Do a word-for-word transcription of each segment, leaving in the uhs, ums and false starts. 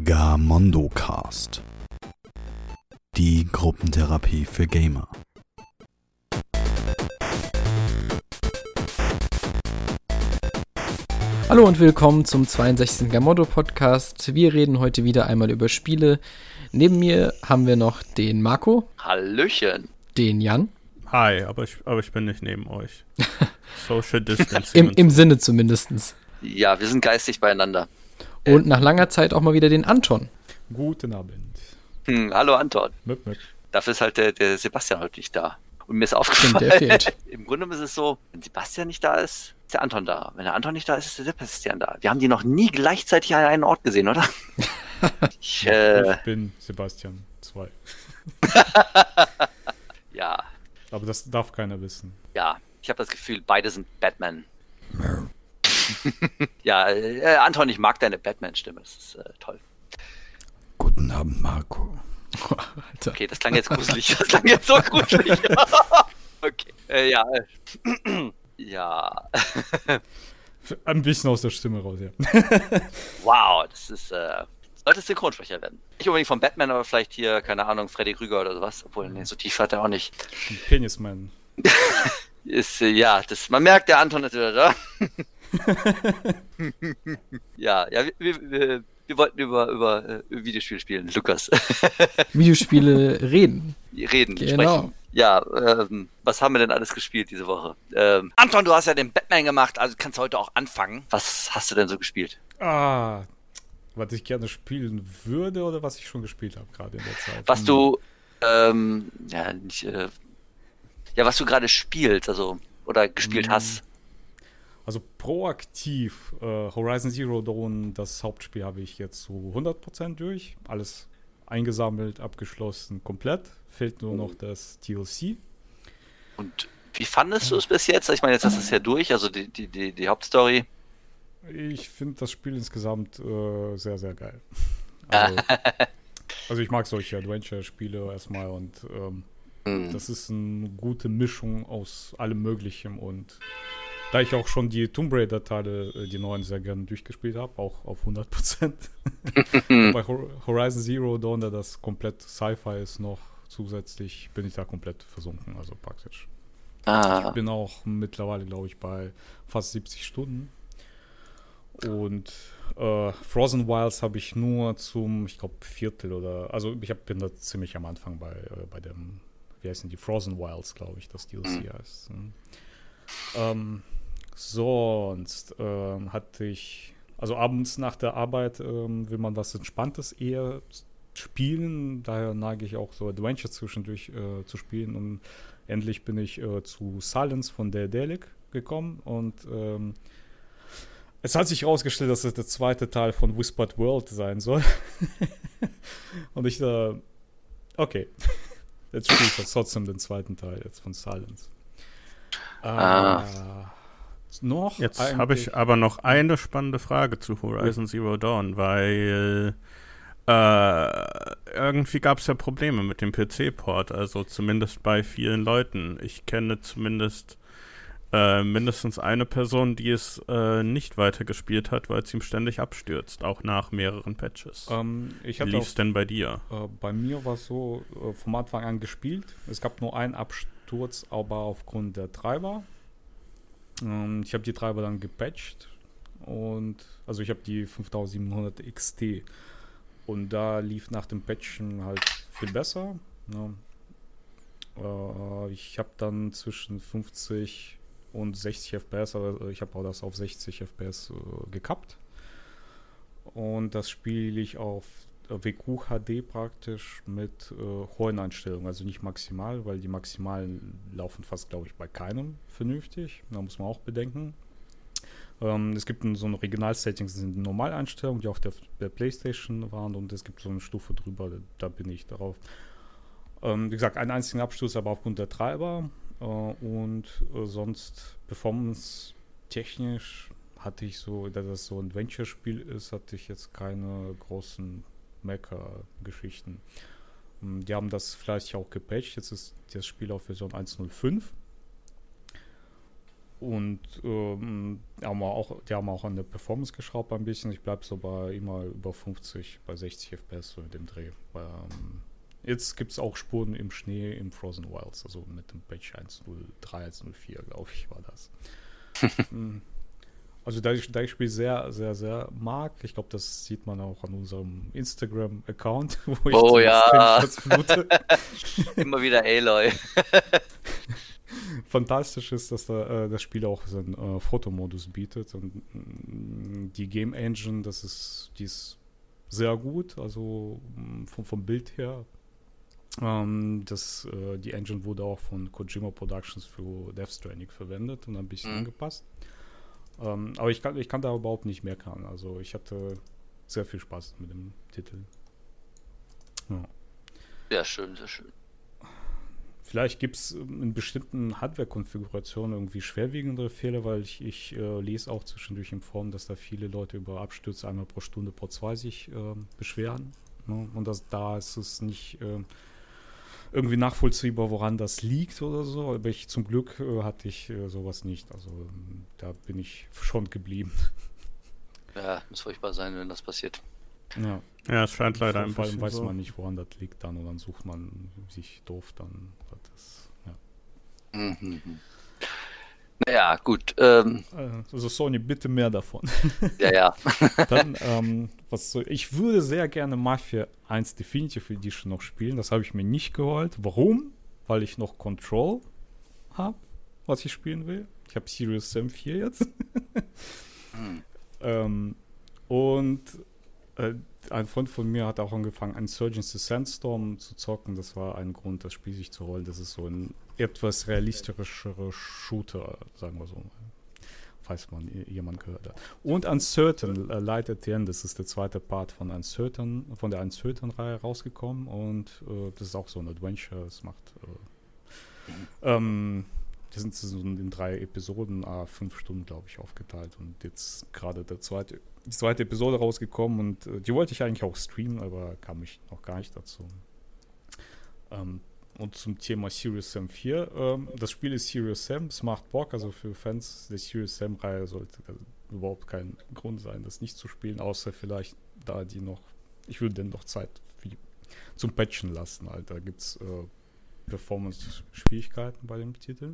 Gamondocast. Die Gruppentherapie für Gamer. Hallo und willkommen zum zweiundsechzigsten Gamondo-Podcast. Wir reden heute wieder einmal über Spiele. Neben mir haben wir noch den Marco. Hallöchen. Den Jan. Hi, aber ich, aber ich bin nicht neben euch. Social Distancing. Im, Im Sinne zumindest. Ja, wir sind geistig beieinander. Und nach langer Zeit auch mal wieder den Anton. Guten Abend. Hm, hallo Anton. Möp, möp. Dafür ist halt der, der Sebastian heute nicht da. Und mir ist aufgefallen, Stimmt, der fehlt. Im Grunde ist es so, wenn Sebastian nicht da ist, ist der Anton da. Wenn der Anton nicht da ist, ist der Sebastian da. Wir haben die noch nie gleichzeitig an einem Ort gesehen, oder? ich, äh, ich bin Sebastian zwei. Ja. Aber das darf keiner wissen. Ja, ich habe das Gefühl, beide sind Batman. Ja, äh, Anton, ich mag deine Batman-Stimme. Das ist äh, toll. Guten Abend, Marco. Oh, Alter. Okay, das klang jetzt gruselig. Das klang jetzt so gruselig. Okay, äh, ja. Äh, ja. Ein bisschen aus der Stimme raus, ja. Wow, das ist, äh, sollte Synchronsprecher werden. Nicht unbedingt von Batman, aber vielleicht hier, keine Ahnung, Freddy Krüger oder sowas. Obwohl, nee, so tief hat er auch nicht. Ein Penisman. Ist, äh, ja, das, man merkt, der Anton ist wieder da. ja, ja, wir, wir, wir wollten über, über äh, Videospiele spielen, Lukas. Videospiele reden. Reden, Genau. sprechen. Ja, ähm, was haben wir denn alles gespielt diese Woche? Ähm, Anton, du hast ja den Batman gemacht, also kannst heute auch anfangen. Was hast du denn so gespielt? Ah, was ich gerne spielen würde oder was ich schon gespielt habe gerade in der Zeit. Was du, ähm, ja, nicht, äh, ja, was du gerade spielst, also, oder gespielt hm. hast. Also proaktiv, äh, Horizon Zero Dawn, das Hauptspiel habe ich jetzt zu hundert Prozent durch. Alles eingesammelt, abgeschlossen, komplett. Fehlt nur noch das D L C. Und wie fandest du es bis jetzt? Ich meine, jetzt hast du es ja durch, also die, die, die, die Hauptstory. Ich finde das Spiel insgesamt äh, sehr, sehr geil. Also, also ich mag solche Adventure-Spiele erstmal und ähm, Mhm. das ist eine gute Mischung aus allem Möglichen und da ich auch schon die Tomb Raider-Teile, die neuen, sehr gerne durchgespielt habe, auch auf hundert Prozent. Bei Horizon Zero Dawn, da das komplett Sci-Fi ist, noch zusätzlich bin ich da komplett versunken, also praktisch. Ah. Ich bin auch mittlerweile, glaube ich, bei fast siebzig Stunden. Und äh, Frozen Wilds habe ich nur zum, ich glaube, Viertel oder, also ich hab, bin da ziemlich am Anfang bei, äh, bei dem, wie heißen die, Frozen Wilds, glaube ich, das D L C mhm. heißt. Hm. Ähm, sonst ähm, hatte ich, also abends nach der Arbeit ähm, will man was Entspanntes eher spielen, daher neige ich auch so Adventure zwischendurch äh, zu spielen und endlich bin ich äh, zu Silence von Daedalic gekommen und ähm, es hat sich herausgestellt, dass es der zweite Teil von Whispered World sein soll. Und ich da, äh, okay, jetzt spiele ich trotzdem den zweiten Teil jetzt von Silence. Ah. Äh, noch Jetzt habe ich aber noch eine spannende Frage zu Horizon ja. Zero Dawn, weil äh, irgendwie gab es ja Probleme mit dem P C-Port, also zumindest bei vielen Leuten. Ich kenne zumindest Äh, mindestens eine Person, die es äh, nicht weitergespielt hat, weil es ihm ständig abstürzt, auch nach mehreren Patches. Ähm, ich Wie lief es denn bei dir? Äh, bei mir war es so, äh, vom Anfang an gespielt. Es gab nur einen Absturz, aber aufgrund der Treiber. Ähm, ich habe die Treiber dann gepatcht und also ich habe die fünftausendsiebenhundert X T und da lief nach dem Patchen halt viel besser. Ja. Äh, ich habe dann zwischen fünfzig und sechzig F P S, aber ich habe auch das auf sechzig F P S äh, gekappt. Und das spiele ich auf W Q H D praktisch mit äh, hohen Einstellungen, also nicht maximal, weil die maximalen laufen fast, glaube ich, bei keinem vernünftig. Da muss man auch bedenken. Ähm, es gibt so ein Regional-Settings, das sind Normaleinstellungen, die auch der, der PlayStation waren und es gibt so eine Stufe drüber, da bin ich darauf. Ähm, wie gesagt, einen einzigen Absturz, aber aufgrund der Treiber. Uh, und uh, sonst performance-technisch hatte ich so, da das so ein Adventure-Spiel ist, hatte ich jetzt keine großen Mecker-Geschichten. Um, die haben das fleißig auch gepatcht, jetzt ist das Spiel auf Version eins Punkt null fünf. Und ähm, haben wir auch, die haben auch an der Performance geschraubt ein bisschen. Ich bleibe so bei immer über fünfzig, bei sechzig F P S so in dem Dreh. Bei, ähm, jetzt gibt es auch Spuren im Schnee im Frozen Wilds, also mit dem Patch eins Punkt null drei, eins Punkt null vier, glaube ich, war das. Also da ich, da ich Spiel sehr, sehr, sehr mag, ich glaube, das sieht man auch an unserem Instagram-Account, wo ich Oh ja. flute. Immer wieder Aloy. Fantastisch ist, dass da, äh, das Spiel auch so einen äh, Fotomodus bietet und mh, die Game Engine, das ist, die ist sehr gut, also mh, vom, vom Bild her. Ähm, das, äh, die Engine wurde auch von Kojima Productions für Death Stranding verwendet und ein bisschen Mhm. angepasst. Ähm, aber ich kann, ich kann da überhaupt nicht meckern. Also ich hatte sehr viel Spaß mit dem Titel. Ja. Ja, schön, sehr schön. Vielleicht gibt es in bestimmten Hardware-Konfigurationen irgendwie schwerwiegendere Fehler, weil ich, ich äh, lese auch zwischendurch im Forum, dass da viele Leute über Abstürze einmal pro Stunde pro zwei sich äh, beschweren. Ne? Und das, da ist es nicht äh, irgendwie nachvollziehbar, woran das liegt oder so. Aber ich zum Glück äh, hatte ich äh, sowas nicht. Also ähm, da bin ich schon geblieben. Ja, muss furchtbar sein, wenn das passiert. Ja. Ja, es scheint leider ein Vor allem bisschen weiß so. man nicht, woran das liegt dann und dann sucht man sich doof dann. Das ist, ja. Mhm. Naja, gut. Ähm, Äh, Also Sony, bitte mehr davon. ja, ja. Dann, ähm, was so, ich würde sehr gerne Mafia eins Definitive Edition noch spielen. Das habe ich mir nicht geholt. Warum? Weil ich noch Control habe, was ich spielen will. Ich habe Serious Sam vier jetzt. Hm. ähm, und äh, ein Freund von mir hat auch angefangen, Insurgency Sandstorm zu zocken. Das war ein Grund, das Spiel sich zu holen. Das ist so ein etwas realistischerer Shooter, sagen wir so. Falls man jemand gehört hat. Und Uncertain, äh, Light at the End, das ist der zweite Part von Uncertain, von der Uncertain-Reihe rausgekommen. Und äh, das ist auch so ein Adventure. Es macht äh, ähm, das sind so in drei Episoden, ah, fünf Stunden, glaube ich, aufgeteilt. Und jetzt gerade der zweite, die zweite Episode rausgekommen und äh, die wollte ich eigentlich auch streamen, aber kam ich noch gar nicht dazu. Ähm, und zum Thema Serious Sam vier. Ähm, das Spiel ist Serious Sam, es macht Bock, also für Fans der Serious Sam-Reihe sollte also überhaupt kein Grund sein, das nicht zu spielen, außer vielleicht da die noch, ich würde denen noch Zeit für die, zum Patchen lassen, halt. Da gibt es äh, Performance-Schwierigkeiten bei dem Titel.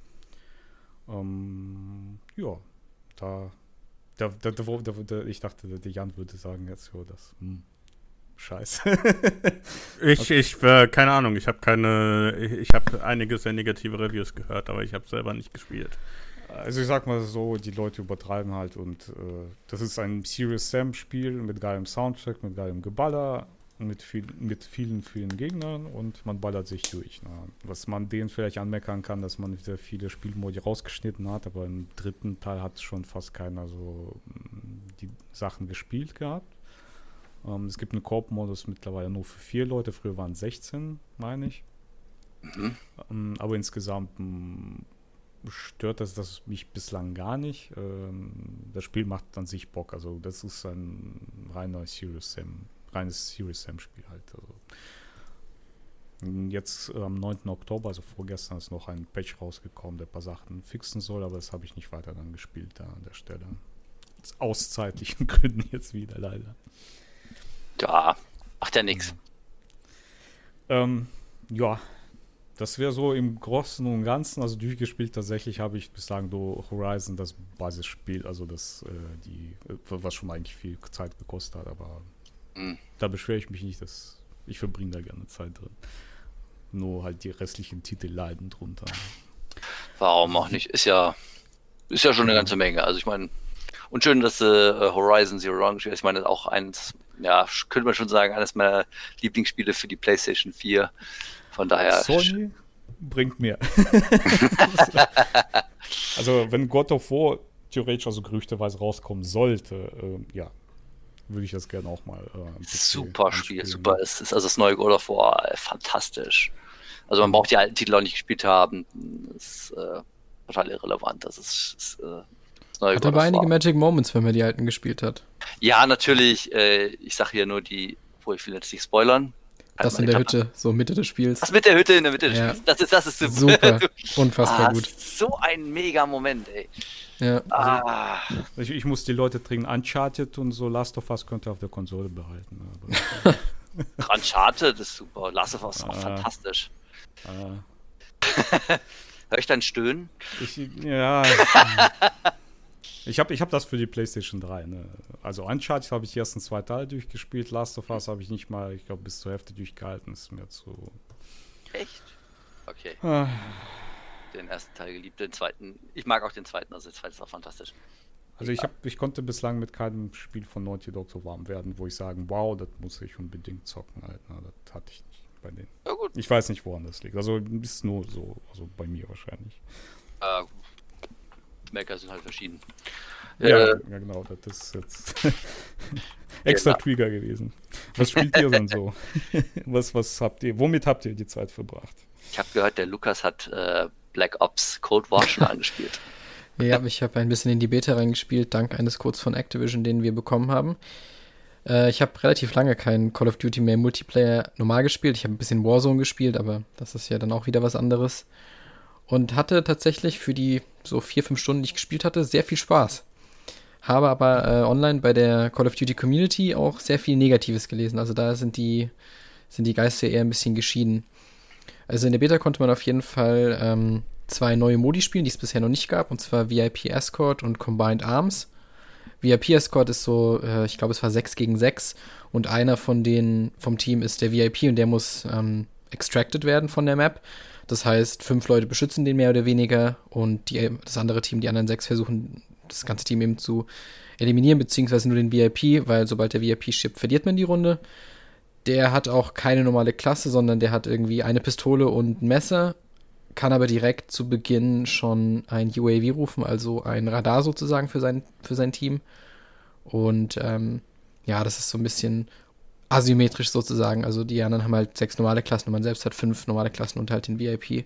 Ähm, ja, da, da, da, da, da, da ich dachte, der Jan würde sagen jetzt so, das, hm, scheiße. Ich, ich, äh, keine Ahnung, ich habe keine, ich, ich habe einige sehr negative Reviews gehört, aber ich habe selber nicht gespielt. Also ich sag mal so, die Leute übertreiben halt und äh, das ist ein Serious Sam Spiel mit geilem Soundtrack, mit geilem Geballer, mit, viel, mit vielen, vielen Gegnern und man ballert sich durch. Ne? Was man denen vielleicht anmeckern kann, dass man wieder viele Spielmodi rausgeschnitten hat, aber im dritten Teil hat schon fast keiner so die Sachen gespielt gehabt. Ähm, es gibt einen Koop-Modus mittlerweile nur für vier Leute, früher waren es sechzehn, meine ich. Mhm. Ähm, aber insgesamt mh, stört das, das mich bislang gar nicht. Ähm, das Spiel macht an sich Bock, also das ist ein reiner Serious Sam reines Serious Sam-Spiel halt. Also. Jetzt äh, am neunten Oktober, also vorgestern, ist noch ein Patch rausgekommen, der ein paar Sachen fixen soll, aber das habe ich nicht weiter dann gespielt da an der Stelle. Aus zeitlichen Gründen jetzt wieder, leider. Ja, macht ja nichts. Ähm, ja, das wäre so im Großen und Ganzen, also durchgespielt tatsächlich habe ich bislang nur Horizon, das Basisspiel, also das, äh, die, was schon eigentlich viel Zeit gekostet hat, aber Mhm. da beschwere ich mich nicht, dass ich verbringe da gerne Zeit drin. Nur halt die restlichen Titel leiden drunter. Warum auch nicht? Ist ja, ist ja schon eine ganze Menge. Also ich meine, und schön, dass äh, Horizon Zero Dawn gespielt ist. Ich meine, das ist auch eins, ja, könnte man schon sagen, eines meiner Lieblingsspiele für die PlayStation vier. Von daher. Sony bringt mehr. Also wenn God of War theoretisch also gerüchteweise rauskommen sollte, äh, ja, würde ich das gerne auch mal äh, super Spiel, super. Es ist also das neue God of War, äh, fantastisch. Also man braucht die alten Titel auch nicht gespielt haben. Das ist äh, total irrelevant. Das ist, ist äh, das neue Hat God aber of einige War. Magic Moments, wenn man die alten gespielt hat. Ja, natürlich. Äh, ich sage hier nur die, wo ich will jetzt nicht spoilern. Das in der Hütte, so Mitte des Spiels. Das mit der Hütte in der Mitte des Ja. Spiels. Das ist, das ist Super, unfassbar ah, gut. So ein mega Moment, ey. Ja. Ah, Ich, ich muss die Leute dringend Uncharted und so Last of Us könnt ihr auf der Konsole behalten. Aber Uncharted ist super. Last of Us ist auch Ah. fantastisch. äh, Hör ich dein Stöhnen? ich, ja. Ich habe ich hab das für die PlayStation drei. Ne? Also Uncharted habe ich die ersten zwei Teile durchgespielt. Last of Us habe ich nicht mal, ich glaube, bis zur Hälfte durchgehalten. Ist mir zu... Echt? Okay. Ah, Den ersten Teil geliebt, den zweiten. Ich mag auch den zweiten, also der zweite ist auch fantastisch. also ich, hab, ich konnte bislang mit keinem Spiel von Naughty Dog so warm werden, wo ich sagen, wow, das muss ich unbedingt zocken. Halt, ne? Das hatte ich nicht bei denen. Ja gut. Ich weiß nicht, woran das liegt. Also ist nur so, also bei mir wahrscheinlich. Äh, Maker sind halt verschieden. Ja, Äh, ja genau, das ist jetzt extra Genau. Trigger gewesen. Was spielt ihr denn so? was, was habt ihr, womit habt ihr die Zeit verbracht? ich habe gehört, der Lukas hat äh, Black Ops Cold War schon angespielt. Ja, ich habe ein bisschen in die Beta reingespielt, dank eines Codes von Activision, den wir bekommen haben. Äh, ich habe relativ lange kein Call of Duty mehr Multiplayer normal gespielt. Ich habe ein bisschen Warzone gespielt, aber das ist ja dann auch wieder was anderes. Und hatte tatsächlich für die so vier, fünf Stunden, die ich gespielt hatte, sehr viel Spaß. Habe aber äh, online bei der Call of Duty Community auch sehr viel Negatives gelesen. Also da sind die, sind die Geister eher ein bisschen geschieden. Also in der Beta konnte man auf jeden Fall ähm, zwei neue Modi spielen, die es bisher noch nicht gab, und zwar V I P Escort und Combined Arms. V I P Escort ist so, äh, ich glaube, es war sechs gegen sechs und einer von denen vom Team ist der V I P und der muss ähm, extracted werden von der Map. Das heißt, fünf Leute beschützen den mehr oder weniger und die, das andere Team, die anderen sechs, versuchen das ganze Team eben zu eliminieren, beziehungsweise nur den V I P, weil sobald der V I P stirbt, verliert man die Runde. Der hat auch keine normale Klasse, sondern der hat irgendwie eine Pistole und ein Messer, kann aber direkt zu Beginn schon ein U A V rufen, also ein Radar sozusagen für sein, für sein Team. Und ähm, ja, das ist so ein bisschen asymmetrisch sozusagen. Also die anderen haben halt sechs normale Klassen und man selbst hat fünf normale Klassen und halt den V I P.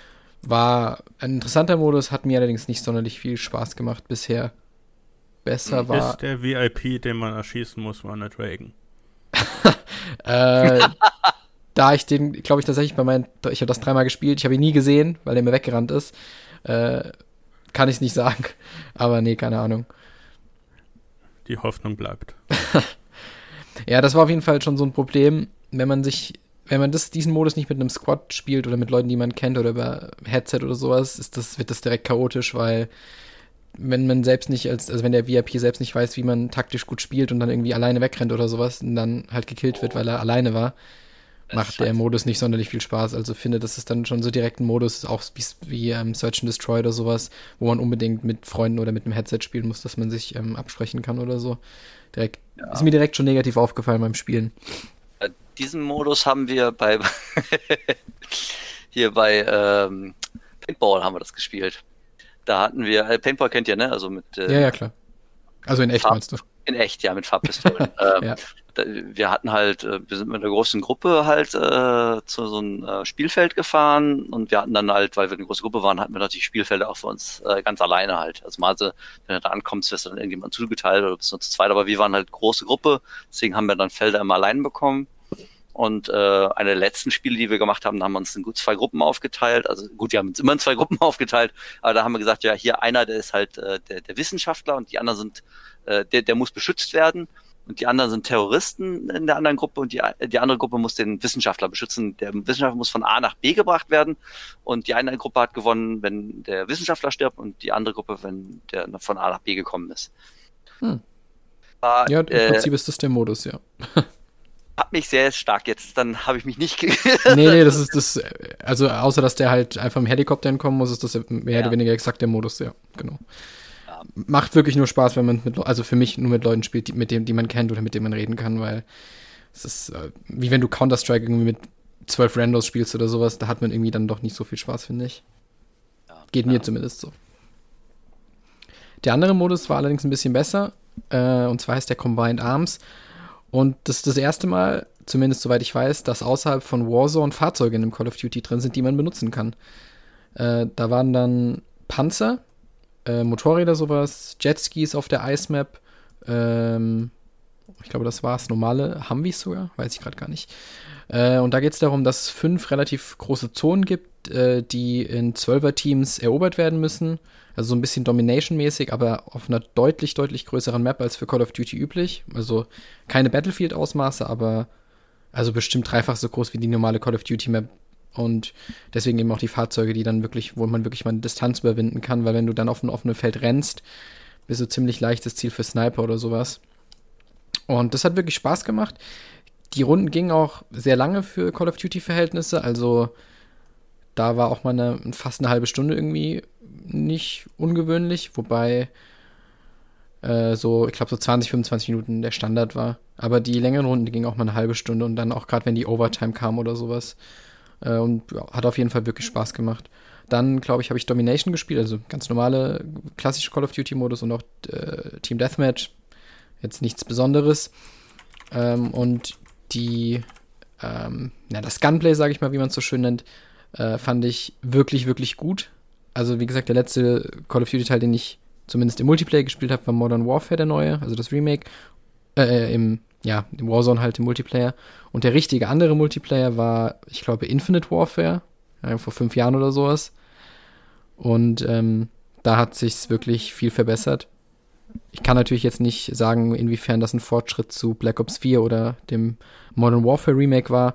War ein interessanter Modus, hat mir allerdings nicht sonderlich viel Spaß gemacht bisher. Besser war... Ist der V I P, den man erschießen muss, Ronald Reagan? äh, da ich den, glaube ich, tatsächlich bei meinen... Ich habe das dreimal gespielt, ich habe ihn nie gesehen, weil er mir weggerannt ist. Äh, kann ich es nicht sagen. Aber nee, keine Ahnung. Die Hoffnung bleibt. Ja, das war auf jeden Fall schon so ein Problem, wenn man sich, wenn man das, diesen Modus nicht mit einem Squad spielt oder mit Leuten, die man kennt oder über Headset oder sowas, ist das, wird das direkt chaotisch, weil wenn man selbst nicht, als, also wenn der V I P selbst nicht weiß, wie man taktisch gut spielt und dann irgendwie alleine wegrennt oder sowas und dann halt gekillt wird, weil er alleine war, macht der Modus nicht sonderlich viel Spaß. Also finde, das ist dann schon so direkt ein Modus, auch wie, wie ähm, Search and Destroy oder sowas, wo man unbedingt mit Freunden oder mit einem Headset spielen muss, dass man sich ähm, absprechen kann oder so. Direkt, ja. Ist mir direkt schon negativ aufgefallen beim Spielen. Diesen Modus haben wir bei hier bei ähm, Paintball haben wir das gespielt. Da hatten wir, äh, Paintball kennt ihr, ne? Also mit äh, ja, ja, klar. Also in echt Farb, meinst du? In echt, ja, mit Farbpistolen. ähm, ja. da, wir hatten halt, äh, wir sind mit einer großen Gruppe halt äh, zu so einem äh, Spielfeld gefahren und wir hatten dann halt, weil wir eine große Gruppe waren, hatten wir natürlich Spielfelder auch für uns äh, ganz alleine halt. Also mal so, wenn du da ankommst, wirst du dann irgendjemand zugeteilt oder bist du zu zweit, aber wir waren halt große Gruppe, deswegen haben wir dann Felder immer allein bekommen. Und äh, eine der letzten Spiele, die wir gemacht haben, da haben wir uns in gut zwei Gruppen aufgeteilt. Also gut, wir haben uns immer in zwei Gruppen aufgeteilt, aber da haben wir gesagt, ja, hier einer, der ist halt äh, der, der Wissenschaftler und die anderen sind, äh, der, der muss beschützt werden und die anderen sind Terroristen in der anderen Gruppe und die, die andere Gruppe muss den Wissenschaftler beschützen. Der Wissenschaftler muss von A nach B gebracht werden und die eine Gruppe hat gewonnen, wenn der Wissenschaftler stirbt und die andere Gruppe, wenn der von A nach B gekommen ist. Hm. War, ja, im äh, Prinzip ist das der Modus, ja. Hat mich sehr stark jetzt, dann habe ich mich nicht... nee, nee, das ist das, also außer, dass der halt einfach im Helikopter entkommen muss, ist das mehr ja. oder weniger exakt der Modus, ja, genau. Ja. Macht wirklich nur Spaß, wenn man mit, also für mich nur mit Leuten spielt, die, mit denen, die man kennt oder mit denen man reden kann, weil es ist, äh, wie wenn du Counter-Strike irgendwie mit zwölf Randos spielst oder sowas, da hat man irgendwie dann doch nicht so viel Spaß, finde ich. Ja, Geht ja. mir zumindest so. Der andere Modus war allerdings ein bisschen besser, äh, und zwar heißt der Combined Arms. Und das ist das erste Mal, zumindest soweit ich weiß, dass außerhalb von Warzone Fahrzeuge in einem Call of Duty drin sind, die man benutzen kann. Äh, da waren dann Panzer, äh, Motorräder sowas, Jetskis auf der Ice Map, ähm, Ich glaube, das war es. Normale Humvees sogar, weiß ich gerade gar nicht. Äh, und da geht es darum, dass es fünf relativ große Zonen gibt, äh, die in Zwölfer-Teams erobert werden müssen. Also so ein bisschen Domination-mäßig, aber auf einer deutlich, deutlich größeren Map als für Call of Duty üblich. Also keine Battlefield-Ausmaße, aber also bestimmt dreifach so groß wie die normale Call of Duty-Map. Und deswegen eben auch die Fahrzeuge, die dann wirklich, wo man wirklich mal eine Distanz überwinden kann, weil wenn du dann auf ein offenes Feld rennst, bist du ziemlich leichtes Ziel für Sniper oder sowas. Und das hat wirklich Spaß gemacht. Die Runden gingen auch sehr lange für Call of Duty-Verhältnisse, also da war auch mal eine, fast eine halbe Stunde irgendwie nicht ungewöhnlich, wobei äh, so, ich glaube so zwanzig, fünfundzwanzig Minuten der Standard war. Aber die längeren Runden, die gingen auch mal eine halbe Stunde und dann auch gerade, wenn die Overtime kam oder sowas. Äh, und ja, hat auf jeden Fall wirklich Spaß gemacht. Dann, glaube ich, habe ich Domination gespielt, also ganz normale, klassische Call of Duty-Modus und auch äh, Team Deathmatch. Jetzt nichts Besonderes. Ähm, und die, ähm, ja, das Gunplay, sage ich mal, wie man es so schön nennt, äh, fand ich wirklich, wirklich gut. Also, wie gesagt, der letzte Call of Duty-Teil, den ich zumindest im Multiplayer gespielt habe, war Modern Warfare, der neue, also das Remake. Äh, im, ja, im Warzone halt im Multiplayer. Und der richtige andere Multiplayer war, ich glaube, Infinite Warfare, ja, vor fünf Jahren oder sowas. Und ähm, da hat sich's wirklich viel verbessert. Ich kann natürlich jetzt nicht sagen, inwiefern das ein Fortschritt zu Black Ops vier oder dem Modern Warfare Remake war,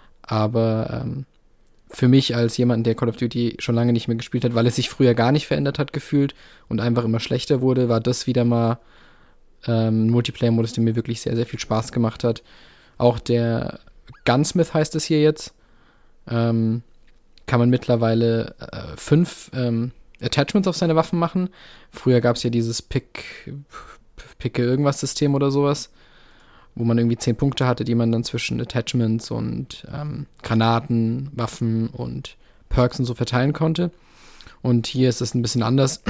aber ähm, für mich als jemand, der Call of Duty schon lange nicht mehr gespielt hat, weil es sich früher gar nicht verändert hat gefühlt und einfach immer schlechter wurde, war das wieder mal ähm, ein Multiplayer-Modus, der mir wirklich sehr, sehr viel Spaß gemacht hat. Auch der Gunsmith heißt es hier jetzt, ähm, kann man mittlerweile äh, fünf ähm, Attachments auf seine Waffen machen. Früher gab es ja dieses Pick, Picke irgendwas System oder sowas, wo man irgendwie zehn Punkte hatte, die man dann zwischen Attachments und ähm, Granaten, Waffen und Perks und so verteilen konnte. Und hier ist es ein bisschen anders,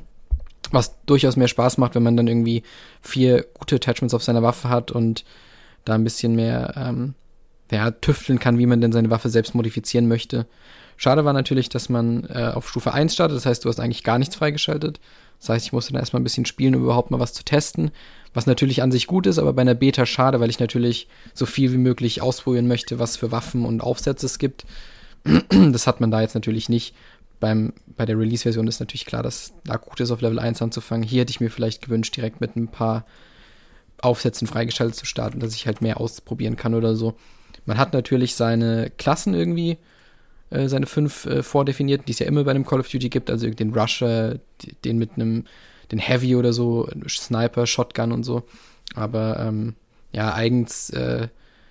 was durchaus mehr Spaß macht, wenn man dann irgendwie vier gute Attachments auf seiner Waffe hat und da ein bisschen mehr ähm, ja, tüfteln kann, wie man denn seine Waffe selbst modifizieren möchte. Schade war natürlich, dass man äh, auf Stufe eins startet, das heißt, du hast eigentlich gar nichts freigeschaltet. Das heißt, ich musste dann erstmal ein bisschen spielen, um überhaupt mal was zu testen, was natürlich an sich gut ist, aber bei einer Beta schade, weil ich natürlich so viel wie möglich ausprobieren möchte, was für Waffen und Aufsätze es gibt. Das hat man da jetzt natürlich nicht. Beim, bei der Release-Version ist natürlich klar, dass da gut ist, auf Level eins anzufangen. Hier hätte ich mir vielleicht gewünscht, direkt mit ein paar Aufsätzen freigeschaltet zu starten, dass ich halt mehr ausprobieren kann oder so. Man hat natürlich seine Klassen irgendwie, äh, seine fünf äh, vordefinierten, die es ja immer bei einem Call of Duty gibt, also den Rusher, den mit einem, den Heavy oder so, Sniper, Shotgun und so. Aber ähm, ja, eigens äh,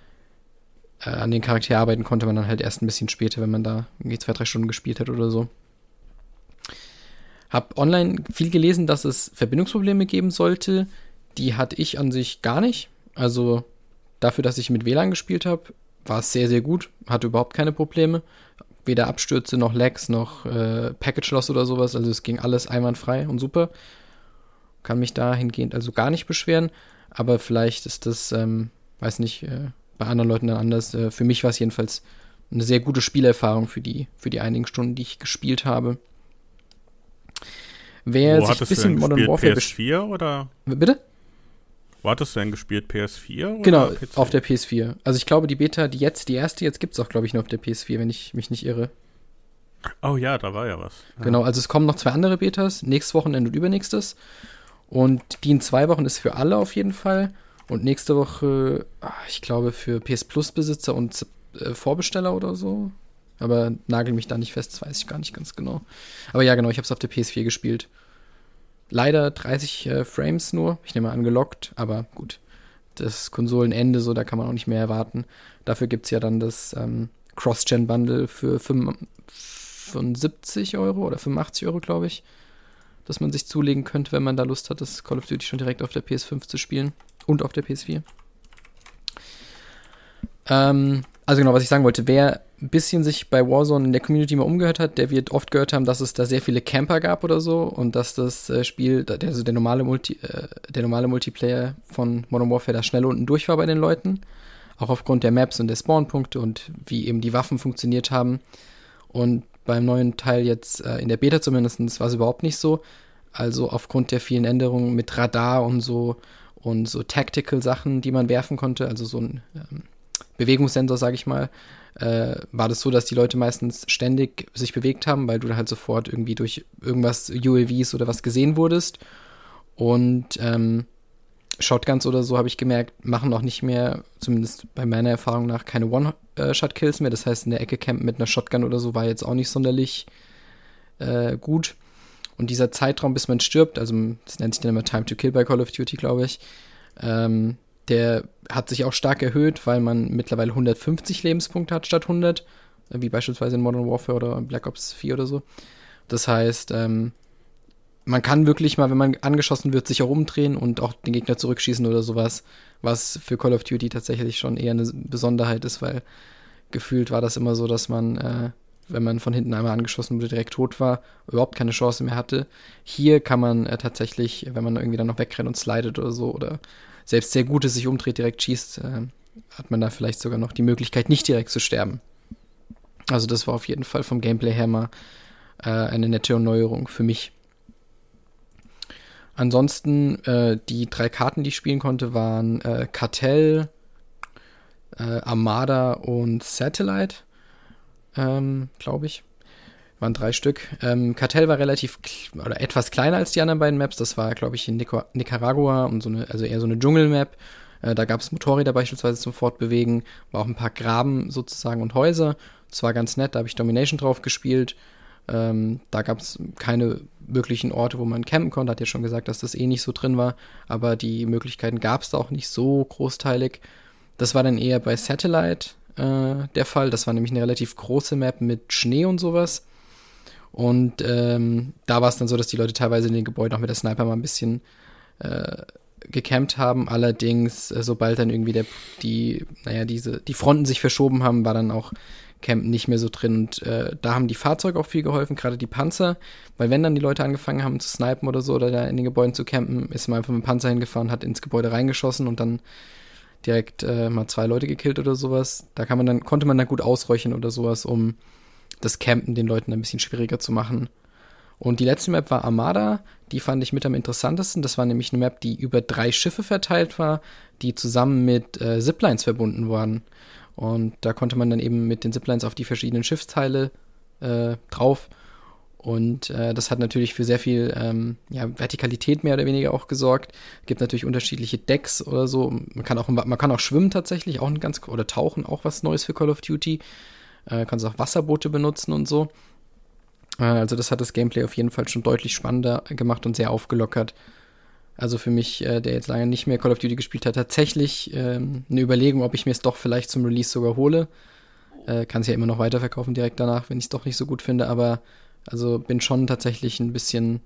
äh, an den Charakter arbeiten konnte man dann halt erst ein bisschen später, wenn man da irgendwie zwei, drei Stunden gespielt hat oder so. Hab online viel gelesen, dass es Verbindungsprobleme geben sollte. Die hatte ich an sich gar nicht. Also dafür, dass ich mit W L A N gespielt habe, war es sehr, sehr gut. Hatte überhaupt keine Probleme. Weder Abstürze, noch Lags, noch äh, Package Loss oder sowas. Also es ging alles einwandfrei und super. Kann mich dahingehend also gar nicht beschweren. Aber vielleicht ist das, ähm, weiß nicht, äh, bei anderen Leuten dann anders. Äh, für mich war es jedenfalls eine sehr gute Spielerfahrung für die, für die einigen Stunden, die ich gespielt habe. Wer Wo sich ein bisschen du Modern Warfare P S vier oder? Bitte? Wo hattest du denn gespielt? P S vier oder Genau, P C? auf der P S vier. Also ich glaube, die Beta, die jetzt, die erste jetzt gibt es auch, glaube ich, nur auf der P S vier, wenn ich mich nicht irre. Oh ja, da war ja was. Ja. Genau, also es kommen noch zwei andere Betas, nächstes Wochenende und übernächstes. Und die in zwei Wochen ist für alle auf jeden Fall. Und nächste Woche, ich glaube, für P S Plus-Besitzer und äh, Vorbesteller oder so. Aber nagel mich da nicht fest, das weiß ich gar nicht ganz genau. Aber ja, genau, ich habe es auf der P S vier gespielt. Leider dreißig äh, Frames nur, ich nehme an gelockt, aber gut. Das Konsolenende, so, da kann man auch nicht mehr erwarten. Dafür gibt es ja dann das ähm, Cross-Gen-Bundle für fünfundsiebzig Euro oder fünfundachtzig Euro, glaube ich, dass man sich zulegen könnte, wenn man da Lust hat, das Call of Duty schon direkt auf der P S fünf zu spielen und auf der P S vier. Ähm, also genau, was ich sagen wollte, wer ein bisschen sich bei Warzone in der Community mal umgehört hat, der wird oft gehört haben, dass es da sehr viele Camper gab oder so und dass das äh, Spiel, der, also der normale Multi, äh, der normale Multiplayer von Modern Warfare da schnell unten durch war bei den Leuten, auch aufgrund der Maps und der Spawnpunkte und wie eben die Waffen funktioniert haben. Und beim neuen Teil jetzt, äh, in der Beta zumindest, war es überhaupt nicht so. Also aufgrund der vielen Änderungen mit Radar und so und so Tactical-Sachen, die man werfen konnte, also so ein ähm, Bewegungssensor, sage ich mal, äh, war das so, dass die Leute meistens ständig sich bewegt haben, weil du dann halt sofort irgendwie durch irgendwas, U A Vs oder was gesehen wurdest. Und ähm, Shotguns oder so, habe ich gemerkt, machen auch nicht mehr, zumindest bei meiner Erfahrung nach, keine One-Shot-Kills mehr. Das heißt, in der Ecke campen mit einer Shotgun oder so war jetzt auch nicht sonderlich äh, gut. Und dieser Zeitraum, bis man stirbt, also das nennt sich dann immer Time to Kill bei Call of Duty, glaube ich, ähm, der hat sich auch stark erhöht, weil man mittlerweile hundertfünfzig Lebenspunkte hat statt hundert, wie beispielsweise in Modern Warfare oder Black Ops vier oder so. Das heißt, ähm, man kann wirklich mal, wenn man angeschossen wird, sich auch umdrehen und auch den Gegner zurückschießen oder sowas, was für Call of Duty tatsächlich schon eher eine Besonderheit ist, weil gefühlt war das immer so, dass man, äh, wenn man von hinten einmal angeschossen wurde, direkt tot war, überhaupt keine Chance mehr hatte. Hier kann man äh, tatsächlich, wenn man irgendwie dann noch wegrennt und slidet oder so, oder selbst sehr gut ist, sich umdreht, direkt schießt, äh, hat man da vielleicht sogar noch die Möglichkeit, nicht direkt zu sterben. Also das war auf jeden Fall vom Gameplay her mal äh, eine nette Erneuerung für mich. Ansonsten, äh, die drei Karten, die ich spielen konnte, waren äh, Kartell, äh, Armada und Satellite, ähm, glaube ich. Waren drei Stück. Ähm, Kartell war relativ kl- oder etwas kleiner als die anderen beiden Maps. Das war, glaube ich, in Nico- Nicaragua und so eine, also eher so eine Dschungelmap. Äh, da gab es Motorräder beispielsweise zum Fortbewegen, war auch ein paar Graben sozusagen und Häuser. Das war ganz nett, da habe ich Domination drauf gespielt. Ähm, da gab es keine wirklichen Orte, wo man campen konnte. Hat ja schon gesagt, dass das eh nicht so drin war. Aber die Möglichkeiten gab es da auch nicht so großteilig. Das war dann eher bei Satellite äh, der Fall. Das war nämlich eine relativ große Map mit Schnee und sowas. Und ähm, da war es dann so, dass die Leute teilweise in den Gebäuden auch mit der Sniper mal ein bisschen äh, gecampt haben. Allerdings, äh, sobald dann irgendwie der, die, naja, diese, die Fronten sich verschoben haben, war dann auch Campen nicht mehr so drin. Und äh, da haben die Fahrzeuge auch viel geholfen, gerade die Panzer. Weil wenn dann die Leute angefangen haben zu snipen oder so oder da in den Gebäuden zu campen, ist man einfach mit dem Panzer hingefahren, hat ins Gebäude reingeschossen und dann direkt äh, mal zwei Leute gekillt oder sowas. Da kann man dann, konnte man dann gut ausräuchern oder sowas, um das Campen den Leuten ein bisschen schwieriger zu machen. Und die letzte Map war Armada. Die fand ich mit am interessantesten. Das war nämlich eine Map, die über drei Schiffe verteilt war, die zusammen mit äh, Ziplines verbunden waren. Und da konnte man dann eben mit den Ziplines auf die verschiedenen Schiffsteile äh, drauf. Und äh, das hat natürlich für sehr viel ähm, ja, Vertikalität mehr oder weniger auch gesorgt. Es gibt natürlich unterschiedliche Decks oder so. Man kann auch, man kann auch schwimmen tatsächlich, auch ein ganz, oder tauchen, auch was Neues für Call of Duty. Äh, kannst auch Wasserboote benutzen und so. Äh, also das hat das Gameplay auf jeden Fall schon deutlich spannender gemacht und sehr aufgelockert. Also für mich, äh, der jetzt lange nicht mehr Call of Duty gespielt hat, tatsächlich ähm, eine Überlegung, ob ich mir es doch vielleicht zum Release sogar hole. Äh, kann es ja immer noch weiterverkaufen direkt danach, wenn ich es doch nicht so gut finde, aber also bin schon tatsächlich ein bisschen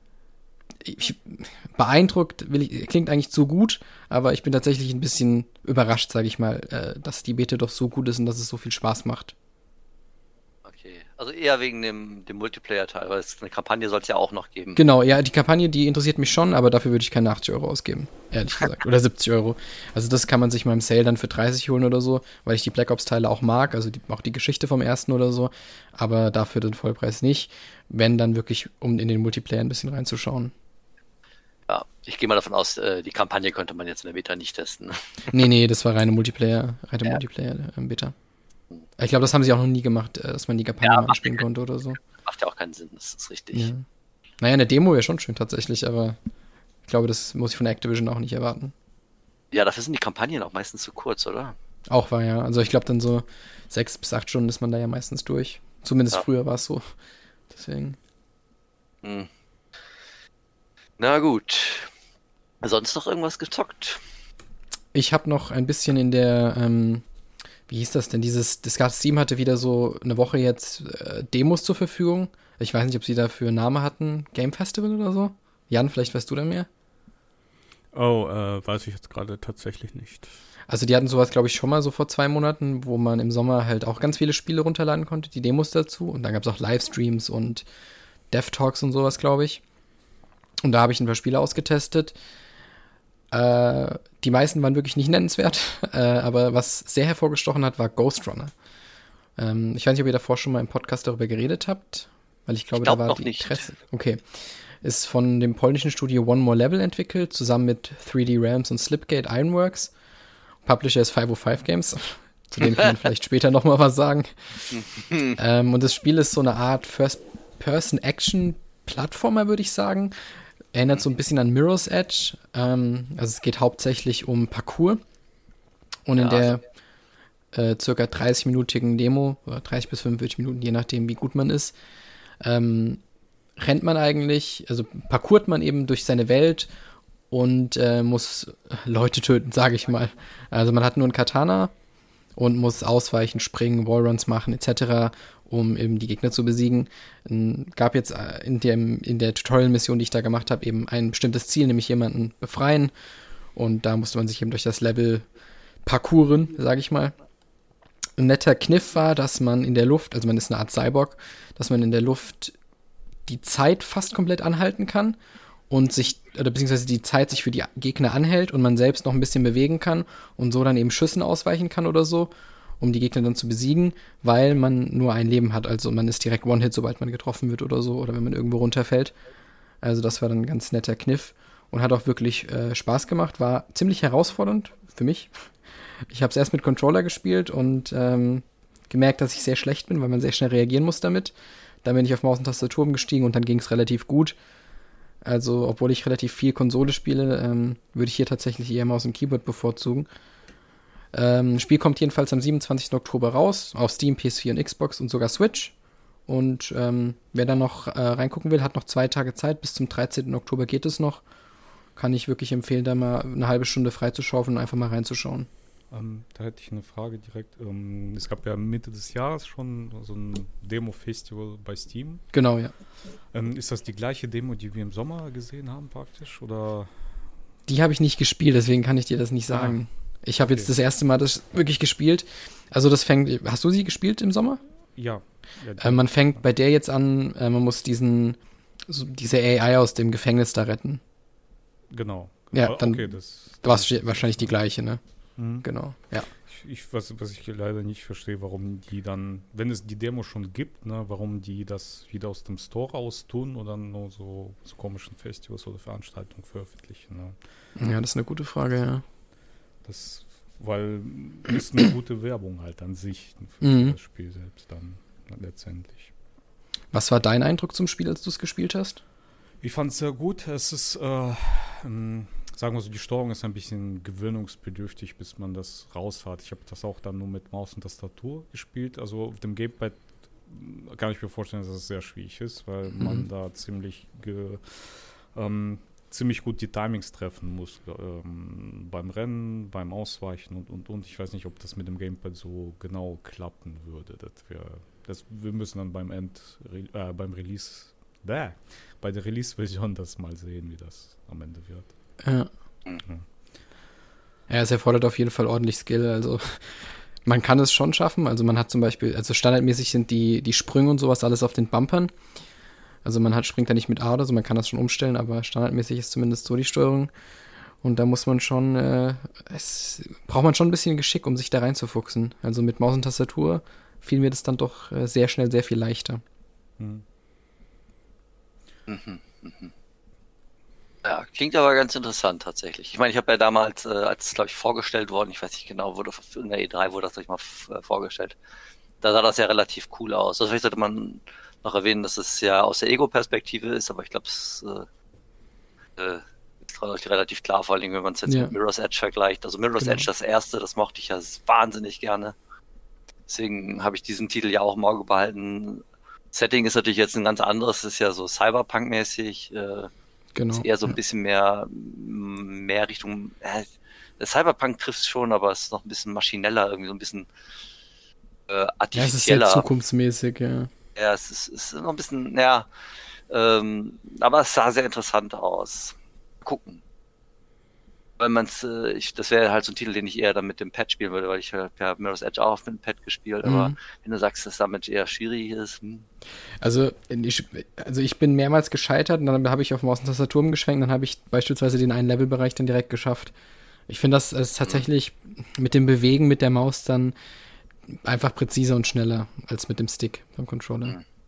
ich, beeindruckt, will ich, klingt eigentlich zu gut, aber ich bin tatsächlich ein bisschen überrascht, sage ich mal, äh, dass die Beta doch so gut ist und dass es so viel Spaß macht. Okay, also eher wegen dem, dem Multiplayer-Teil, weil es eine Kampagne soll es ja auch noch geben. Genau, ja, die Kampagne, die interessiert mich schon, aber dafür würde ich keine achtzig Euro ausgeben, ehrlich gesagt. Oder siebzig Euro. Also das kann man sich mal im Sale dann für dreißig holen oder so, weil ich die Black Ops-Teile auch mag, also die, auch die Geschichte vom ersten oder so, aber dafür den Vollpreis nicht, wenn dann wirklich, um in den Multiplayer ein bisschen reinzuschauen. Ja, ich gehe mal davon aus, äh, die Kampagne könnte man jetzt in der Beta nicht testen. Nee, nee, das war reine Multiplayer, reine Ja. Multiplayer-Beta. Ich glaube, das haben sie auch noch nie gemacht, äh, dass man die Kampagne Ja, mal anspielen konnte oder so. Macht ja auch keinen Sinn, das ist richtig. Ja. Naja, eine Demo wäre schon schön tatsächlich, aber ich glaube, das muss ich von der Activision auch nicht erwarten. Ja, dafür sind die Kampagnen auch meistens zu kurz, oder? Auch war ja, also ich glaube dann so sechs bis acht Stunden ist man da ja meistens durch. Zumindest Ja. früher war es so. Deswegen. Hm. Na gut. Sonst noch irgendwas gezockt? Ich habe noch ein bisschen in der, ähm, wie hieß das denn, dieses, das gab Steam hatte wieder so eine Woche jetzt äh, Demos zur Verfügung. Ich weiß nicht, ob sie dafür einen Namen hatten. Game Festival oder so? Jan, vielleicht weißt du da mehr? Oh, äh, weiß ich jetzt gerade tatsächlich nicht. Also die hatten sowas, glaube ich, schon mal so vor zwei Monaten, wo man im Sommer halt auch ganz viele Spiele runterladen konnte, die Demos dazu. Und dann gab es auch Livestreams und Dev-Talks und sowas, glaube ich. Und da habe ich ein paar Spiele ausgetestet. Äh, die meisten waren wirklich nicht nennenswert, äh, aber was sehr hervorgestochen hat, war Ghost Runner. Ähm, ich weiß nicht, ob ihr davor schon mal im Podcast darüber geredet habt, weil ich glaube, Ich glaub da war noch die nicht. Interesse. Okay. ist von dem polnischen Studio One More Level entwickelt, zusammen mit drei D Realms und Slipgate Ironworks. Publisher ist fünfhundertfünf Games, zu denen kann man vielleicht später nochmal was sagen. ähm, und das Spiel ist so eine Art First-Person-Action-Plattformer, würde ich sagen. Erinnert so ein bisschen an Mirror's Edge. Ähm, also es geht hauptsächlich um Parkour. Und in Ja, der äh, circa dreißig-minütigen Demo, oder dreißig bis fünfundvierzig Minuten, je nachdem, wie gut man ist, ähm, rennt man eigentlich, also parkourt man eben durch seine Welt und äh, muss Leute töten, sage ich mal. Also man hat nur ein Katana und muss ausweichen, springen, Wallruns machen et cetera, um eben die Gegner zu besiegen. Ähm, gab jetzt äh, in, dem, in der Tutorial-Mission, die ich da gemacht habe, eben ein bestimmtes Ziel, nämlich jemanden befreien. Und da musste man sich eben durch das Level parkouren, sage ich mal. Ein netter Kniff war, dass man in der Luft, also man ist eine Art Cyborg, dass man in der Luft die Zeit fast komplett anhalten kann und sich, oder beziehungsweise die Zeit sich für die Gegner anhält und man selbst noch ein bisschen bewegen kann und so dann eben Schüssen ausweichen kann oder so, um die Gegner dann zu besiegen, weil man nur ein Leben hat. Also man ist direkt One-Hit, sobald man getroffen wird oder so, oder wenn man irgendwo runterfällt. Also das war dann ein ganz netter Kniff und hat auch wirklich äh, Spaß gemacht, war ziemlich herausfordernd für mich. Ich habe es erst mit Controller gespielt und ähm, gemerkt, dass ich sehr schlecht bin, weil man sehr schnell reagieren muss damit. Dann bin ich auf Maus und Tastatur umgestiegen und dann ging es relativ gut. Also, obwohl ich relativ viel Konsole spiele, ähm, würde ich hier tatsächlich eher Maus und Keyboard bevorzugen. Ähm, das Spiel kommt jedenfalls am siebenundzwanzigsten Oktober raus, auf Steam, P S vier und Xbox und sogar Switch. Und ähm, wer da noch äh, reingucken will, hat noch zwei Tage Zeit. Bis zum dreizehnten Oktober geht es noch. Kann ich wirklich empfehlen, da mal eine halbe Stunde freizuschaufeln und einfach mal reinzuschauen. Ähm, da hätte ich eine Frage direkt. Ähm, es gab ja Mitte des Jahres schon so ein Demo-Festival bei Steam. Genau, ja. Ähm, ist das die gleiche Demo, die wir im Sommer gesehen haben praktisch? Oder? Die habe ich nicht gespielt, deswegen kann ich dir das nicht sagen. Ah, ich habe okay. jetzt das erste Mal das wirklich gespielt. Also das fängt, hast du sie gespielt im Sommer? Ja. ja äh, man fängt bei der jetzt an, äh, man muss diesen, so diese A I aus dem Gefängnis da retten. Genau. Ja, dann okay, das, war es wahrscheinlich die gleiche, ne? Mhm. Genau, ja. Ich, ich, was, was ich leider nicht verstehe, warum die dann, wenn es die Demo schon gibt, ne, warum die das wieder aus dem Store raus tun oder nur so zu komischen Festivals oder Veranstaltungen veröffentlichen. Ne? Ja, das ist eine gute Frage, ja. Das, weil ist eine gute Werbung halt an sich für mhm. das Spiel selbst dann letztendlich. Was war dein Eindruck zum Spiel, als du es gespielt hast? Ich fand es sehr gut. Es ist, äh, ähm, sagen wir so, die Steuerung ist ein bisschen gewöhnungsbedürftig, bis man das raus hat. Ich habe das auch dann nur mit Maus und Tastatur gespielt. Also auf dem Gamepad kann ich mir vorstellen, dass es sehr schwierig ist, weil mhm. man da ziemlich ge, ähm, ziemlich gut die Timings treffen muss. Ähm, beim Rennen, beim Ausweichen und, und, und. Ich weiß nicht, ob das mit dem Gamepad so genau klappen würde. Das wär, das, wir müssen dann beim End, äh, beim Release, bäh, bei der Release-Version das mal sehen, wie das am Ende wird. Ja. Ja. Ja, es erfordert auf jeden Fall ordentlich Skill. Also man kann es schon schaffen. Also man hat zum Beispiel, also standardmäßig sind die, die Sprünge und sowas alles auf den Bumpern. Also man hat, springt da nicht mit A oder so, man kann das schon umstellen, aber standardmäßig ist zumindest so die Steuerung. Und da muss man schon, äh, es braucht man schon ein bisschen Geschick, um sich da reinzufuchsen. Also mit Maus und Tastatur fiel mir das dann doch äh, sehr schnell sehr viel leichter. Mhm. Mhm, mhm. Ja, klingt aber ganz interessant tatsächlich. Ich meine, ich habe ja damals, äh, als es, glaube ich, vorgestellt worden, ich weiß nicht genau, wurde in der E drei wurde das, glaube ich, mal f- äh, vorgestellt. Da sah das ja relativ cool aus. Also vielleicht sollte man noch erwähnen, dass es ja aus der Ego-Perspektive ist, aber ich glaube, es äh, äh, ist relativ klar, vor allem, wenn man es jetzt Ja. mit Mirror's Edge vergleicht. Also Mirror's Genau. Edge, das erste, das mochte ich ja wahnsinnig gerne. Deswegen habe ich diesen Titel ja auch im Auge behalten. Setting ist natürlich jetzt ein ganz anderes, ist ja so Cyberpunk-mäßig, äh, Genau. ist eher so ein Ja. bisschen mehr, mehr Richtung, äh, der Cyberpunk trifft es schon, aber es ist noch ein bisschen maschineller, irgendwie so ein bisschen äh, Ja, es ist sehr artifizieller. zukunftsmäßig, ja. Ja, es ist, ist noch ein bisschen, ja, ähm, aber es sah sehr interessant aus. Gucken. Weil man's, äh, ich, das wäre halt so ein Titel, den ich eher dann mit dem Pad spielen würde, weil ich habe ja Mirror's Edge auch mit dem Pad gespielt, aber Mhm. wenn du sagst, dass es damit eher schwierig ist, hm. Also ich, also ich bin mehrmals gescheitert und dann habe ich auf Maus und Tastatur umgeschwenkt, dann habe ich beispielsweise den einen Levelbereich dann direkt geschafft. Ich finde, das ist tatsächlich mit dem Bewegen mit der Maus dann einfach präziser und schneller als mit dem Stick beim Controller. Mhm.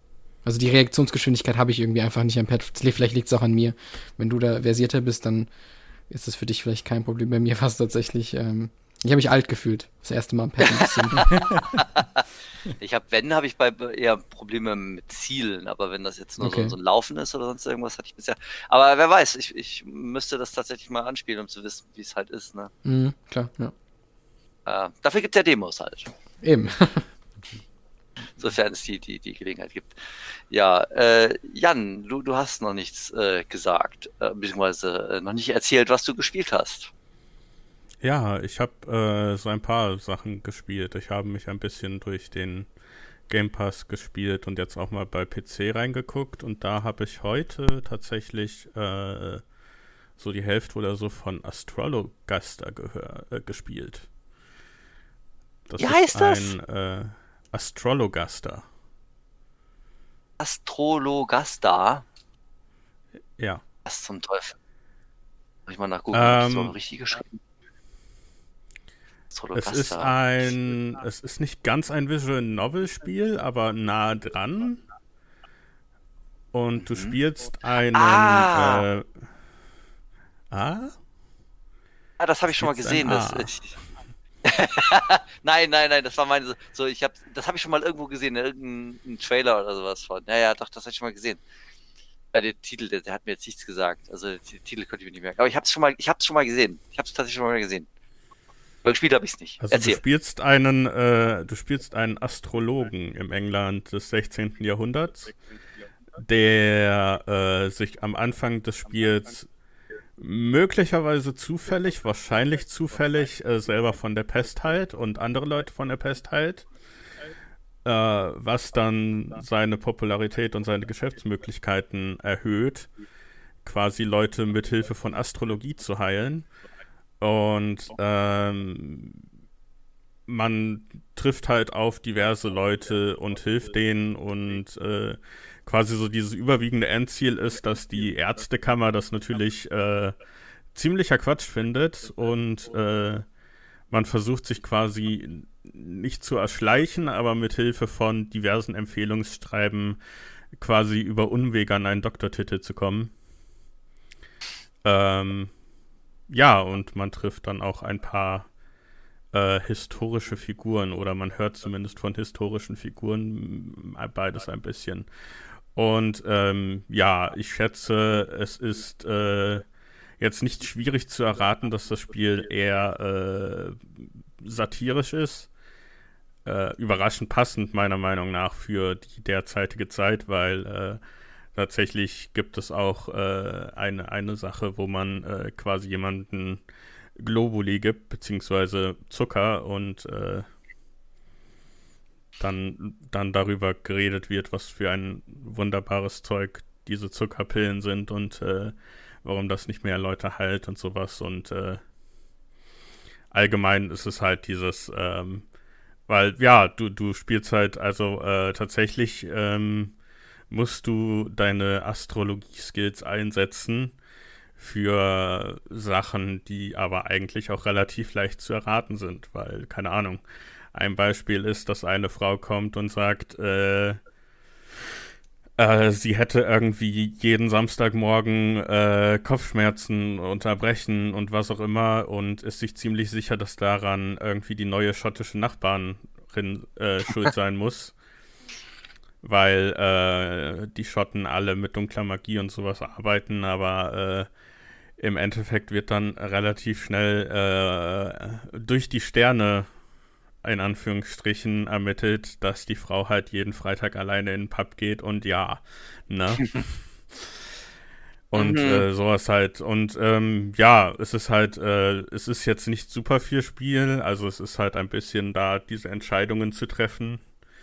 Also die Reaktionsgeschwindigkeit habe ich irgendwie einfach nicht am Pad. Vielleicht liegt es auch an mir. Wenn du da versierter bist, dann ist das für dich vielleicht kein Problem. Bei mir fast tatsächlich. Ähm, ich habe mich alt gefühlt. Das erste Mal am Pad ein bisschen. Ich habe, wenn, habe ich bei eher Probleme mit Zielen, aber wenn das jetzt nur Okay. so, so ein Laufen ist oder sonst irgendwas, hatte ich bisher. Aber wer weiß, ich, ich müsste das tatsächlich mal anspielen, um zu wissen, wie es halt ist. Ne? Mhm, klar, ja. Äh, dafür gibt es ja Demos halt. Eben. Sofern es die, die, die Gelegenheit gibt. Ja, äh, Jan, du, du hast noch nichts äh, gesagt, äh, beziehungsweise äh, noch nicht erzählt, was du gespielt hast. Ja, ich habe äh, so ein paar Sachen gespielt. Ich habe mich ein bisschen durch den Game Pass gespielt und jetzt auch mal bei P C reingeguckt. Und da habe ich heute tatsächlich äh, so die Hälfte oder so von Astrologaster gehör, äh, gespielt. Das Wie ist heißt das? ein äh, Astrologaster. Astrologasta? Ja. Was zum Teufel? Muss ich mal nach Google, ähm, so Ähm, richtig geschrieben. Es Astrologasta. ist ein, es ist nicht ganz ein Visual Novel Spiel, aber nah dran. Und du Mhm. spielst einen, Ah! äh, ah? Ah, das habe ich schon mal Gibt's ein gesehen. Das, A? ich, nein, nein, nein, das war meine, so- so, ich habe, das habe ich schon mal irgendwo gesehen, in irgendeinem Trailer oder sowas von. Ja, ja, doch, das habe ich schon mal gesehen. Bei der Titel, der, der hat mir jetzt nichts gesagt. Also den Titel konnte ich mir nicht merken. Aber ich habe es schon mal, ich habe es schon mal gesehen. Ich habe es tatsächlich schon mal gesehen. Aber gespielt habe ich es nicht. Also Erzähl. du spielst einen, äh, du spielst einen Astrologen im England des sechzehnten. Jahrhunderts, der äh, sich am Anfang des Spiels möglicherweise zufällig, wahrscheinlich zufällig, äh, selber von der Pest heilt und andere Leute von der Pest heilt, äh, was dann seine Popularität und seine Geschäftsmöglichkeiten erhöht, quasi Leute mit Hilfe von Astrologie zu heilen. Und ähm, man trifft halt auf diverse Leute und hilft denen und äh, quasi so dieses überwiegende Endziel ist, dass die Ärztekammer das natürlich äh, ziemlicher Quatsch findet und äh, man versucht sich quasi nicht zu erschleichen, aber mit Hilfe von diversen Empfehlungsschreiben quasi über Umwege an einen Doktortitel zu kommen. Ähm, ja, und man trifft dann auch ein paar äh, historische Figuren oder man hört zumindest von historischen Figuren, beides ein bisschen. Und ähm, ja, ich schätze, es ist äh, jetzt nicht schwierig zu erraten, dass das Spiel eher äh, satirisch ist. Äh, überraschend passend meiner Meinung nach für die derzeitige Zeit, weil äh, tatsächlich gibt es auch äh, eine, eine Sache, wo man äh, quasi jemanden Globuli gibt, beziehungsweise Zucker und äh, dann, dann darüber geredet wird, was für ein wunderbares Zeug diese Zuckerpillen sind und äh, warum das nicht mehr Leute heilt und sowas und äh, allgemein ist es halt dieses, ähm, weil ja, du, du spielst halt also äh, tatsächlich ähm, musst du deine Astrologie-Skills einsetzen für Sachen, die aber eigentlich auch relativ leicht zu erraten sind, weil, keine Ahnung, ein Beispiel ist, dass eine Frau kommt und sagt, äh, äh, sie hätte irgendwie jeden Samstagmorgen äh, Kopfschmerzen, Unterbrechen und was auch immer und ist sich ziemlich sicher, dass daran irgendwie die neue schottische Nachbarin äh, schuld sein muss. Weil äh, die Schotten alle mit dunkler Magie und sowas arbeiten, aber äh, im Endeffekt wird dann relativ schnell äh, durch die Sterne in Anführungsstrichen ermittelt, dass die Frau halt jeden Freitag alleine in den Pub geht und ja, ne? Und Mhm. äh, sowas halt. Und ähm, ja, es ist halt, äh, es ist jetzt nicht super viel Spiel, also es ist halt ein bisschen da, diese Entscheidungen zu treffen.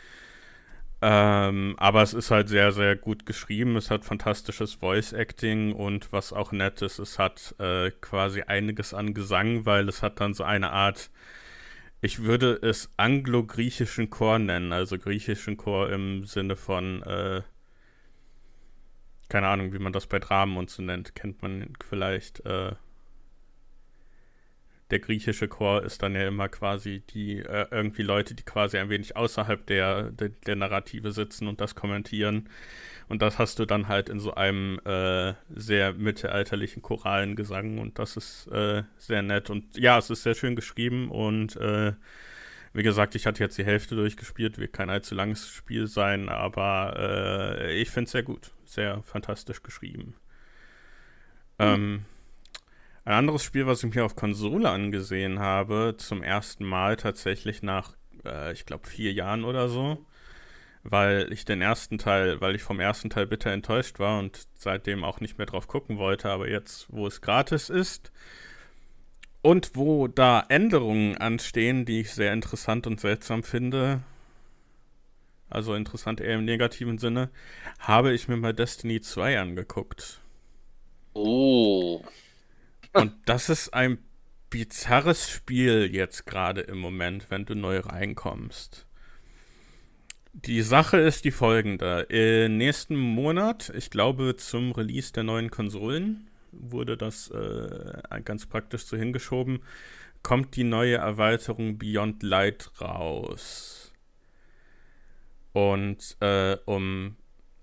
Ähm, aber es ist halt sehr, sehr gut geschrieben. Es hat fantastisches Voice-Acting und was auch nett ist, es hat äh, quasi einiges an Gesang, weil es hat dann so eine Art, ich würde es anglo-griechischen Chor nennen, also griechischen Chor im Sinne von, äh, keine Ahnung, wie man das bei Dramen und so nennt, kennt man vielleicht, äh, der griechische Chor ist dann ja immer quasi die, äh, irgendwie Leute, die quasi ein wenig außerhalb der, der, der Narrative sitzen und das kommentieren. Und das hast du dann halt in so einem äh, sehr mittelalterlichen choralen Gesang und das ist äh, sehr nett. Und ja, es ist sehr schön geschrieben und äh, wie gesagt, ich hatte jetzt die Hälfte durchgespielt, wird kein allzu langes Spiel sein, aber äh, ich finde es sehr gut, sehr fantastisch geschrieben. Mhm. Ähm, Ein anderes Spiel, was ich mir auf Konsole angesehen habe, zum ersten Mal tatsächlich nach, äh, ich glaube, vier Jahren oder so, weil ich den ersten Teil, weil ich vom ersten Teil bitter enttäuscht war und seitdem auch nicht mehr drauf gucken wollte, aber jetzt, wo es gratis ist und wo da Änderungen anstehen, die ich sehr interessant und seltsam finde, also interessant eher im negativen Sinne, habe ich mir mal Destiny zwei angeguckt. Oh. Und das ist ein bizarres Spiel jetzt gerade im Moment, wenn du neu reinkommst. Die Sache ist die folgende. Im nächsten Monat, ich glaube zum Release der neuen Konsolen, wurde das äh, ganz praktisch so hingeschoben, kommt die neue Erweiterung Beyond Light raus. Und äh, um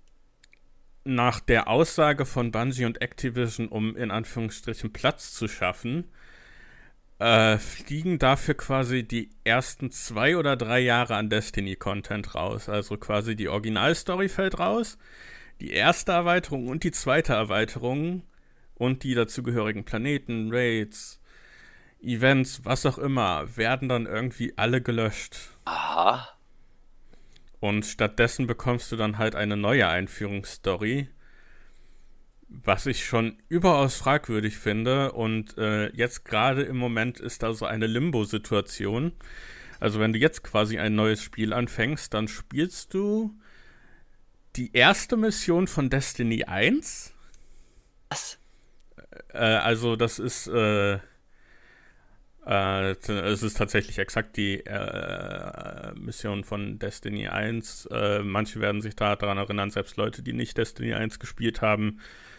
nach der Aussage von Bungie und Activision, um in Anführungsstrichen Platz zu schaffen, äh, fliegen dafür quasi die ersten zwei oder drei Jahre an Destiny-Content raus. Also quasi die Originalstory fällt raus, die erste Erweiterung und die zweite Erweiterung und die dazugehörigen Planeten, Raids, Events, was auch immer, werden dann irgendwie alle gelöscht. Aha. Und stattdessen bekommst du dann halt eine neue Einführungsstory, was ich schon überaus fragwürdig finde. Und äh, jetzt gerade im Moment ist da so eine Limbo-Situation. Also wenn du jetzt quasi ein neues Spiel anfängst, dann spielst du die erste Mission von Destiny eins. Was? Äh, also das ist... Äh, Äh, es ist tatsächlich exakt die äh, Mission von Destiny eins. Äh, manche werden sich da daran erinnern, selbst Leute, die nicht Destiny eins gespielt haben.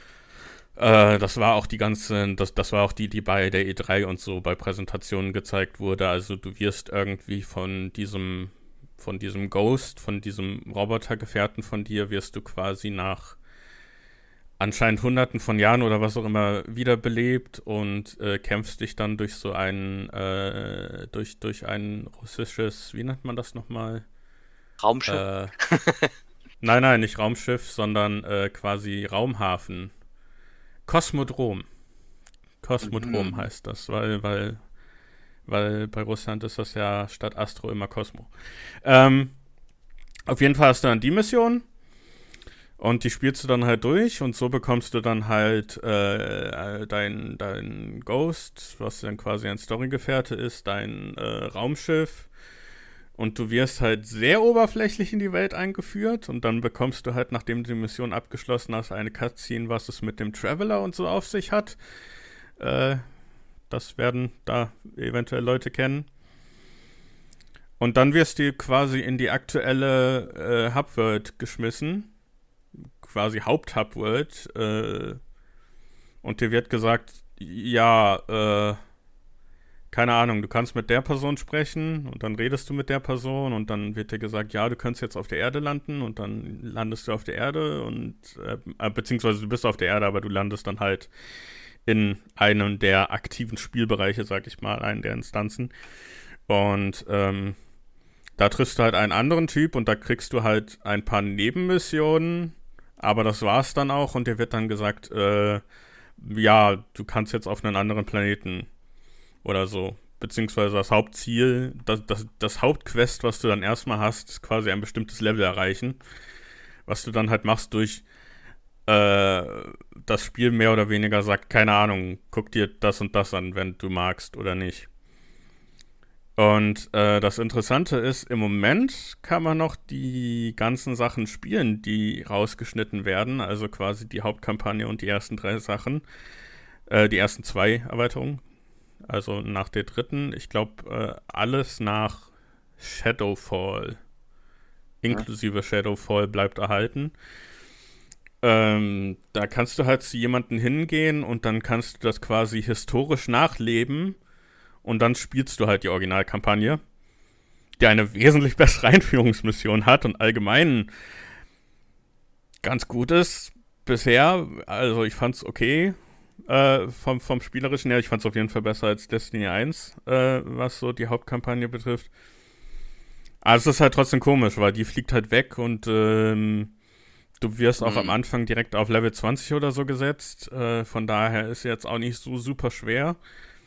Äh, das war auch die ganze, das, das war auch die, die bei der E drei und so bei Präsentationen gezeigt wurde. Also du wirst irgendwie von diesem, von diesem Ghost, von diesem Robotergefährten von dir, wirst du quasi nach anscheinend hunderten von Jahren oder was auch immer wiederbelebt und äh, kämpfst dich dann durch so ein äh, durch, durch ein russisches, wie nennt man das nochmal? Raumschiff? Äh, nein, nein, nicht Raumschiff, sondern äh, quasi Raumhafen. Kosmodrom. Kosmodrom mhm. heißt das, weil, weil, weil bei Russland ist das ja statt Astro immer Kosmo. Ähm, auf jeden Fall hast du dann die Mission. Und die spielst du dann halt durch und so bekommst du dann halt äh, dein, dein Ghost, was dann quasi ein Storygefährte ist, dein äh, Raumschiff und du wirst halt sehr oberflächlich in die Welt eingeführt und dann bekommst du halt, nachdem du die Mission abgeschlossen hast, eine Cutscene, was es mit dem Traveler und so auf sich hat. Äh, das werden da eventuell Leute kennen. Und dann wirst du quasi in die aktuelle äh, Hubworld geschmissen. Quasi Haupt-Hub-World äh, und dir wird gesagt, ja, äh, keine Ahnung, du kannst mit der Person sprechen und dann redest du mit der Person und dann wird dir gesagt, ja, du kannst jetzt auf der Erde landen und dann landest du auf der Erde und äh, beziehungsweise du bist auf der Erde, aber du landest dann halt in einem der aktiven Spielbereiche, sag ich mal, einen der Instanzen und ähm, da triffst du halt einen anderen Typ und da kriegst du halt ein paar Nebenmissionen. Aber das war's dann auch und dir wird dann gesagt, äh, ja, du kannst jetzt auf einen anderen Planeten oder so. Beziehungsweise das Hauptziel, das, das, das Hauptquest, was du dann erstmal hast, ist quasi ein bestimmtes Level erreichen. Was du dann halt machst durch äh, das Spiel mehr oder weniger sagt, keine Ahnung, guck dir das und das an, wenn du magst oder nicht. Und äh, das Interessante ist, im Moment kann man noch die ganzen Sachen spielen, die rausgeschnitten werden, also quasi die Hauptkampagne und die ersten drei Sachen, äh, die ersten zwei Erweiterungen, also nach der dritten, ich glaube, äh, alles nach Shadowfall, inklusive Shadowfall bleibt erhalten. Ähm, da kannst du halt zu jemandem hingehen und dann kannst du das quasi historisch nachleben. und dann spielst du halt die Originalkampagne, die eine wesentlich bessere Einführungsmission hat und allgemein ganz gut ist bisher. Also ich fand's okay äh, vom, vom Spielerischen her. Ich fand's auf jeden Fall besser als Destiny eins, äh, was so die Hauptkampagne betrifft. Aber es ist halt trotzdem komisch, weil die fliegt halt weg und ähm, du wirst auch mhm. am Anfang direkt auf Level zwanzig oder so gesetzt. Äh, von daher ist jetzt auch nicht so super schwer.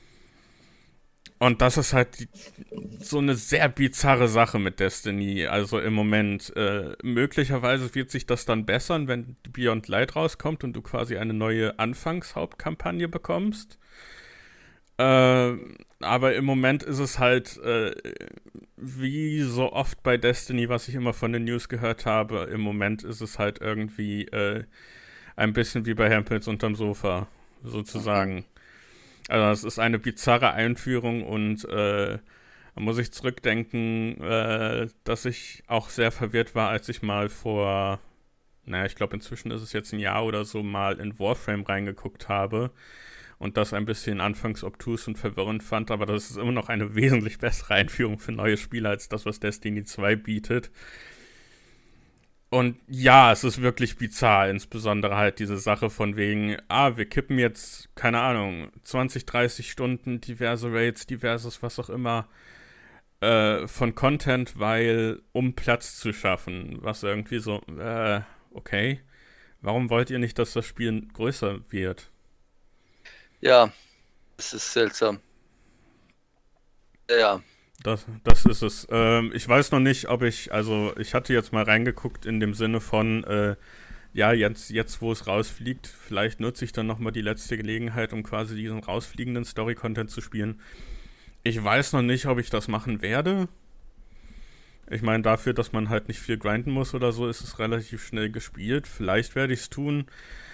Und das ist halt die, so eine sehr bizarre Sache mit Destiny. Also im Moment, äh, möglicherweise wird sich das dann bessern, wenn Beyond Light rauskommt und du quasi eine neue Anfangshauptkampagne bekommst. Äh, aber im Moment ist es halt, äh, wie so oft bei Destiny, was ich immer von den News gehört habe, im Moment ist es halt irgendwie äh, ein bisschen wie bei Hempels unterm Sofa, sozusagen. Also es ist eine bizarre Einführung und äh, da muss ich zurückdenken, äh, dass ich auch sehr verwirrt war, als ich mal vor, naja, ich glaube inzwischen ist es jetzt ein Jahr oder so, mal in Warframe reingeguckt habe und das ein bisschen anfangs obtus und verwirrend fand, aber das ist immer noch eine wesentlich bessere Einführung für neue Spieler als das, was Destiny zwei bietet. Und ja, es ist wirklich bizarr, insbesondere halt diese Sache von wegen, ah, wir kippen jetzt, keine Ahnung, zwanzig, dreißig Stunden, diverse Raids, diverses, was auch immer, äh, von Content, weil, um Platz zu schaffen, was irgendwie so, äh, okay, warum wollt ihr nicht, dass das Spiel größer wird? Ja, das ist seltsam. Ja. Das, das ist es. Ähm, ich weiß noch nicht, ob ich, also ich hatte jetzt mal reingeguckt in dem Sinne von, äh, ja, jetzt, jetzt wo es rausfliegt, vielleicht nutze ich dann nochmal die letzte Gelegenheit, um quasi diesen rausfliegenden Story-Content zu spielen. Ich weiß noch nicht, ob ich das machen werde. Ich meine, dafür, dass man halt nicht viel grinden muss oder so, ist es relativ schnell gespielt. Vielleicht werde ich es tun.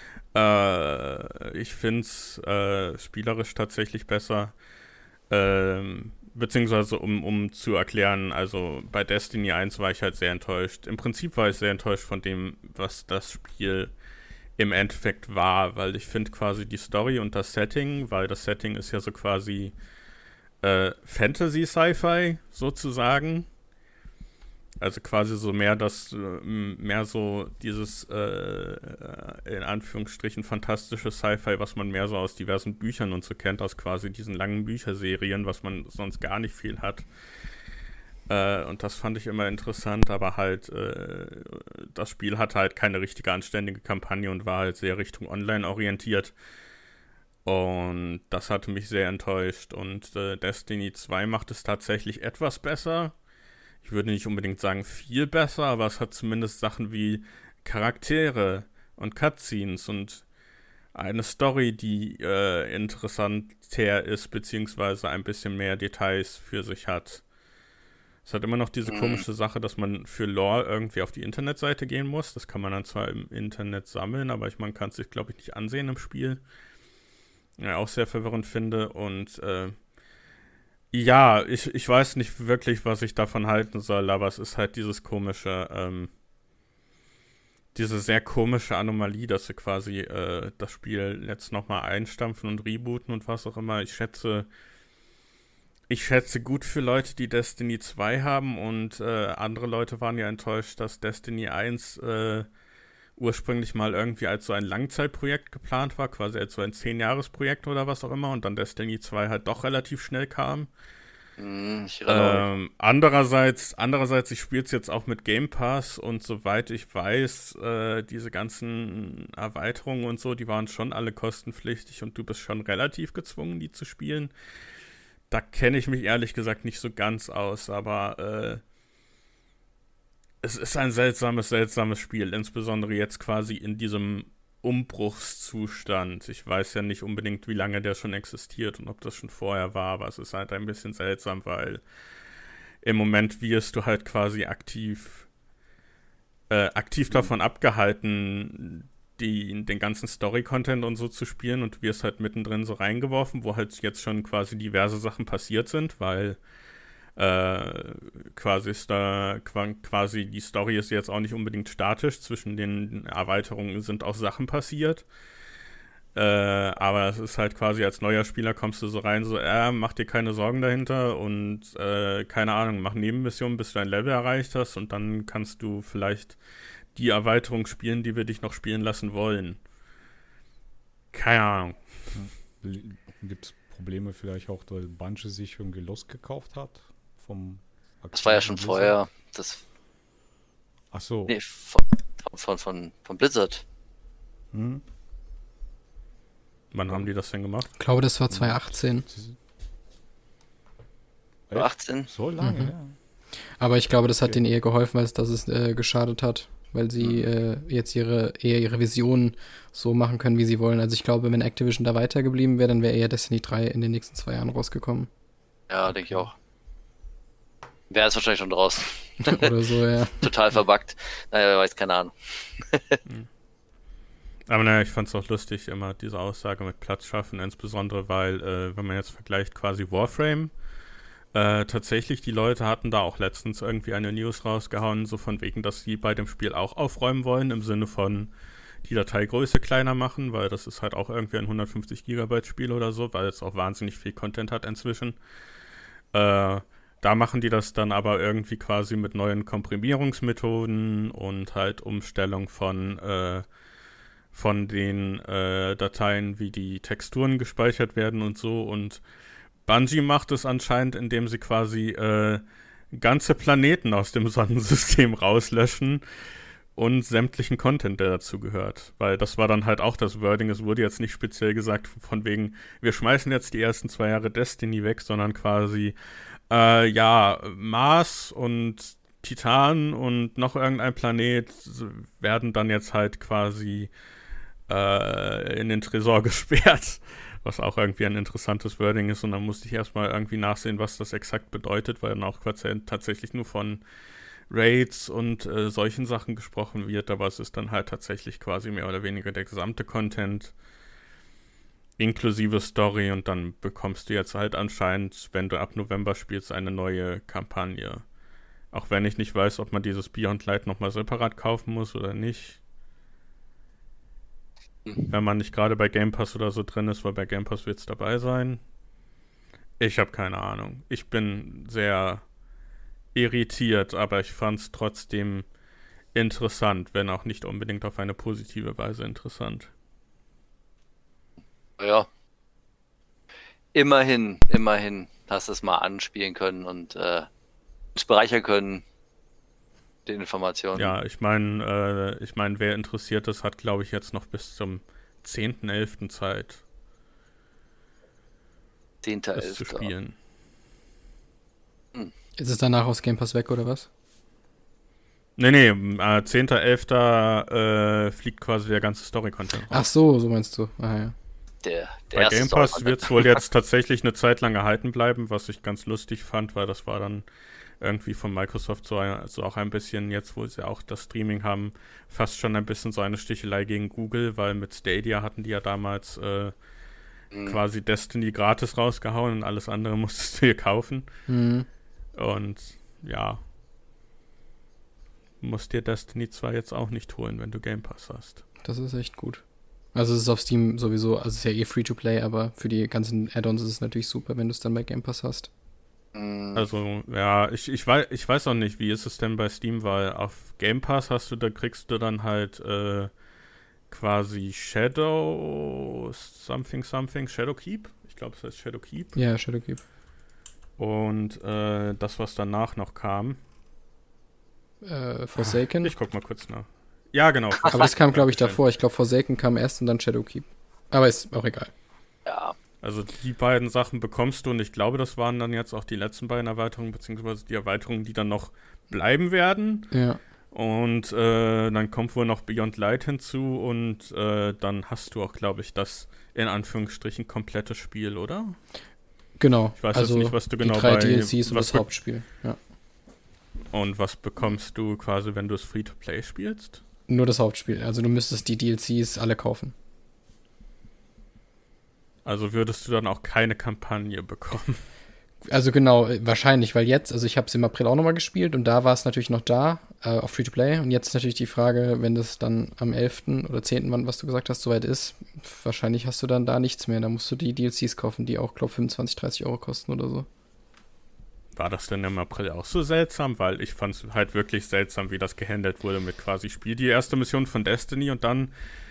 Äh, ich finde es äh, spielerisch tatsächlich besser. Ähm, Beziehungsweise, um, um zu erklären, also bei Destiny eins war ich halt sehr enttäuscht. Im Prinzip war ich sehr enttäuscht von dem, was das Spiel im Endeffekt war, weil ich finde quasi die Story und das Setting, weil das Setting ist ja so quasi äh, Fantasy-Sci-Fi sozusagen. Also quasi so mehr das, mehr so dieses, äh, in Anführungsstrichen, fantastische Sci-Fi, was man mehr so aus diversen Büchern und so kennt, aus quasi diesen langen Bücherserien, was man sonst gar nicht viel hat. Äh, und das fand ich immer interessant, aber halt, äh, das Spiel hatte halt keine richtige anständige Kampagne und war halt sehr Richtung Online orientiert. Und das hatte mich sehr enttäuscht. Und äh, Destiny zwei macht es tatsächlich etwas besser. Ich würde nicht unbedingt sagen viel besser, aber es hat zumindest Sachen wie Charaktere und Cutscenes und eine Story, die äh, interessanter ist, beziehungsweise ein bisschen mehr Details für sich hat. Es hat immer noch diese komische Sache, dass man für Lore irgendwie auf die Internetseite gehen muss. Das kann man dann zwar im Internet sammeln, aber ich, man kann es sich, glaube ich, nicht ansehen im Spiel. Ja, auch sehr verwirrend finde und äh, ja, ich, ich weiß nicht wirklich, was ich davon halten soll, aber es ist halt dieses komische, ähm, diese sehr komische Anomalie, dass sie quasi äh, das Spiel jetzt nochmal einstampfen und rebooten und was auch immer. Ich schätze, ich schätze gut für Leute, die Destiny zwei haben und äh, andere Leute waren ja enttäuscht, dass Destiny eins äh, ursprünglich mal irgendwie als so ein Langzeitprojekt geplant war, quasi als so ein zehn-Jahres-Projekt oder was auch immer und dann Destiny zwei halt doch relativ schnell kam. Mm, ich ähm, andererseits, andererseits, ich spiele es jetzt auch mit Game Pass und soweit ich weiß, äh, diese ganzen Erweiterungen und so, die waren schon alle kostenpflichtig und du bist schon relativ gezwungen, die zu spielen. Da kenne ich mich ehrlich gesagt nicht so ganz aus, aber äh, es ist ein seltsames, seltsames Spiel, insbesondere jetzt quasi in diesem Umbruchszustand. Ich weiß ja nicht unbedingt, wie lange der schon existiert und ob das schon vorher war, aber es ist halt ein bisschen seltsam, weil im Moment wirst du halt quasi aktiv äh, aktiv davon abgehalten, die, den ganzen Story-Content und so zu spielen und du wirst halt mittendrin so reingeworfen, wo halt jetzt schon quasi diverse Sachen passiert sind, weil Äh, quasi ist da quasi die Story ist jetzt auch nicht unbedingt statisch, zwischen den Erweiterungen sind auch Sachen passiert. Äh, aber es ist halt quasi, als neuer Spieler kommst du so rein, so, äh, mach dir keine Sorgen dahinter und äh, keine Ahnung, mach Nebenmissionen, bis du ein Level erreicht hast und dann kannst du vielleicht die Erweiterung spielen, die wir dich noch spielen lassen wollen. Keine Ahnung. Gibt es Probleme vielleicht auch, weil Bungie sich irgendwie losgekauft hat? Vom Das war ja schon Blizzard? vorher. Das, Ach so. nee, von, von, von, von Blizzard. Hm? Wann haben die das denn gemacht? Ich glaube, das war zwanzig achtzehn. Echt? achtzehn? So lange, Mhm. ja. Aber ich glaube, das hat Okay. denen eher geholfen, als dass es äh, geschadet hat, weil sie äh, jetzt ihre eher ihre Vision so machen können, wie sie wollen. Also ich glaube, wenn Activision da weitergeblieben wäre, dann wäre eher Destiny drei in den nächsten zwei Jahren rausgekommen. Ja, denke ich auch. Wäre es wahrscheinlich schon draußen. Oder so, ja. Total verbuggt. Naja, wer weiß, keine Ahnung. Aber naja, ich fand es auch lustig, immer diese Aussage mit Platz schaffen, insbesondere weil, äh, wenn man jetzt vergleicht quasi Warframe, äh, tatsächlich die Leute hatten da auch letztens irgendwie eine News rausgehauen, so von wegen, dass sie bei dem Spiel auch aufräumen wollen, im Sinne von die Dateigröße kleiner machen, weil das ist halt auch irgendwie ein hundertfünfzig Gigabyte Spiel oder so, weil es auch wahnsinnig viel Content hat inzwischen. Äh, da machen die das dann aber irgendwie quasi mit neuen Komprimierungsmethoden und halt Umstellung von äh, von den äh, Dateien, wie die Texturen gespeichert werden und so. Und Bungie macht es anscheinend, indem sie quasi äh, ganze Planeten aus dem Sonnensystem rauslöschen und sämtlichen Content, der dazu gehört. Weil das war dann halt auch das Wording, es wurde jetzt nicht speziell gesagt von wegen, wir schmeißen jetzt die ersten zwei Jahre Destiny weg, sondern quasi, äh, ja, Mars und Titan und noch irgendein Planet werden dann jetzt halt quasi äh, in den Tresor gesperrt, was auch irgendwie ein interessantes Wording ist, und dann musste ich erstmal irgendwie nachsehen, was das exakt bedeutet, weil dann auch quasi tatsächlich nur von Raids und äh, solchen Sachen gesprochen wird, aber es ist dann halt tatsächlich quasi mehr oder weniger der gesamte Content inklusive Story, und dann bekommst du jetzt halt anscheinend, wenn du ab November spielst, eine neue Kampagne. Auch wenn ich nicht weiß, ob man dieses Beyond Light nochmal separat kaufen muss oder nicht. Wenn man nicht gerade bei Game Pass oder so drin ist, weil bei Game Pass wird es dabei sein. Ich habe keine Ahnung. Ich bin sehr irritiert, aber ich fand es trotzdem interessant, wenn auch nicht unbedingt auf eine positive Weise interessant. Ja. Immerhin, immerhin hast du es mal anspielen können und äh, es bereichern können, die Informationen. Ja, ich meine, äh, ich meine, wer interessiert ist, hat, glaube ich, jetzt noch bis zum zehnten elften Zeit, zehnter das zu elfter spielen. Ist es danach aus Game Pass weg, oder was? Nee, nee, äh, zehnter elfter äh, fliegt quasi der ganze Story-Content raus. Ach so, so meinst du. Ah, ja. Der, der Bei erste Game Pass Story-Content. wird es wohl jetzt tatsächlich eine Zeit lang erhalten bleiben, was ich ganz lustig fand, weil das war dann irgendwie von Microsoft so, ein, so auch ein bisschen, jetzt wo sie auch das Streaming haben, fast schon ein bisschen so eine Stichelei gegen Google, weil mit Stadia hatten die ja damals äh, Mhm. quasi Destiny gratis rausgehauen und alles andere musstest du hier kaufen. Mhm. Und ja, musst dir Destiny zwei jetzt auch nicht holen, wenn du Game Pass hast. Das ist echt gut. Also es ist auf Steam sowieso, also es ist ja eh Free-to-Play, aber für die ganzen Add-ons ist es natürlich super, wenn du es dann bei Game Pass hast. Mhm. Also, ja, ich, ich, weiß, ich weiß auch nicht, wie ist es denn bei Steam, weil auf Game Pass hast du, da kriegst du dann halt äh, quasi Shadow something something, Shadowkeep? Ich glaube, es heißt Shadowkeep. Ja, Shadowkeep. Und äh, das, was danach noch kam. Äh, Forsaken. Ich guck mal kurz nach. Ja, genau. Aber das kam, glaube ich, Forsaken. davor. Ich glaube, Forsaken kam erst und dann Shadowkeep. Aber ist auch egal. Ja, Also die beiden Sachen bekommst du, und ich glaube, das waren dann jetzt auch die letzten beiden Erweiterungen, beziehungsweise die Erweiterungen, die dann noch bleiben werden. Ja. Und äh, dann kommt wohl noch Beyond Light hinzu, und äh, dann hast du auch, glaube ich, das in Anführungsstrichen komplette Spiel, oder? Genau. Ich weiß also jetzt nicht, was du genau die drei bei- D L Cs und was das be- Hauptspiel. Ja. Und was bekommst du quasi, wenn du es Free-to-Play spielst? Nur das Hauptspiel. Also du müsstest die D L Cs alle kaufen. Also würdest du dann auch keine Kampagne bekommen? Also genau, äh, wahrscheinlich, weil jetzt, also ich habe es im April auch nochmal gespielt und da war es natürlich noch da, äh, auf Free-to-Play. Und jetzt ist natürlich die Frage, wenn das dann am elften oder zehnten, wann, was du gesagt hast, soweit ist, wahrscheinlich hast du dann da nichts mehr. Da musst du die D L Cs kaufen, die auch, glaube ich, fünfundzwanzig, dreißig Euro kosten oder so. War das denn im April auch so seltsam? Weil ich fand es halt wirklich seltsam, wie das gehandelt wurde mit quasi Spiel die erste Mission von Destiny und dann,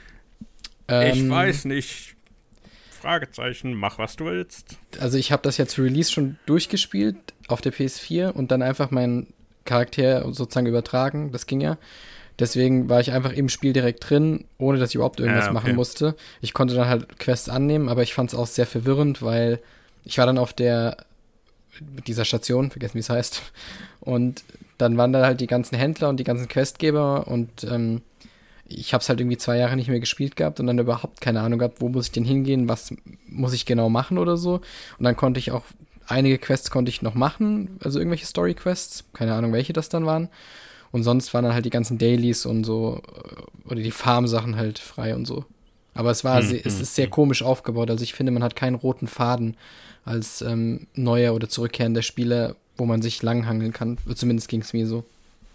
ähm, ich weiß nicht, Fragezeichen, mach was du willst. Also ich habe das jetzt Release schon durchgespielt auf der P S vier und dann einfach meinen Charakter sozusagen übertragen, das ging ja. Deswegen war ich einfach im Spiel direkt drin, ohne dass ich überhaupt irgendwas ja, okay. machen musste. Ich konnte dann halt Quests annehmen, aber ich fand es auch sehr verwirrend, weil ich war dann auf der dieser Station, vergessen wie es heißt, und dann waren da halt die ganzen Händler und die ganzen Questgeber und ähm, ich habe es halt irgendwie zwei Jahre nicht mehr gespielt gehabt und dann überhaupt keine Ahnung gehabt, wo muss ich denn hingehen, was muss ich genau machen oder so. Und dann konnte ich auch, einige Quests konnte ich noch machen, also irgendwelche Story-Quests, keine Ahnung, welche das dann waren. Und sonst waren dann halt die ganzen Dailies und so, oder die Farm-Sachen halt frei und so. Aber es war, hm, sehr, hm, es ist sehr komisch aufgebaut, also ich finde, man hat keinen roten Faden als ähm, neuer oder zurückkehrender Spieler, wo man sich langhangeln kann. Zumindest ging es mir so.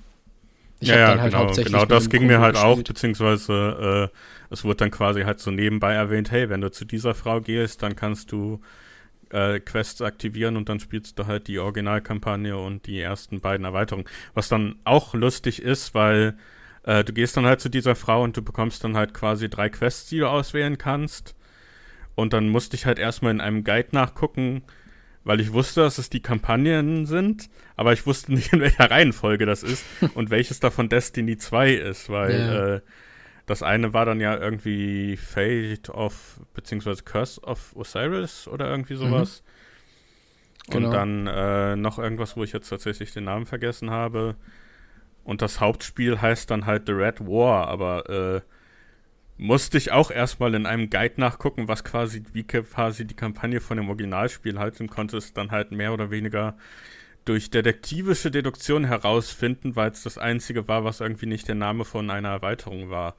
Ich ja, hab ja, dann halt genau, hauptsächlich genau mit das dem ging mir Kumpel halt auch, gespielt. beziehungsweise äh, es wurde dann quasi halt so nebenbei erwähnt, hey, wenn du zu dieser Frau gehst, dann kannst du äh, Quests aktivieren und dann spielst du halt die Originalkampagne und die ersten beiden Erweiterungen. Was dann auch lustig ist, weil äh, du gehst dann halt zu dieser Frau und du bekommst dann halt quasi drei Quests, die du auswählen kannst. Und dann musste ich halt erstmal in einem Guide nachgucken, weil ich wusste, dass es die Kampagnen sind, aber ich wusste nicht, in welcher Reihenfolge das ist und welches davon Destiny zwei ist, weil Ja. äh, das eine war dann ja irgendwie Fate of, beziehungsweise Curse of Osiris oder irgendwie sowas. Genau. Und dann äh, noch irgendwas, wo ich jetzt tatsächlich den Namen vergessen habe. Und das Hauptspiel heißt dann halt The Red War, aber äh, musste ich auch erstmal in einem Guide nachgucken, was quasi, wie quasi die Kampagne von dem Originalspiel halt, und konnte es dann halt mehr oder weniger durch detektivische Deduktion herausfinden, weil es das einzige war, was irgendwie nicht der Name von einer Erweiterung war.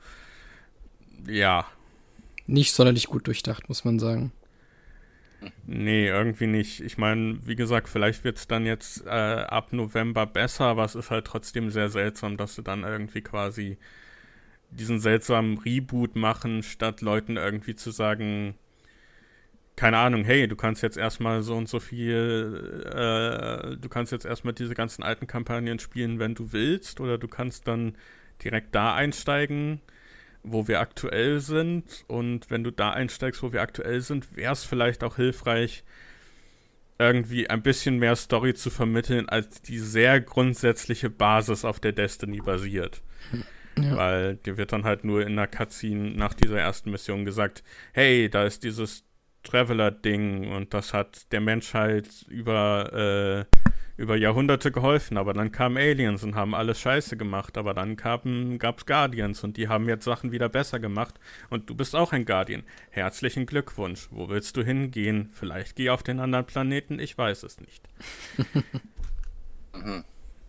Ja. Nicht sonderlich gut durchdacht, muss man sagen. Nee, irgendwie nicht. Ich meine, wie gesagt, vielleicht wird es dann jetzt äh, ab November besser, aber es ist halt trotzdem sehr seltsam, dass sie dann irgendwie quasi diesen seltsamen Reboot machen, statt Leuten irgendwie zu sagen, keine Ahnung, hey, du kannst jetzt erstmal so und so viel, äh, du kannst jetzt erstmal diese ganzen alten Kampagnen spielen, wenn du willst, oder du kannst dann direkt da einsteigen, wo wir aktuell sind, und wenn du da einsteigst, wo wir aktuell sind, wäre es vielleicht auch hilfreich, irgendwie ein bisschen mehr Story zu vermitteln, als die sehr grundsätzliche Basis, auf der Destiny basiert. Ja. Weil dir wird dann halt nur in der Cutscene nach dieser ersten Mission gesagt, hey, da ist dieses Traveler-Ding und das hat der Menschheit über, äh, über Jahrhunderte geholfen, aber dann kamen Aliens und haben alles scheiße gemacht, aber dann kamen, gab's Guardians und die haben jetzt Sachen wieder besser gemacht und du bist auch ein Guardian. Herzlichen Glückwunsch. Wo willst du hingehen? Vielleicht geh auf den anderen Planeten, ich weiß es nicht. Mhm.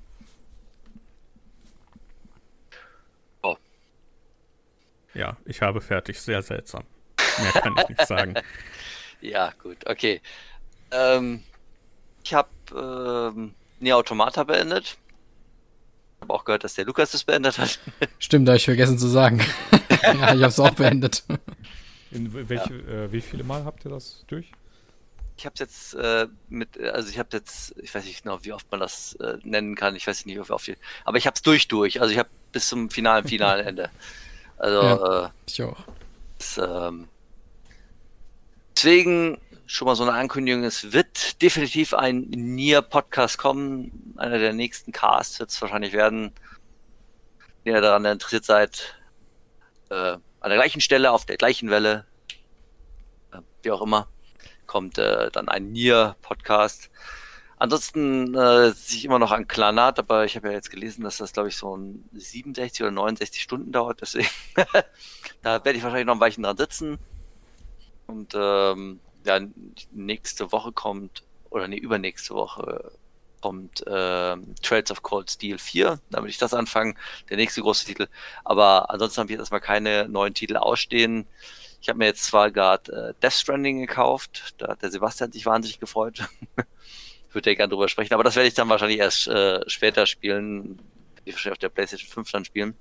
Ja, ich habe fertig. Sehr seltsam. Mehr kann ich nicht sagen. Ja, gut, okay. Ähm, ich habe ähm, Nier Automata beendet. Ich habe auch gehört, dass der Lukas das beendet hat. Stimmt, da habe ich vergessen zu sagen. Ja, ich habe es auch beendet. In welche, ja. äh, wie viele Mal habt ihr das durch? Ich habe jetzt äh, mit, also ich habe jetzt, ich weiß nicht genau, wie oft man das äh, nennen kann. Ich weiß nicht, wie oft, aber ich habe es durch durch. Also ich habe bis zum finalen, finalen Ende. Also, ja, äh, ich auch. Das, ähm, deswegen schon mal so eine Ankündigung, es wird definitiv ein Nier-Podcast kommen. Einer der nächsten Casts wird es wahrscheinlich werden. Wenn ihr daran interessiert seid, äh, an der gleichen Stelle, auf der gleichen Welle, äh, wie auch immer, kommt äh, dann ein Nier-Podcast. Ansonsten äh, sich immer noch an Clanat, aber ich habe ja jetzt gelesen, dass das, glaube ich, so ein siebenundsechzig oder neunundsechzig Stunden dauert, deswegen da werde ich wahrscheinlich noch ein Weilchen dran sitzen. Und ähm, ja, nächste Woche kommt, oder nee, übernächste Woche kommt äh, Trails of Cold Steel vier, damit ich das anfangen, der nächste große Titel. Aber ansonsten habe ich jetzt erstmal keine neuen Titel ausstehen. Ich habe mir jetzt zwar gerade äh, Death Stranding gekauft, da hat der Sebastian sich wahnsinnig gefreut. würde ja gerne drüber sprechen, aber das werde ich dann wahrscheinlich erst äh, später spielen. Ich wahrscheinlich auf der PlayStation fünf dann spielen.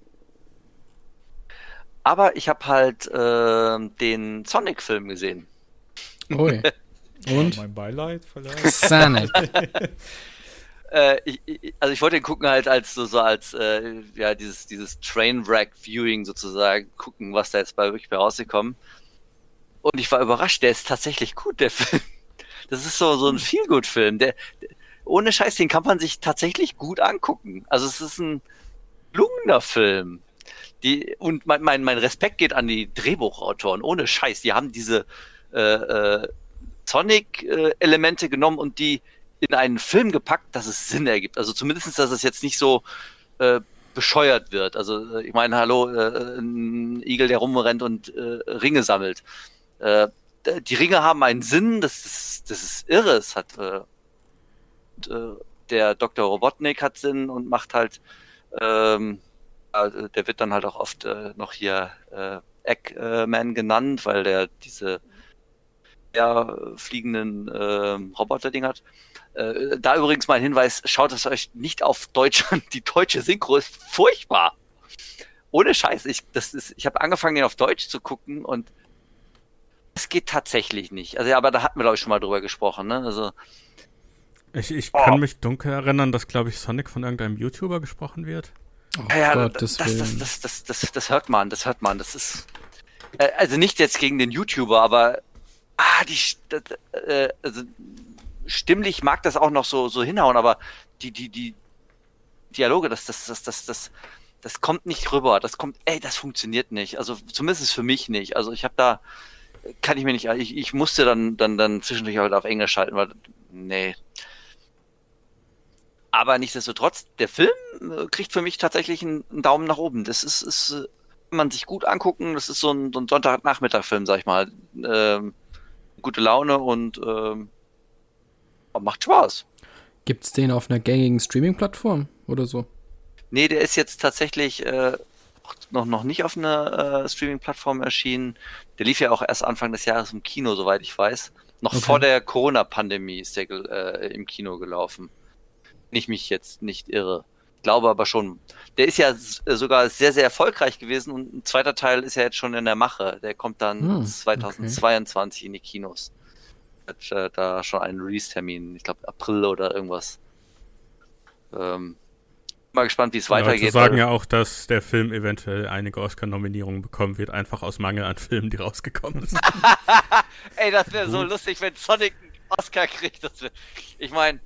Aber ich habe halt äh, den Sonic-Film gesehen. Ui. Und? Mein Beileid vielleicht. Sonic. äh, ich, ich, also ich wollte ihn gucken halt als so, so als äh, ja dieses dieses Trainwreck-Viewing sozusagen, gucken, was da jetzt bei wirklich bei rausgekommen. Und ich war überrascht, der ist tatsächlich gut, der Film. Das ist so so ein Feel-Good-Film. Der, der ohne Scheiß, den kann man sich tatsächlich gut angucken. Also es ist ein gelungener Film. Die, und mein, mein, mein Respekt geht an die Drehbuchautoren, ohne Scheiß. Die haben diese äh, äh, Sonic-Elemente genommen und die in einen Film gepackt, dass es Sinn ergibt. Also zumindest, dass es jetzt nicht so äh, bescheuert wird. Also ich meine, hallo, äh, ein Igel, der rumrennt und äh, Ringe sammelt. Äh, die Ringe haben einen Sinn, das ist, das ist irre. Es hat äh, und, äh, der Doktor Robotnik hat Sinn und macht halt ähm, der wird dann halt auch oft äh, noch hier äh, Eggman genannt, weil der diese ja, fliegenden äh, Roboter-Ding hat. Äh, da übrigens mal ein Hinweis, schaut es euch nicht auf Deutsch an. Die deutsche Synchro ist furchtbar. Ohne Scheiß. Ich, das ist, ich habe angefangen, den auf Deutsch zu gucken und es geht tatsächlich nicht. Also ja, aber da hatten wir, glaube ich, schon mal drüber gesprochen. Ne? Also, Ich, ich kann mich dunkel erinnern, dass, glaube ich, Sonic von irgendeinem YouTuber gesprochen wird. Oh, ja, ja, Gottes das, das, Willen. das, das, das, das, das hört man, das hört man. Das ist äh, also nicht jetzt gegen den YouTuber, aber ah, die das, äh, also stimmlich mag das auch noch so so hinhauen, aber die die die Dialoge, das das das das das das kommt nicht rüber. Das kommt, ey, das funktioniert nicht. Also zumindest für mich nicht. Also ich habe da kann ich mir nicht, ich, ich musste dann dann dann zwischendurch halt auf Englisch schalten, weil nee. Aber nichtsdestotrotz, der Film äh, kriegt für mich tatsächlich einen, einen Daumen nach oben. Das ist, ist äh, kann man sich gut angucken. Das ist so ein, so ein Sonntagnachmittag-Film, sag ich mal. Ähm, gute Laune und ähm, macht Spaß. Gibt's den auf einer gängigen Streaming-Plattform oder so? Nee, der ist jetzt tatsächlich äh, noch, noch nicht auf einer äh, Streaming-Plattform erschienen. Der lief ja auch erst Anfang des Jahres im Kino, soweit ich weiß. Noch Okay. vor der Corona-Pandemie ist der äh, im Kino gelaufen. Wenn ich mich jetzt nicht irre. Ich glaube aber schon. Der ist ja s- sogar sehr, sehr erfolgreich gewesen und ein zweiter Teil ist ja jetzt schon in der Mache. Der kommt dann Hm, zweitausendzweiundzwanzig in die Kinos. Hat äh, da schon einen Release-Termin. Ich glaube April oder irgendwas. Ähm, mal gespannt, wie es Leute weitergeht. sagen weil- ja auch, dass der Film eventuell einige Oscar-Nominierungen bekommen wird, einfach aus Mangel an Filmen, die rausgekommen sind. Ey, das wäre so lustig, wenn Sonic einen Oscar kriegt. Das wär, ich meine,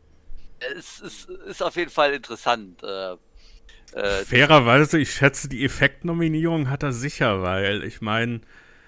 es ist, ist auf jeden Fall interessant. Äh, äh, Fairerweise, ich schätze, die Effektnominierung hat er sicher, weil ich meine,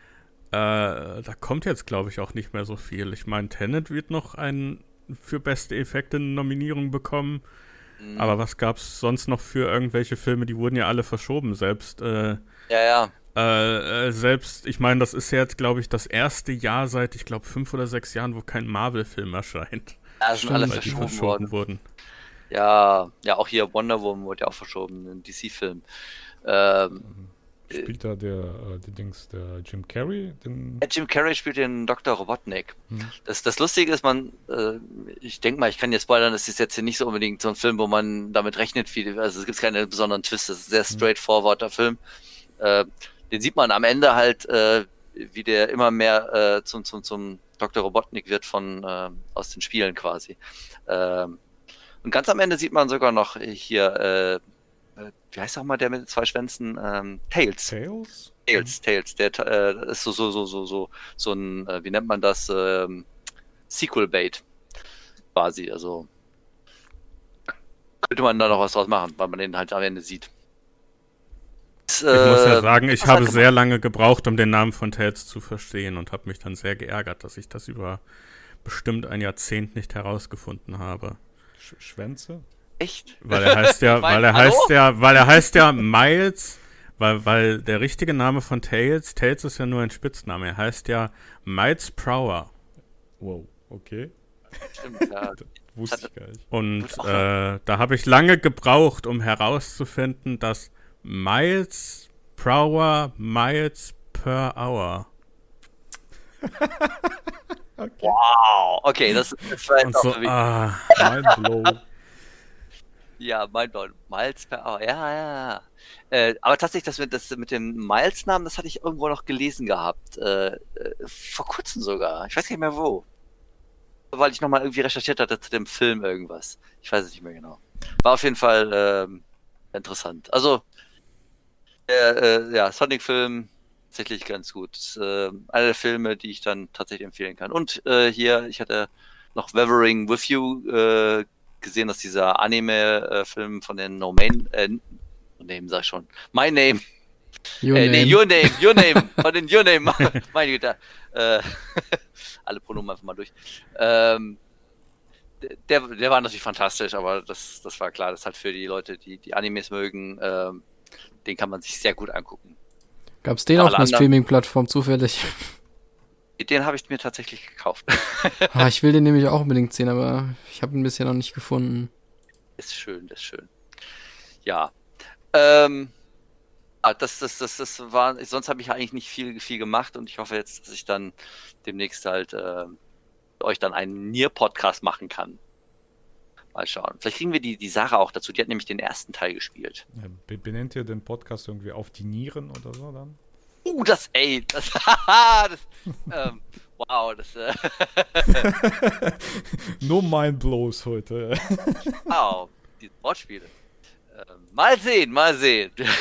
äh, da kommt jetzt, glaube ich, auch nicht mehr so viel. Ich meine, Tenet wird noch ein für beste Effekte eine Nominierung bekommen. mh, Aber was gab's sonst noch für irgendwelche Filme? Die wurden ja alle verschoben. Selbst, äh, ja, ja. äh, äh, selbst, ich meine, das ist ja jetzt, glaube ich, das erste Jahr seit, ich glaube, fünf oder sechs Jahren, wo kein Marvel-Film erscheint. Ja, sind alle Weil die verschoben verschoben worden. wurden. Ja, ja, auch hier Wonder Woman wurde ja auch verschoben, ein D C-Film. Ähm, Spielt da der, äh, der Dings, der Jim Carrey? Den, Äh, Jim Carrey spielt den Doktor Robotnik. Hm. Das, das Lustige ist, man, äh, ich denke mal, ich kann jetzt spoilern, das ist jetzt hier nicht so unbedingt so ein Film, wo man damit rechnet, wie, also es gibt keine besonderen Twists, das ist ein sehr straightforward der Film. Äh, den sieht man am Ende halt, äh, wie der immer mehr äh, zum, zum, zum Doktor Robotnik wird von äh, aus den Spielen quasi. Ähm, und ganz am Ende sieht man sogar noch hier, äh, äh, wie heißt auch mal der mit den zwei Schwänzen? Ähm, Tails. Tails? Tails, Tails, der äh, ist so, so, so, so, so, so ein, äh, wie nennt man das, ähm, Sequel-Bait quasi, also könnte man da noch was draus machen, weil man den halt am Ende sieht. Das, Ich muss ja äh, sagen, ich was habe hat sehr lange gebraucht, um den Namen von Tails zu verstehen und habe mich dann sehr geärgert, dass ich das über bestimmt ein Jahrzehnt nicht herausgefunden habe. Sch Schwänze? echt? Weil er heißt ja, Ich mein, weil er hallo? heißt ja, weil er heißt ja Miles, weil, weil der richtige Name von Tails, Tails ist ja nur ein Spitzname, er heißt ja Miles Prower. Wow, okay. Stimmt, ja. Wusste ich gar nicht. Und Gut, auch äh, da habe ich lange gebraucht, um herauszufinden, dass Miles Prower Miles per Hour. Okay. Wow, okay, das, das war Und jetzt auch so, für mich. ah, Mindblow. Ja, Mindblown. Miles per Hour, ja, ja, ja. Äh, aber tatsächlich, das mit, das mit dem Miles-Namen, das hatte ich irgendwo noch gelesen gehabt. Äh, äh, vor kurzem sogar. Ich weiß gar nicht mehr wo. Weil ich nochmal irgendwie recherchiert hatte zu dem Film irgendwas. Ich weiß es nicht mehr genau. War auf jeden Fall ähm, interessant. Also, der äh, ja, Sonic-Film tatsächlich ganz gut. Das ist äh, einer der Filme, die ich dann tatsächlich empfehlen kann. Und äh, hier, ich hatte noch Weathering with You äh, gesehen, dass dieser Anime-Film von den No Name, äh, No Name sag ich schon, My Name, Your äh, name. nee, Your Name, Your Name, von den Your Name, meine Güte, äh, alle Pronomen einfach mal durch. Ähm, der, der war natürlich fantastisch, aber das, das war klar, das hat für die Leute, die die Animes mögen, ähm, den kann man sich sehr gut angucken. Gab's den Alle auf einer anderen- Streaming-Plattform zufällig? Den habe ich mir tatsächlich gekauft. Ah, ich will den nämlich auch unbedingt sehen, aber ich habe ihn bisher noch nicht gefunden. Ist schön, ist schön. Ja. Ähm, ah, das, das, das, das war, sonst habe ich eigentlich nicht viel, viel gemacht und ich hoffe jetzt, dass ich dann demnächst halt äh, euch dann einen Nier-Podcast machen kann. Mal schauen. Vielleicht kriegen wir die, die Sarah auch dazu. Die hat nämlich den ersten Teil gespielt. Ja, be- benennt ihr den Podcast irgendwie auf die Nieren oder so dann? Uh, das, ey, das, das ähm, wow, das, äh, Nur Mindblows heute. wow, die Wortspiele. Ähm, mal sehen, mal sehen. Ich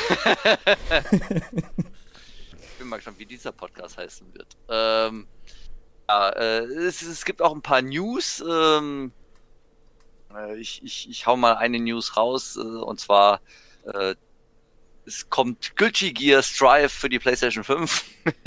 bin mal gespannt, wie dieser Podcast heißen wird. Ähm, ja, äh, es, es gibt auch ein paar News. Ähm, äh, ich, ich, ich hau mal eine News raus, äh, und zwar äh, es kommt Guilty Gear Strive für die PlayStation fünf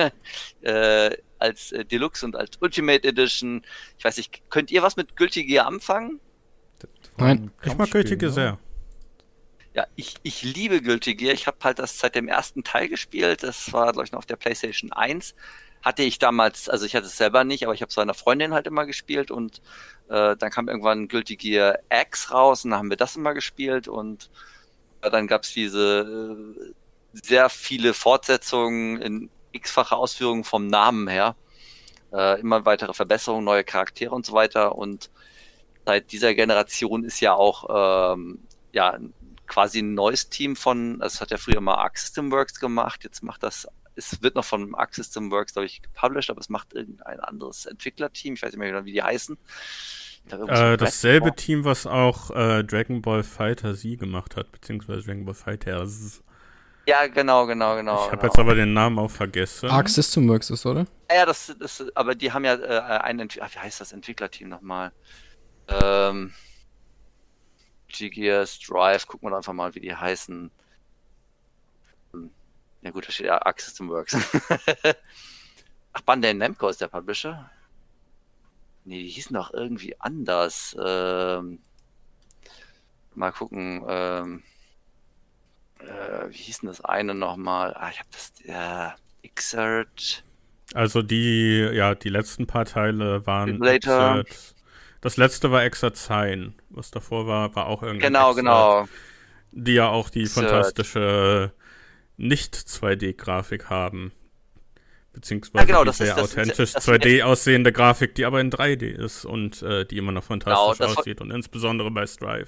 äh, als äh, Deluxe und als Ultimate Edition. Ich weiß nicht, könnt ihr was mit Guilty Gear anfangen? Nein. ich mag Guilty Gear sehr. Ja, ich, ich liebe Guilty Gear. Ich habe halt das seit dem ersten Teil gespielt. Das war, glaube ich, noch auf der PlayStation eins. Hatte ich damals, also ich hatte es selber nicht, aber ich habe es meiner Freundin halt immer gespielt und äh, dann kam irgendwann Guilty Gear X raus und dann haben wir das immer gespielt und äh, dann gab es diese äh, sehr viele Fortsetzungen in x-facher Ausführung vom Namen her. Äh, immer weitere Verbesserungen, neue Charaktere und so weiter und seit dieser Generation ist ja auch ähm, ja quasi ein neues Team von, das hat ja früher mal Arc System Works gemacht, jetzt macht das, es wird noch von Arc System Works, glaube ich, gepublished, aber es macht irgendein anderes Entwicklerteam, ich weiß nicht mehr genau, wie die heißen. Äh, dasselbe Team, was auch äh, Dragon Ball Fighter Z gemacht hat, beziehungsweise Dragon Ball Fighters. Ja, genau, genau, genau. Ich habe genau. jetzt aber den Namen auch vergessen. Arc System Works ist, oder? Ja, das, das, aber die haben ja äh, ein, Entwi- ach, wie heißt das Entwicklerteam nochmal? Ähm, G-Gears, Drive, gucken wir doch einfach mal, wie die heißen. Hm. Ja gut, da steht ja Arc System Works. Ach, Bandai Namco ist der Publisher? Nee, die hießen doch irgendwie anders. Ähm, mal gucken. Ähm, äh, wie hieß denn das eine nochmal? Ah, ich hab das, ja, Xrd. Also die, ja, die letzten paar Teile waren Later. Exert, das letzte war Exerzine. Was davor war, war auch irgendwie Genau, genau. die ja auch die Exert. fantastische nicht zwei D-Grafik haben. Beziehungsweise Ja, genau, die das ist- sehr das ist- authentisch das- zwei D aussehende Grafik, die aber in drei D ist und äh, die immer noch fantastisch Genau, das- aussieht. Und insbesondere bei Strive.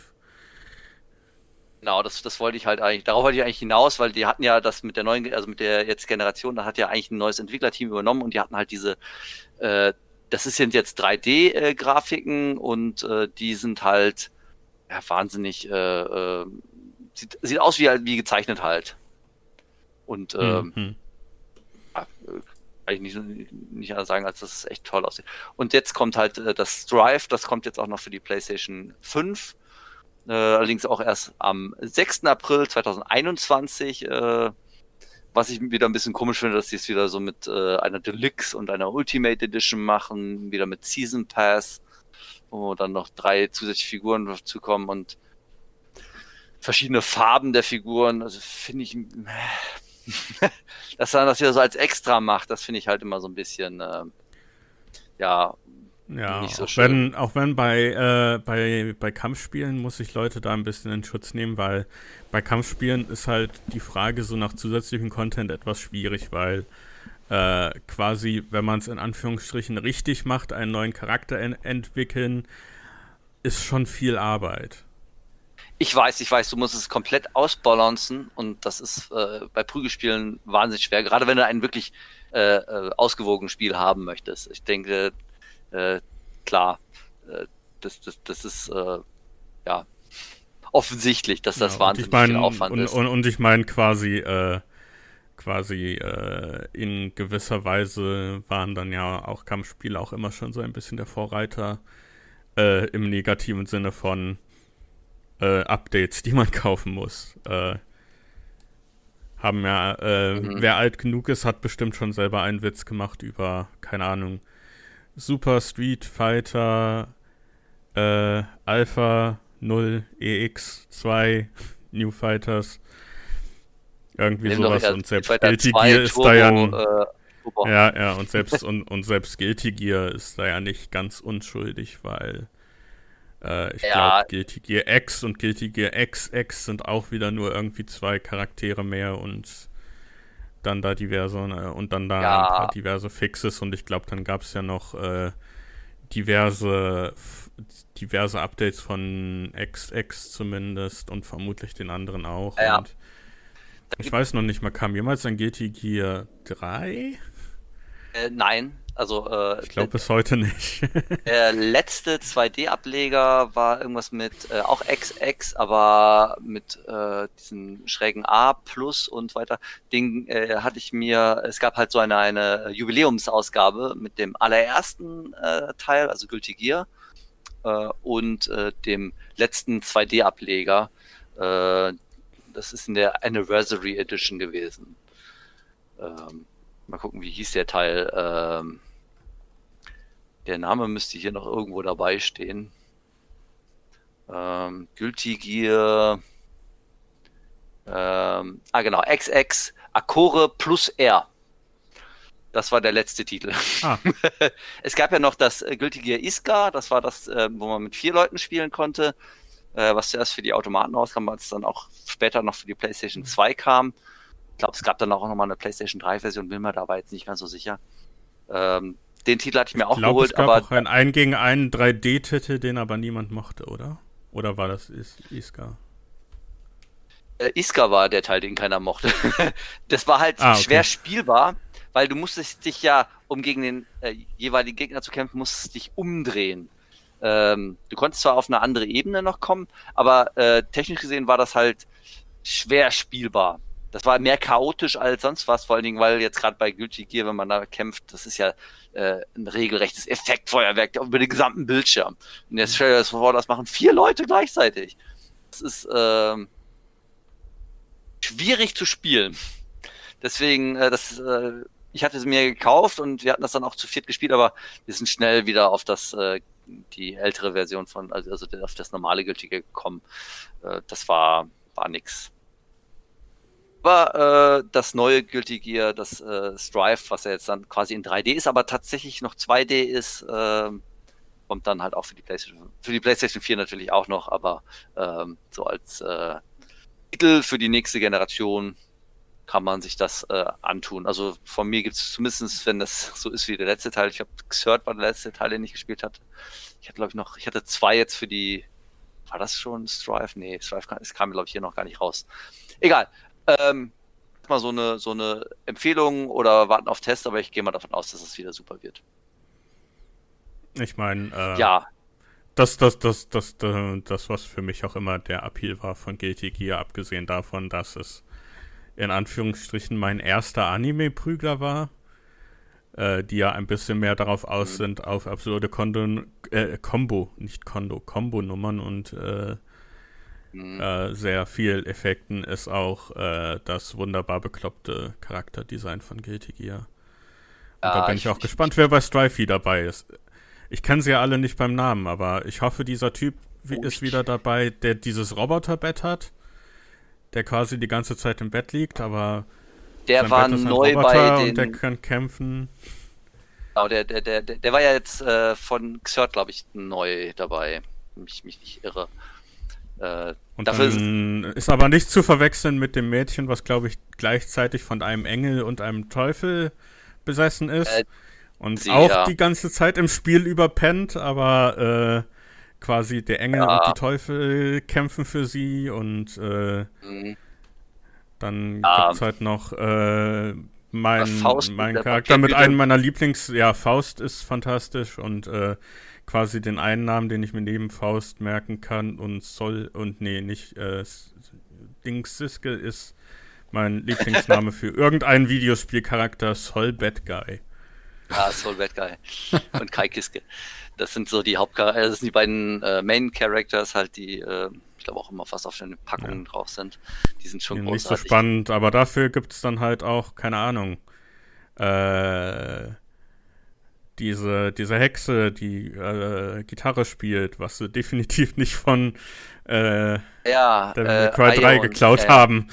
Genau, das, das wollte ich halt eigentlich, darauf wollte ich eigentlich hinaus, weil die hatten ja das mit der neuen, also mit der jetzt Generation, da hat ja eigentlich ein neues Entwicklerteam übernommen und die hatten halt diese, äh, das sind jetzt drei D-Grafiken und äh, die sind halt ja, wahnsinnig, äh, äh, sieht, sieht aus wie, wie gezeichnet halt. Und ähm, Mhm. ja, äh, kann ich nicht, nicht anders sagen, als dass es echt toll aussieht. Und jetzt kommt halt äh, das Strive, das kommt jetzt auch noch für die PlayStation fünf. Äh, allerdings auch erst am sechsten April zweitausendeinundzwanzig, äh, was ich wieder ein bisschen komisch finde, dass die es wieder so mit äh, einer Deluxe und einer Ultimate Edition machen, wieder mit Season Pass, wo dann noch drei zusätzliche Figuren dazu kommen und verschiedene Farben der Figuren, also finde ich, dass er das wieder so als extra macht, das finde ich halt immer so ein bisschen, äh, ja, Ja, nicht so auch schön. wenn, auch wenn bei, äh, bei, bei Kampfspielen muss ich Leute da ein bisschen in Schutz nehmen, weil bei Kampfspielen ist halt die Frage so nach zusätzlichem Content etwas schwierig, weil äh, quasi, wenn man es in Anführungsstrichen richtig macht, einen neuen Charakter en- entwickeln, ist schon viel Arbeit. Ich weiß, ich weiß, du musst es komplett ausbalancen und das ist äh, bei Prügelspielen wahnsinnig schwer, gerade wenn du ein wirklich äh, äh, ausgewogenes Spiel haben möchtest. Ich denke, äh, klar, äh, das, das, das ist äh, ja offensichtlich, dass das Ja, wahnsinnig ich mein, viel Aufwand und, ist. Und, und ich meine quasi, äh, quasi äh, in gewisser Weise waren dann ja auch Kampfspiele auch immer schon so ein bisschen der Vorreiter äh, im negativen Sinne von äh, Updates, die man kaufen muss. Äh, haben ja, äh, Mhm. wer alt genug ist, hat bestimmt schon selber einen Witz gemacht über, keine Ahnung, Super Street Fighter äh, Alpha null E X zwei New Fighters. Irgendwie Nimm doch sowas eher und selbst Street Fighter Guilty zwei Gear ist Turbo, da ja, äh, Turbo. ja, ja, und selbst und, und selbst Guilty Gear ist da ja nicht ganz unschuldig, weil äh, ich Ja. glaube Guilty Gear X und Guilty Gear X X sind auch wieder nur irgendwie zwei Charaktere mehr und dann da diverse äh, und dann da Ja. ein paar diverse Fixes und ich glaube, dann gab es ja noch äh, diverse f- diverse Updates von X X zumindest und vermutlich den anderen auch. Ja. Und ich weiß noch nicht mal, kam jemals ein Guilty Gear drei? Äh, nein, also äh, Ich glaube bis heute nicht. der letzte zwei D-Ableger war irgendwas mit äh, auch X X, aber mit äh, diesen schrägen A plus und weiter. Den äh, hatte ich mir, es gab halt so eine, eine Jubiläumsausgabe mit dem allerersten äh, Teil, also Guilty Gear, äh, und äh, dem letzten zwei D-Ableger. Äh, das ist in der Anniversary Edition gewesen. Ähm, mal gucken, wie hieß der Teil. Ähm, Der Name müsste hier noch irgendwo dabei stehen. Ähm, Guilty Gear. Ähm, ah, genau. X X Akore plus R. Das war der letzte Titel. Ah. Es gab ja noch das äh, Guilty Gear Iska. Das war das, äh, wo man mit vier Leuten spielen konnte. Äh, was zuerst für die Automaten rauskam, als es dann auch später noch für die PlayStation zwei kam. Ich glaube, es gab dann auch noch mal eine PlayStation drei Version. Bin mir dabei jetzt nicht ganz so sicher. Ähm, Den Titel hatte ich mir Ich auch glaube, geholt, es gab aber auch einen ein gegen einen drei D-Titel, den aber niemand mochte, oder? Oder war das Is- Iska? äh, Iska war der Teil, den keiner mochte. Das war halt Ah, okay. schwer spielbar, weil du musstest dich ja, um gegen den äh, jeweiligen Gegner zu kämpfen, musstest dich umdrehen. Ähm, du konntest zwar auf eine andere Ebene noch kommen, aber äh, technisch gesehen war das halt schwer spielbar. Das war mehr chaotisch als sonst was, vor allen Dingen, weil jetzt gerade bei Guilty Gear, wenn man da kämpft, das ist ja äh, ein regelrechtes Effektfeuerwerk über den gesamten Bildschirm. Und jetzt stell dir das vor, das machen vier Leute gleichzeitig. Das ist ähm, schwierig zu spielen. Deswegen, äh, das, äh, ich hatte es mir gekauft und wir hatten das dann auch zu viert gespielt, aber wir sind schnell wieder auf das äh, die ältere Version von, also, also auf das normale Guilty Gear gekommen. Äh, das war war nix. Aber äh, das neue Guilty Gear, das äh, Strive, was ja jetzt dann quasi in drei D ist, aber tatsächlich noch zwei D ist, äh, kommt dann halt auch für die PlayStation, für die PlayStation vier natürlich auch noch, aber ähm, so als äh, Titel für die nächste Generation kann man sich das äh, antun. Also von mir gibt es zumindest, wenn das so ist wie der letzte Teil, ich habe Xrd war der letzte Teil, den ich gespielt hatte. Ich hatte glaube ich noch, ich hatte zwei jetzt für die, war das schon Strive? Nee, Strive kam, es kam glaube ich hier noch gar nicht raus. Egal. Ähm, mal so eine, so eine Empfehlung oder warten auf Test, aber ich gehe mal davon aus, dass es wieder super wird. Ich meine, äh, Ja, das, das, das, das, das, das, was für mich auch immer der Appeal war von Guilty Gear, abgesehen davon, dass es in Anführungsstrichen mein erster Anime-Prügler war, äh, die ja ein bisschen mehr darauf aus Mhm. sind, auf absurde Kondo, äh, Combo, nicht Kondo, Combo-Nummern und äh, mhm. äh, sehr viel Effekten, ist auch äh, das wunderbar bekloppte Charakterdesign von Guilty Gear. Und Ja, da bin ich- ich auch ich- gespannt, wer bei Strife dabei ist. Ich kenne sie ja alle nicht beim Namen, aber ich hoffe, dieser Typ wie- Oh, ist ich- wieder dabei, der dieses Roboterbett hat, der quasi die ganze Zeit im Bett liegt, aber der sein war Bett ist ein neu Roboter bei und der den, kann kämpfen. genau, der, der, der, der der war ja jetzt äh, von Xrd, glaube ich, neu dabei, wenn ich mich nicht irre. Äh, Und dafür ist, dann ist aber nicht zu verwechseln mit dem Mädchen, was, glaube ich, gleichzeitig von einem Engel und einem Teufel besessen ist Äh, und sie, auch ja. die ganze Zeit im Spiel überpennt, aber äh, quasi der Engel Ja. und die Teufel kämpfen für sie und äh, Mhm. dann Ja. gibt's halt noch äh, mein, Faust mit mein der Charakter mit Papiertüte. einem meiner Lieblings... Ja, Faust ist fantastisch und äh, quasi den einen Namen, den ich mir neben Faust merken kann und Sol... Und nee, nicht... Äh, Dings Siske ist mein Lieblingsname für irgendeinen Videospielcharakter, Sol Bad Guy. Ja, Soul Bad Guy und Kai Kiske. Das sind so die Hauptcharakter, das sind die beiden äh, Main Characters halt, die, äh, ich glaube auch immer fast auf den Packungen Ja. drauf sind. Die sind schon Nicht so großartig. spannend, aber dafür gibt's dann halt auch, keine Ahnung, äh, diese, diese Hexe, die äh, Gitarre spielt, was sie definitiv nicht von äh, Ja, Devil äh, May Cry drei Ion, geklaut äh, haben.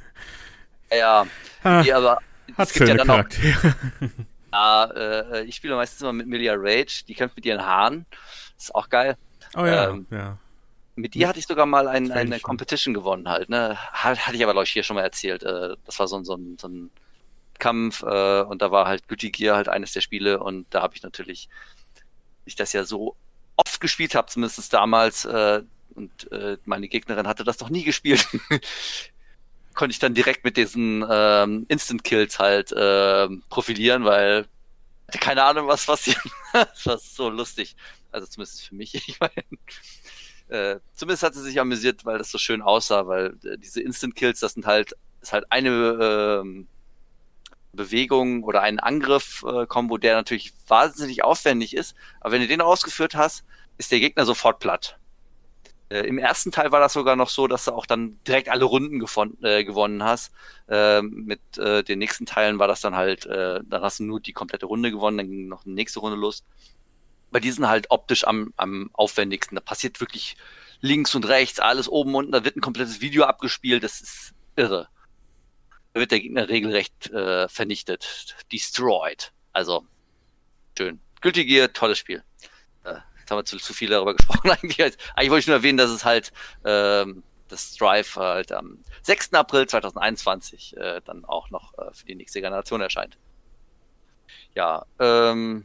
Ja, Ha, die aber hat es gibt ja schöne dann auch, Charaktere. ja, äh, ich spiele meistens immer mit Milia Rage, die kämpft mit ihren Haaren. Das ist auch geil. Oh ja, ähm, ja. Mit ihr hatte ich sogar mal ein, eine Fähnchen. Competition gewonnen halt, ne? Hat- Hatte ich aber, glaube ich, hier schon mal erzählt. Äh, Das war so ein, so ein, so ein Kampf äh, und da war halt Guilty Gear halt eines der Spiele und da habe ich natürlich, ich das ja so oft gespielt habe, zumindest damals, äh, und äh, meine Gegnerin hatte das noch nie gespielt, konnte ich dann direkt mit diesen ähm, Instant Kills halt ähm, profilieren, weil ich hatte keine Ahnung, was passiert. Das war so lustig. Also zumindest für mich. Ich meine, äh, zumindest hat sie sich amüsiert, weil das so schön aussah, weil äh, diese Instant Kills, das sind halt, ist halt eine ähm, Bewegung oder ein Angriff-Kombo, der natürlich wahnsinnig aufwendig ist, aber wenn du den ausgeführt hast, ist der Gegner sofort platt. Äh, Im ersten Teil war das sogar noch so, dass du auch dann direkt alle Runden gefon- äh, gewonnen hast. Äh, mit äh, den nächsten Teilen war das dann halt, äh, dann hast du nur die komplette Runde gewonnen, dann ging noch eine nächste Runde los. Bei diesen halt optisch am, am aufwendigsten. Da passiert wirklich links und rechts, alles oben und unten, da wird ein komplettes Video abgespielt, das ist irre. Da wird der Gegner regelrecht äh, vernichtet, destroyed. Also, schön. Guilty Gear, tolles Spiel. Äh, jetzt haben wir zu, zu viel darüber gesprochen. Eigentlich, eigentlich wollte ich nur erwähnen, dass es halt ähm, das Strive halt am sechsten April zweitausendeinundzwanzig äh, dann auch noch äh, für die nächste Generation erscheint. Ja, ähm,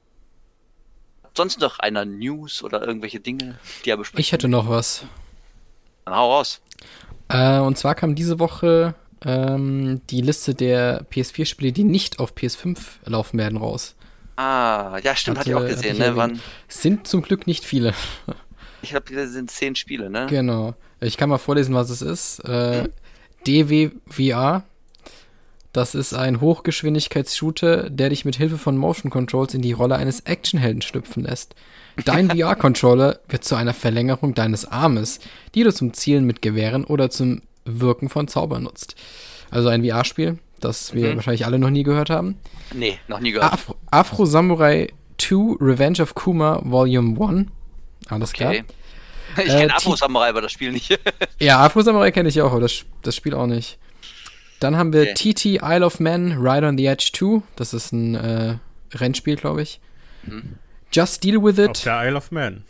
sonst noch einer News oder irgendwelche Dinge, die er besprechen? Ich hätte noch was. Dann hau raus. Äh, und zwar kam diese Woche ähm, die Liste der P S vier Spiele, die nicht auf P S fünf laufen werden, raus. Ah, ja, stimmt, hatte, hatte ich auch gesehen, ne? Ich Wann, sind zum Glück nicht viele. ich glaube, das sind zehn Spiele, ne? Genau. Ich kann mal vorlesen, was es ist. Äh, D W V R. Das ist ein Hochgeschwindigkeits-Shooter, der dich mit Hilfe von Motion Controls in die Rolle eines Actionhelden schlüpfen lässt. Dein V R-Controller wird zu einer Verlängerung deines Armes, die du zum Zielen mit Gewehren oder zum Wirken von Zaubern nutzt. Also ein V R-Spiel, das wir Mhm. wahrscheinlich alle noch nie gehört haben. Nee, noch nie gehört. Afro, Afro Samurai zwei Revenge of Kuma Volume eins. Alles Okay. klar. Ich Äh, kenne Afro Ti- Samurai, aber das Spiel nicht. Ja, Afro Samurai kenne ich auch, aber das, das Spiel auch nicht. Dann haben wir Okay. T T Isle of Man, Ride on the Edge zwei. Das ist ein äh, Rennspiel, glaube ich. Mhm. Just Deal With Auf It. der Isle of Man.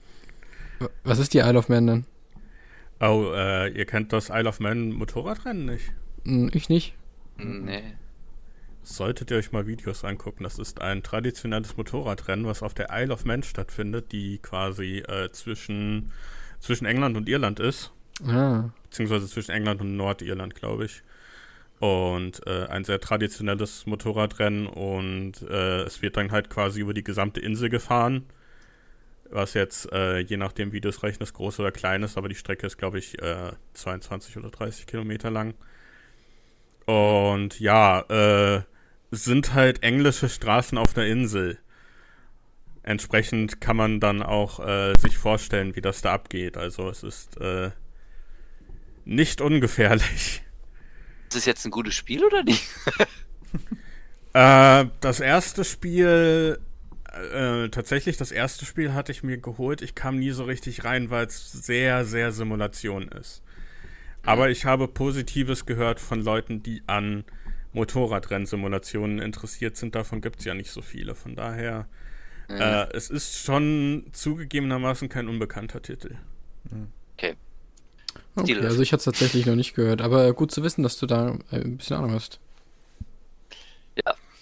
Was ist die Isle of Man denn? Oh, äh, ihr kennt das Isle of Man Motorradrennen nicht? Hm, ich nicht. Nee. Solltet ihr euch mal Videos angucken. Das ist ein traditionelles Motorradrennen, was auf der Isle of Man stattfindet, die quasi äh, zwischen, zwischen England und Irland ist. Ah. Beziehungsweise zwischen England und Nordirland, glaube ich. Und äh, ein sehr traditionelles Motorradrennen und äh, es wird dann halt quasi über die gesamte Insel gefahren. Was jetzt, äh, je nachdem wie du es rechnest, groß oder klein ist, aber die Strecke ist, glaube ich, äh, zweiundzwanzig oder dreißig Kilometer lang. Und ja, äh, sind halt englische Straßen auf der Insel. Entsprechend kann man dann auch äh, sich vorstellen, wie das da abgeht. Also es ist äh, nicht ungefährlich. Ist das jetzt ein gutes Spiel oder nicht? Äh, das erste Spiel, äh, tatsächlich das erste Spiel hatte ich mir geholt. Ich kam nie so richtig rein, weil es sehr, sehr Simulation ist. Aber ich habe Positives gehört von Leuten, die an Motorradrennsimulationen interessiert sind. Davon gibt es ja nicht so viele. Von daher, Mhm. äh, es ist schon zugegebenermaßen kein unbekannter Titel. Okay, Stil- also ich hatte es tatsächlich noch nicht gehört. Aber gut zu wissen, dass du da äh, ein bisschen Ahnung hast. Ja.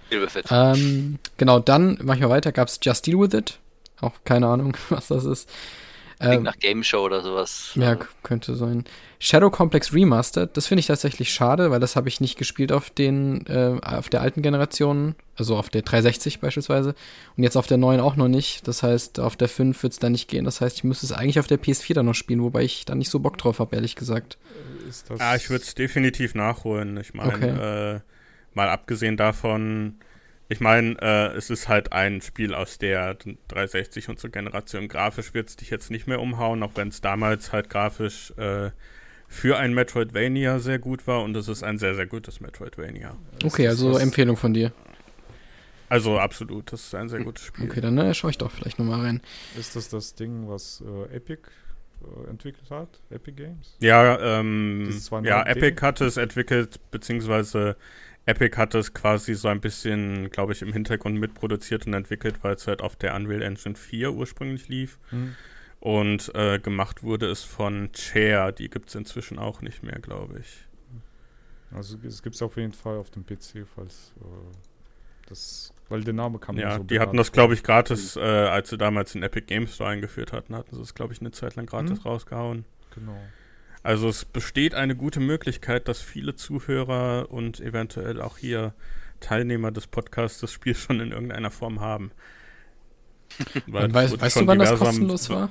Hilbefit. Ähm, genau, dann, mach ich mal weiter, gab's Just Deal With It. Auch keine Ahnung, was das ist. Klingt Ähm, nach Game Show oder sowas. ja, k- könnte sein. Shadow Complex Remastered, das finde ich tatsächlich schade, weil das habe ich nicht gespielt auf den, äh, auf der alten Generation, also auf der dreihundertsechzig beispielsweise. Und jetzt auf der neuen auch noch nicht. Das heißt, auf der fünf wird's da nicht gehen. Das heißt, ich müsste es eigentlich auf der P S vier dann noch spielen, wobei ich da nicht so Bock drauf habe, ehrlich gesagt. Ist das Ah, ich würde es definitiv nachholen. Ich meine, Okay. äh, mal abgesehen davon, ich meine, äh, es ist halt ein Spiel aus der dreihundertsechzig und so Generation. Grafisch wird es dich jetzt nicht mehr umhauen, auch wenn es damals halt grafisch äh, für ein Metroidvania sehr gut war und es ist ein sehr, sehr gutes Metroidvania. Okay, das also was- Empfehlung von dir. Also absolut, das ist ein sehr gutes Spiel. Okay, dann äh, schaue ich doch vielleicht nochmal rein. Ist das das Ding, was äh, Epic äh, entwickelt hat? Epic Games? Ja, ähm, Dieses zwei ja, neue Epic Ding? hat es entwickelt, beziehungsweise Epic hat es quasi so ein bisschen, glaube ich, im Hintergrund mitproduziert und entwickelt, weil es halt auf der Unreal Engine vier ursprünglich lief. Hm. Und äh, gemacht wurde es von Chair, die gibt es inzwischen auch nicht mehr, glaube ich. Also es gibt es auf jeden Fall auf dem P C, falls äh, das, weil der Name kam mir Ja, so die hatten bekannt das, vor. glaube ich, gratis, äh, als sie damals den Epic Games Store eingeführt hatten, hatten sie es, glaube ich, eine Zeit lang gratis Mhm. rausgehauen. Genau. Also es besteht eine gute Möglichkeit, dass viele Zuhörer und eventuell auch hier Teilnehmer des Podcasts das Spiel schon in irgendeiner Form haben. Weil Und es weißt wurde weißt schon du, wann das diversam- kostenlos war?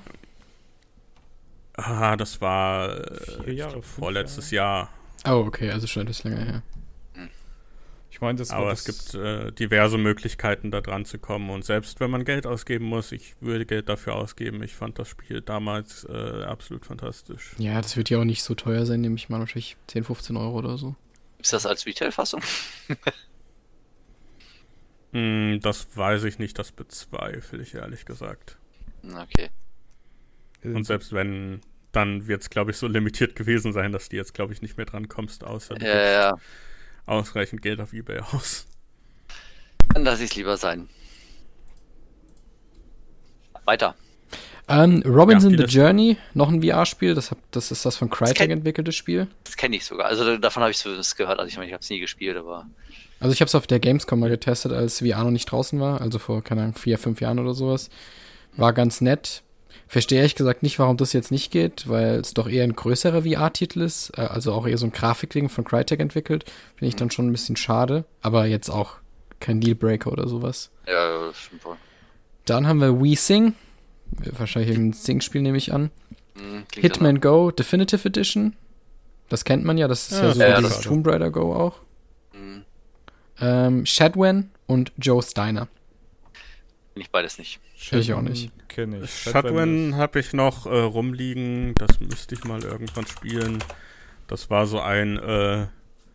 Ah, das war äh, Vier ich Jahre, glaub, fünf vorletztes Jahr. Oh, okay, also schon etwas länger her. Ich meine, das war Aber das, es gibt äh, diverse Möglichkeiten, da dran zu kommen. Und selbst wenn man Geld ausgeben muss, ich würde Geld dafür ausgeben. Ich fand das Spiel damals äh, absolut fantastisch. Ja, das wird ja auch nicht so teuer sein, nehme ich mal wahrscheinlich zehn, fünfzehn Euro oder so. Ist das als Retail-Fassung? Hm, das weiß ich nicht, das bezweifle ich ehrlich gesagt. Okay. Und selbst wenn, dann wird es, glaube ich, so limitiert gewesen sein, dass du jetzt, glaube ich, nicht mehr dran kommst, außer du Ja, gibst ja. ausreichend Geld auf eBay aus. Dann lasse ich es lieber sein. Weiter. Ähm, Robinson Ja, the vieles- Journey, noch ein V R-Spiel, das, hab- das ist das von Crytek kenn- entwickeltes Spiel. Das kenne ich sogar. Also davon habe ich so das gehört. Also ich meine, ich habe es nie gespielt, aber Also ich habe es auf der Gamescom mal getestet, als V R noch nicht draußen war, also vor, keine Ahnung, vier, fünf Jahren oder sowas. War ganz nett. Verstehe ehrlich gesagt nicht, warum das jetzt nicht geht, weil es doch eher ein größerer V R-Titel ist, äh, also auch eher so ein Grafikding von Crytek entwickelt. Finde ich dann schon ein bisschen schade, aber jetzt auch kein Dealbreaker oder sowas. ja, das stimmt wohl. Dann haben wir We Sing, wahrscheinlich irgendein Sing-Spiel nehme ich an. Hm, klingt Hitman Go Definitive Edition, das kennt man ja, das ist ja, Ja, so ja, wie das- das Tomb Raider Go auch. danach. Hm, Ähm, Shadwen und Joe Steiner. kenn ich beides nicht. Ich auch nicht. Kenne ich. Shadwen habe ich noch äh, rumliegen, das müsste ich mal irgendwann spielen. Das war so ein, äh,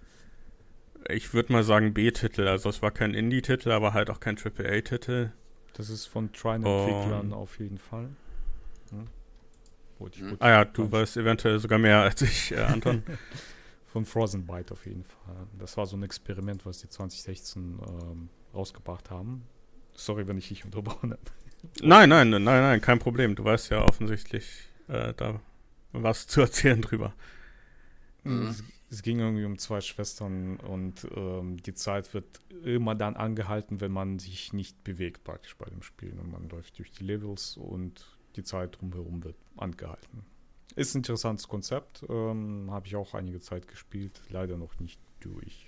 ich würde mal sagen B-Titel, also es war kein Indie-Titel, aber halt auch kein Triple A-Titel. Das ist von Trine Oh. Entwicklern auf jeden Fall. Hm. Wollte ich Hm. gut Ah ja, du sagen. weißt eventuell sogar mehr als ich, äh, Anton. Von Frozen Byte auf jeden Fall. Das war so ein Experiment, was die zwanzig sechzehn ähm, rausgebracht haben. Sorry, wenn ich dich unterbrochen habe. Nein, nein, nein, nein, kein Problem. Du weißt ja offensichtlich äh, da was zu erzählen drüber. Mhm. Es, es ging irgendwie um zwei Schwestern und ähm, die Zeit wird immer dann angehalten, wenn man sich nicht bewegt praktisch bei dem Spiel. Und man läuft durch die Levels und die Zeit drumherum wird angehalten. Ist ein interessantes Konzept. Ähm, Habe ich auch einige Zeit gespielt. Leider noch nicht durch.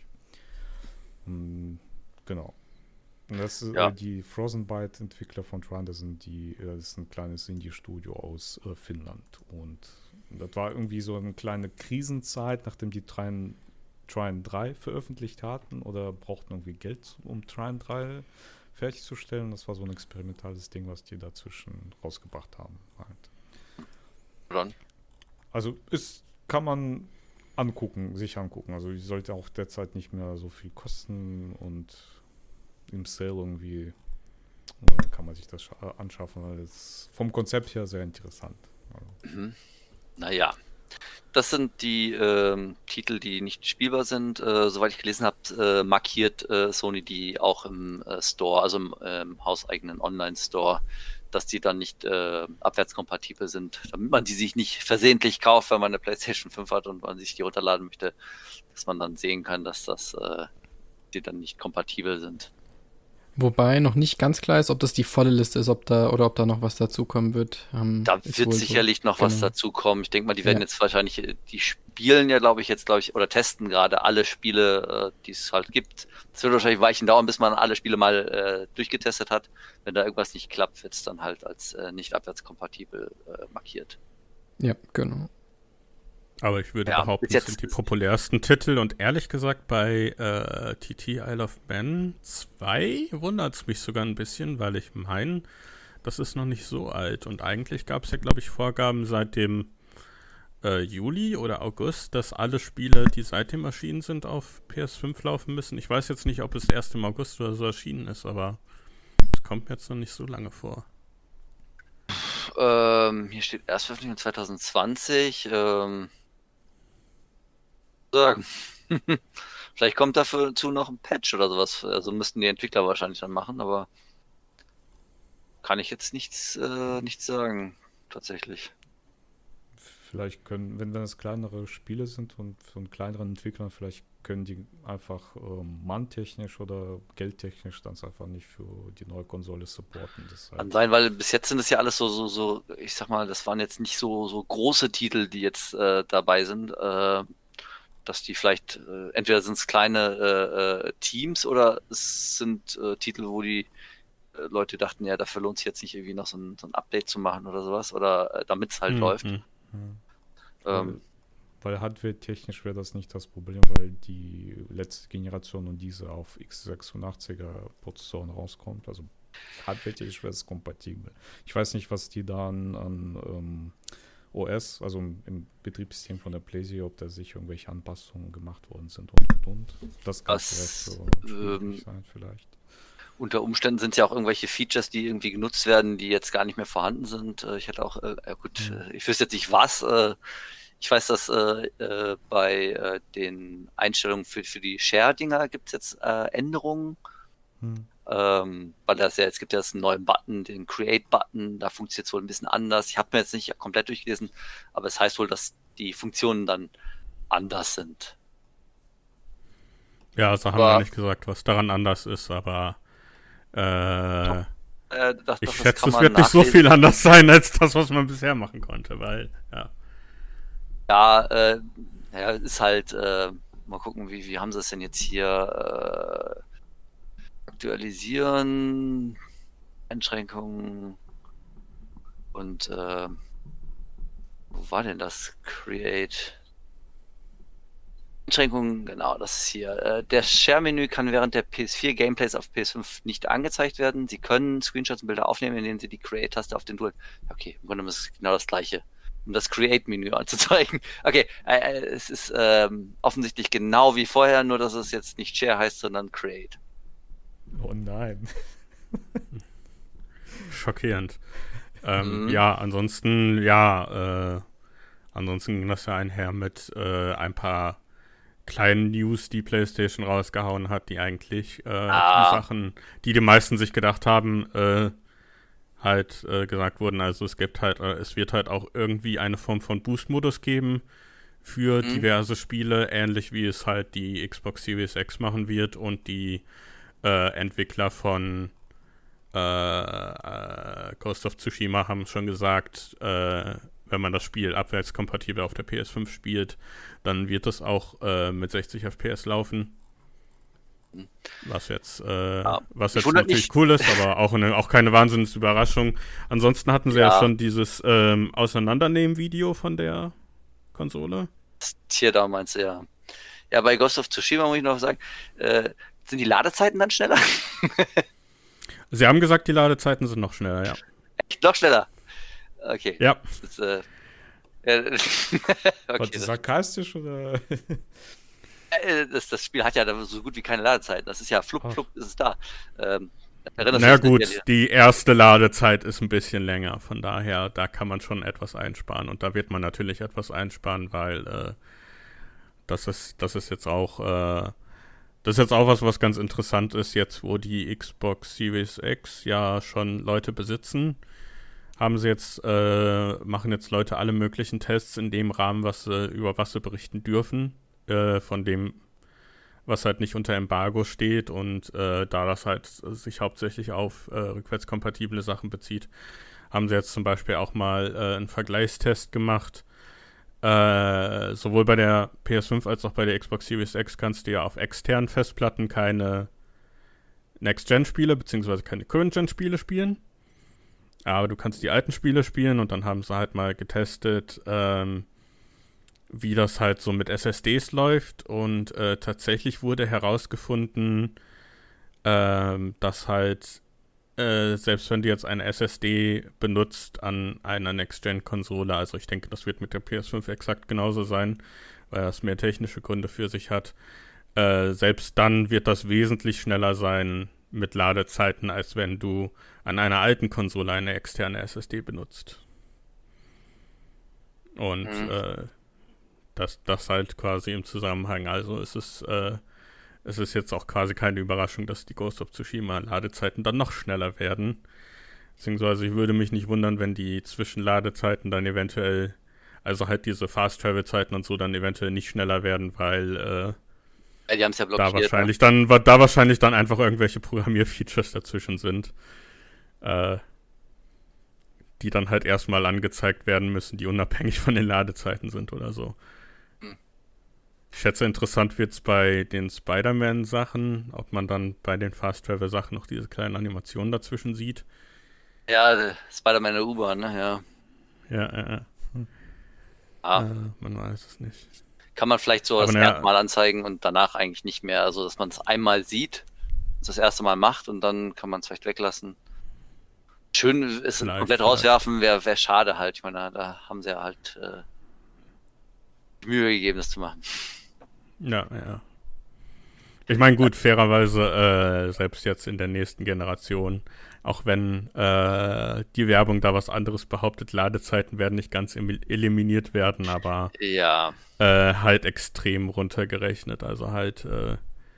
Ähm, genau. Und das ist Ja. äh, die Frozen Byte Entwickler von Trine, das sind die, äh, das ist ein kleines Indie-Studio aus äh, Finnland. Und das war irgendwie so eine kleine Krisenzeit, nachdem die Trine, Trine drei veröffentlicht hatten oder brauchten irgendwie Geld, um Trine drei fertigzustellen. Das war so ein experimentales Ding, was die dazwischen rausgebracht haben. Halt. Dann. Also ist, kann man angucken, sich angucken. Also ich sollte auch derzeit nicht mehr so viel kosten und im Sale irgendwie äh, kann man sich das scha- anschaffen, weil es vom Konzept her sehr interessant. Also, Mhm. Naja. Das sind die ähm, Titel, die nicht spielbar sind. Äh, soweit ich gelesen habe, äh, markiert äh, Sony die auch im äh, Store, also im ähm, hauseigenen Online-Store, dass die dann nicht äh, abwärtskompatibel sind, damit man die sich nicht versehentlich kauft, wenn man eine PlayStation fünf hat und man sich die runterladen möchte, dass man dann sehen kann, dass das äh, die dann nicht kompatibel sind. Wobei noch nicht ganz klar ist, ob das die volle Liste ist, ob da oder ob da noch was dazukommen wird. Ähm, Da ist wird wohl so. sicherlich noch was Genau. dazukommen. Ich denke mal, die werden Ja. jetzt wahrscheinlich, äh, die spielen ja, glaube ich, jetzt, glaube ich, oder testen gerade alle Spiele, äh, die es halt gibt. Es wird wahrscheinlich Weichen dauern, bis man alle Spiele mal äh, durchgetestet hat. Wenn da irgendwas nicht klappt, wird es dann halt als äh, nicht abwärtskompatibel äh, markiert. Ja, genau. Aber ich würde Ja, behaupten, bis das jetzt sind die ist- populärsten Titel und ehrlich gesagt bei äh, T T Isle of Man zwei wundert es mich sogar ein bisschen, weil ich meine, das ist noch nicht so alt und eigentlich gab es ja, glaube ich, Vorgaben seit dem äh, Juli oder August, dass alle Spiele, die seitdem erschienen sind, auf P S fünf laufen müssen. Ich weiß jetzt nicht, ob es erst im August oder so erschienen ist, aber es kommt mir jetzt noch nicht so lange vor. Ähm, hier steht Erstveröffentlichung zwanzig zwanzig. Ähm, sagen. Vielleicht kommt dazu noch ein Patch oder sowas. Also müssten die Entwickler wahrscheinlich dann machen, aber kann ich jetzt nichts, äh, nichts sagen, tatsächlich. Vielleicht können, wenn, wenn es kleinere Spiele sind und von kleineren Entwicklern, vielleicht können die einfach ähm, manntechnisch oder geldtechnisch dann einfach nicht für die neue Konsole supporten. Deshalb. Kann sein, weil bis jetzt sind es ja alles so, so, so, ich sag mal, das waren jetzt nicht so, so große Titel, die jetzt äh, dabei sind, äh, dass die vielleicht, äh, entweder sind es kleine äh, äh, Teams oder es sind äh, Titel, wo die äh, Leute dachten, ja, dafür lohnt sich jetzt nicht irgendwie noch so ein, so ein Update zu machen oder sowas, oder äh, damit es halt Mhm. läuft. Ja. Ähm, Weil hardware-technisch wäre das nicht das Problem, weil die letzte Generation und diese auf x sechsundachtziger Prozessoren rauskommt. Also hardware-technisch wäre es kompatibel. Ich weiß nicht, was die dann an ähm, O S, also im, im Betriebssystem von der PlayStation, ob da sich irgendwelche Anpassungen gemacht worden sind und und und. Das kann Was, vielleicht so ähm, schwierig sein, vielleicht. Unter Umständen sind es ja auch irgendwelche Features, die irgendwie genutzt werden, die jetzt gar nicht mehr vorhanden sind. Äh, Ich hätte auch, äh, ja gut, Mhm. äh, ich wüsste jetzt nicht was. Äh, ich weiß, dass äh, äh, bei äh, den Einstellungen für, für die Share-Dinger gibt es jetzt äh, Änderungen. Hm. Ähm, weil das ja, jetzt gibt ja jetzt einen neuen Button, den Create-Button, da funktioniert es wohl ein bisschen anders. Ich habe mir jetzt nicht komplett durchgelesen, aber es heißt wohl, dass die Funktionen dann anders sind. Ja, also haben Aber- wir nicht gesagt, was daran anders ist, aber äh, Äh, das, ich das schätze, kann es man wird nicht so nachlesen. viel anders sein, als das, was man bisher machen konnte, weil, ja. Ja, äh, ja, ist halt, äh, mal gucken, wie, wie haben sie es denn jetzt hier äh, aktualisieren, Einschränkungen und äh, wo war denn das? Create. Einschränkungen, genau, das ist hier. Äh, der Share-Menü kann während der P S vier Gameplays auf P S fünf nicht angezeigt werden. Sie können Screenshots und Bilder aufnehmen, indem Sie die Create-Taste auf den Dual. Okay, im Grunde ist es genau das gleiche, um das Create-Menü anzuzeigen. Okay, äh, äh, es ist ähm, offensichtlich genau wie vorher, nur dass es jetzt nicht Share heißt, sondern Create. Oh nein. Schockierend. Ähm, Mhm. Ja, ansonsten, ja, äh, ansonsten ging das ja einher mit äh, ein paar kleinen News, die PlayStation rausgehauen hat, die eigentlich äh, Ah. die Sachen, die die meisten sich gedacht haben, äh, halt äh, gesagt wurden. Also es gibt halt, äh, es wird halt auch irgendwie eine Form von Boost-Modus geben für Mhm. diverse Spiele, ähnlich wie es halt die Xbox Series X machen wird und die äh, Entwickler von äh, äh, Ghost of Tsushima haben schon gesagt, äh, wenn man das Spiel abwärtskompatibel auf der P S fünf spielt, dann wird das auch äh, mit sechzig F P S laufen. Was jetzt, äh, Ja. was Ich jetzt wundert natürlich mich- cool ist, aber auch, eine, auch keine Wahnsinnsüberraschung. Ansonsten hatten sie ja, Ja. schon dieses ähm, Auseinandernehmen-Video von der Konsole. Das Tier da meinst du, ja. Ja, bei Ghost of Tsushima muss ich noch sagen, äh, sind die Ladezeiten dann schneller? Sie haben gesagt, die Ladezeiten sind noch schneller, ja. Echt noch schneller? Okay. Ja, Das ist, äh, ja, War okay, das das, sarkastisch oder? äh, das, das Spiel hat ja da so gut wie keine Ladezeiten. Das ist ja flupp, Ach. flupp, ist es da. Ähm, erinnerst na du dich gut, nicht an die erste Ladezeit ist ein bisschen länger, von daher, da kann man schon etwas einsparen und da wird man natürlich etwas einsparen, weil äh, das ist, das ist jetzt auch, äh, das ist jetzt auch was, was ganz interessant ist, jetzt wo die Xbox Series X ja schon Leute besitzen, haben sie jetzt, äh, machen jetzt Leute alle möglichen Tests in dem Rahmen, was sie, über was sie berichten dürfen, äh, von dem was halt nicht unter Embargo steht und äh, da das halt sich hauptsächlich auf äh, rückwärtskompatible Sachen bezieht, haben sie jetzt zum Beispiel auch mal äh, einen Vergleichstest gemacht. Äh, sowohl bei der P S fünf als auch bei der Xbox Series X kannst du ja auf externen Festplatten keine Next-Gen-Spiele beziehungsweise keine Current-Gen-Spiele spielen. Aber du kannst die alten Spiele spielen und dann haben sie halt mal getestet, ähm, wie das halt so mit S S Ds läuft und äh, tatsächlich wurde herausgefunden, ähm, dass halt äh, selbst wenn du jetzt eine S S D benutzt an einer Next-Gen-Konsole, also ich denke, das wird mit der P S fünf exakt genauso sein, weil das mehr technische Gründe für sich hat, äh, selbst dann wird das wesentlich schneller sein mit Ladezeiten, als wenn du an einer alten Konsole eine externe S S D benutzt. Und mhm. äh, Das, das halt quasi im Zusammenhang. Also es ist, äh, es ist jetzt auch quasi keine Überraschung, dass die Ghost of Tsushima Ladezeiten dann noch schneller werden. Beziehungsweise ich würde mich nicht wundern, wenn die Zwischenladezeiten dann eventuell, also halt diese Fast-Travel-Zeiten und so dann eventuell nicht schneller werden, weil äh, ja, die haben es ja blockiert. Da wahrscheinlich, ne? dann, da wahrscheinlich dann einfach irgendwelche Programmierfeatures dazwischen sind. Äh, die dann halt erstmal angezeigt werden müssen, die unabhängig von den Ladezeiten sind oder so. Ich schätze, interessant wird es bei den Spider-Man-Sachen, ob man dann bei den Fast-Travel-Sachen noch diese kleinen Animationen dazwischen sieht. Ja, Spider-Man in der U-Bahn, ne? Ja. Ja, ja, ja. Ah. Äh, man weiß es nicht. Kann man vielleicht so Aber das naja, erste Mal anzeigen und danach eigentlich nicht mehr. Also, dass man es einmal sieht, das erste Mal macht und dann kann man es vielleicht weglassen. Schön ist Vielleicht, komplett vielleicht. rauswerfen, wäre wär schade halt. Ich meine, da, da haben sie ja halt äh, Mühe gegeben, das zu machen. Ja, ja. Ich meine, gut, fairerweise, äh, selbst jetzt in der nächsten Generation, auch wenn äh, die Werbung da was anderes behauptet, Ladezeiten werden nicht ganz im- eliminiert werden, aber Ja. äh, halt extrem runtergerechnet. Also halt, äh,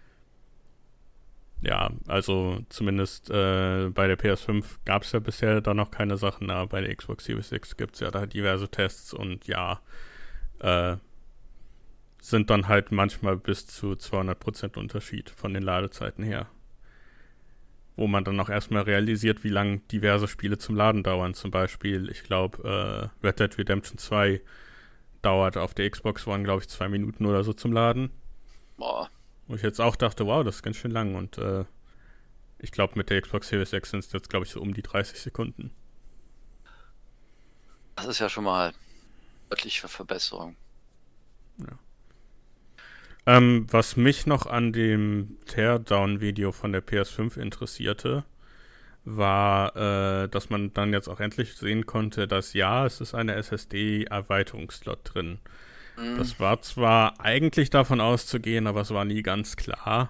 ja, also zumindest äh, bei der P S fünf gab es ja bisher da noch keine Sachen, aber bei der Xbox Series X gibt es ja da diverse Tests und ja, äh, sind dann halt manchmal bis zu zweihundert Prozent Unterschied von den Ladezeiten her. Wo man dann auch erstmal realisiert, wie lange diverse Spiele zum Laden dauern. Zum Beispiel, ich glaube, äh, Red Dead Redemption zwei dauert auf der Xbox One, glaube ich, zwei Minuten oder so zum Laden. Boah. Wo ich jetzt auch dachte, wow, das ist ganz schön lang. Und äh, ich glaube, mit der Xbox Series X sind es jetzt, glaube ich, so um die dreißig Sekunden. Das ist ja schon mal deutliche Verbesserung. Ja. Ähm, was mich noch an dem Teardown-Video von der P S fünf interessierte, war, äh, dass man dann jetzt auch endlich sehen konnte, dass ja, es ist eine S S D-Erweiterungsslot drin. Mhm. Das war zwar eigentlich davon auszugehen, aber es war nie ganz klar.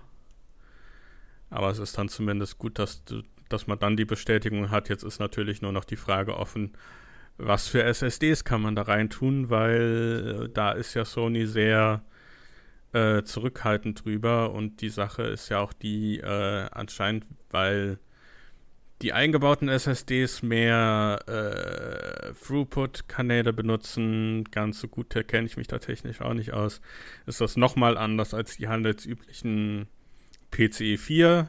Aber es ist dann zumindest gut, dass, du, dass man dann die Bestätigung hat. Jetzt ist natürlich nur noch die Frage offen, was für S S Ds kann man da reintun, weil äh, da ist ja Sony sehr äh, zurückhaltend drüber und die Sache ist ja auch die, äh, anscheinend, weil die eingebauten S S Ds mehr äh, Throughput-Kanäle benutzen, ganz so gut kenne ich mich da technisch auch nicht aus, ist das nochmal anders als die handelsüblichen P C I vier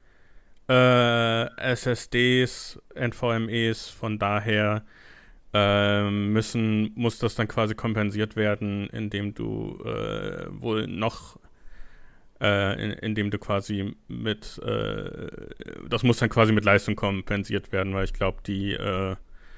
äh, S S Ds, N V M Es, von daher äh, müssen, muss das dann quasi kompensiert werden, indem du äh, wohl noch Äh, in, indem du quasi mit, äh, das muss dann quasi mit Leistung kompensiert werden, weil ich glaube, die, äh,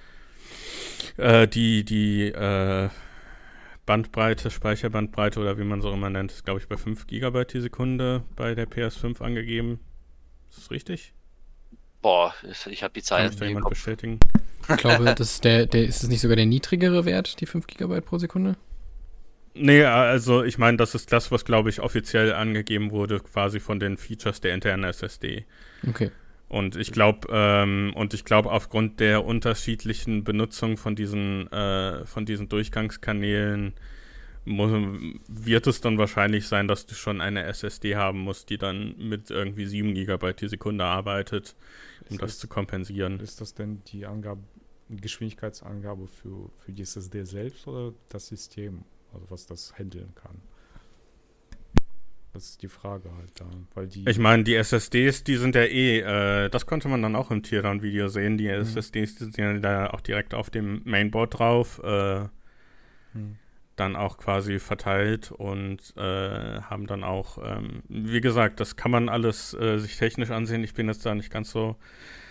äh, die, die, äh, Bandbreite, Speicherbandbreite oder wie man es auch immer nennt, ist, glaube ich, bei fünf Gigabyte die Sekunde bei der P S fünf angegeben. Ist das richtig? Boah, ich habe die Kann Zahlen mich da im jemand Kopf. bestätigen? Ich glaube, das ist, der, der, ist es nicht sogar der niedrigere Wert, die fünf Gigabyte pro Sekunde? Nee, also ich meine, das ist das, was, glaube ich, offiziell angegeben wurde, quasi von den Features der internen S S D. Okay. Und ich glaube, ähm, und ich glaube, aufgrund der unterschiedlichen Benutzung von diesen, äh, von diesen Durchgangskanälen muss, wird es dann wahrscheinlich sein, dass du schon eine S S D haben musst, die dann mit irgendwie sieben Gigabyte die Sekunde arbeitet, um Ist das das- zu kompensieren. Ist das denn die Angabe, Geschwindigkeitsangabe für, für die S S D selbst oder das System? Also was das handeln kann? Das ist die Frage halt da. Weil die Ich meine, die S S Ds, die sind ja eh, äh, das konnte man dann auch im Teardown-Video sehen, die mhm. S S Ds, die sind ja da auch direkt auf dem Mainboard drauf, äh, mhm. dann auch quasi verteilt und äh, haben dann auch, ähm, wie gesagt, das kann man alles äh, sich technisch ansehen. Ich bin jetzt da nicht ganz so,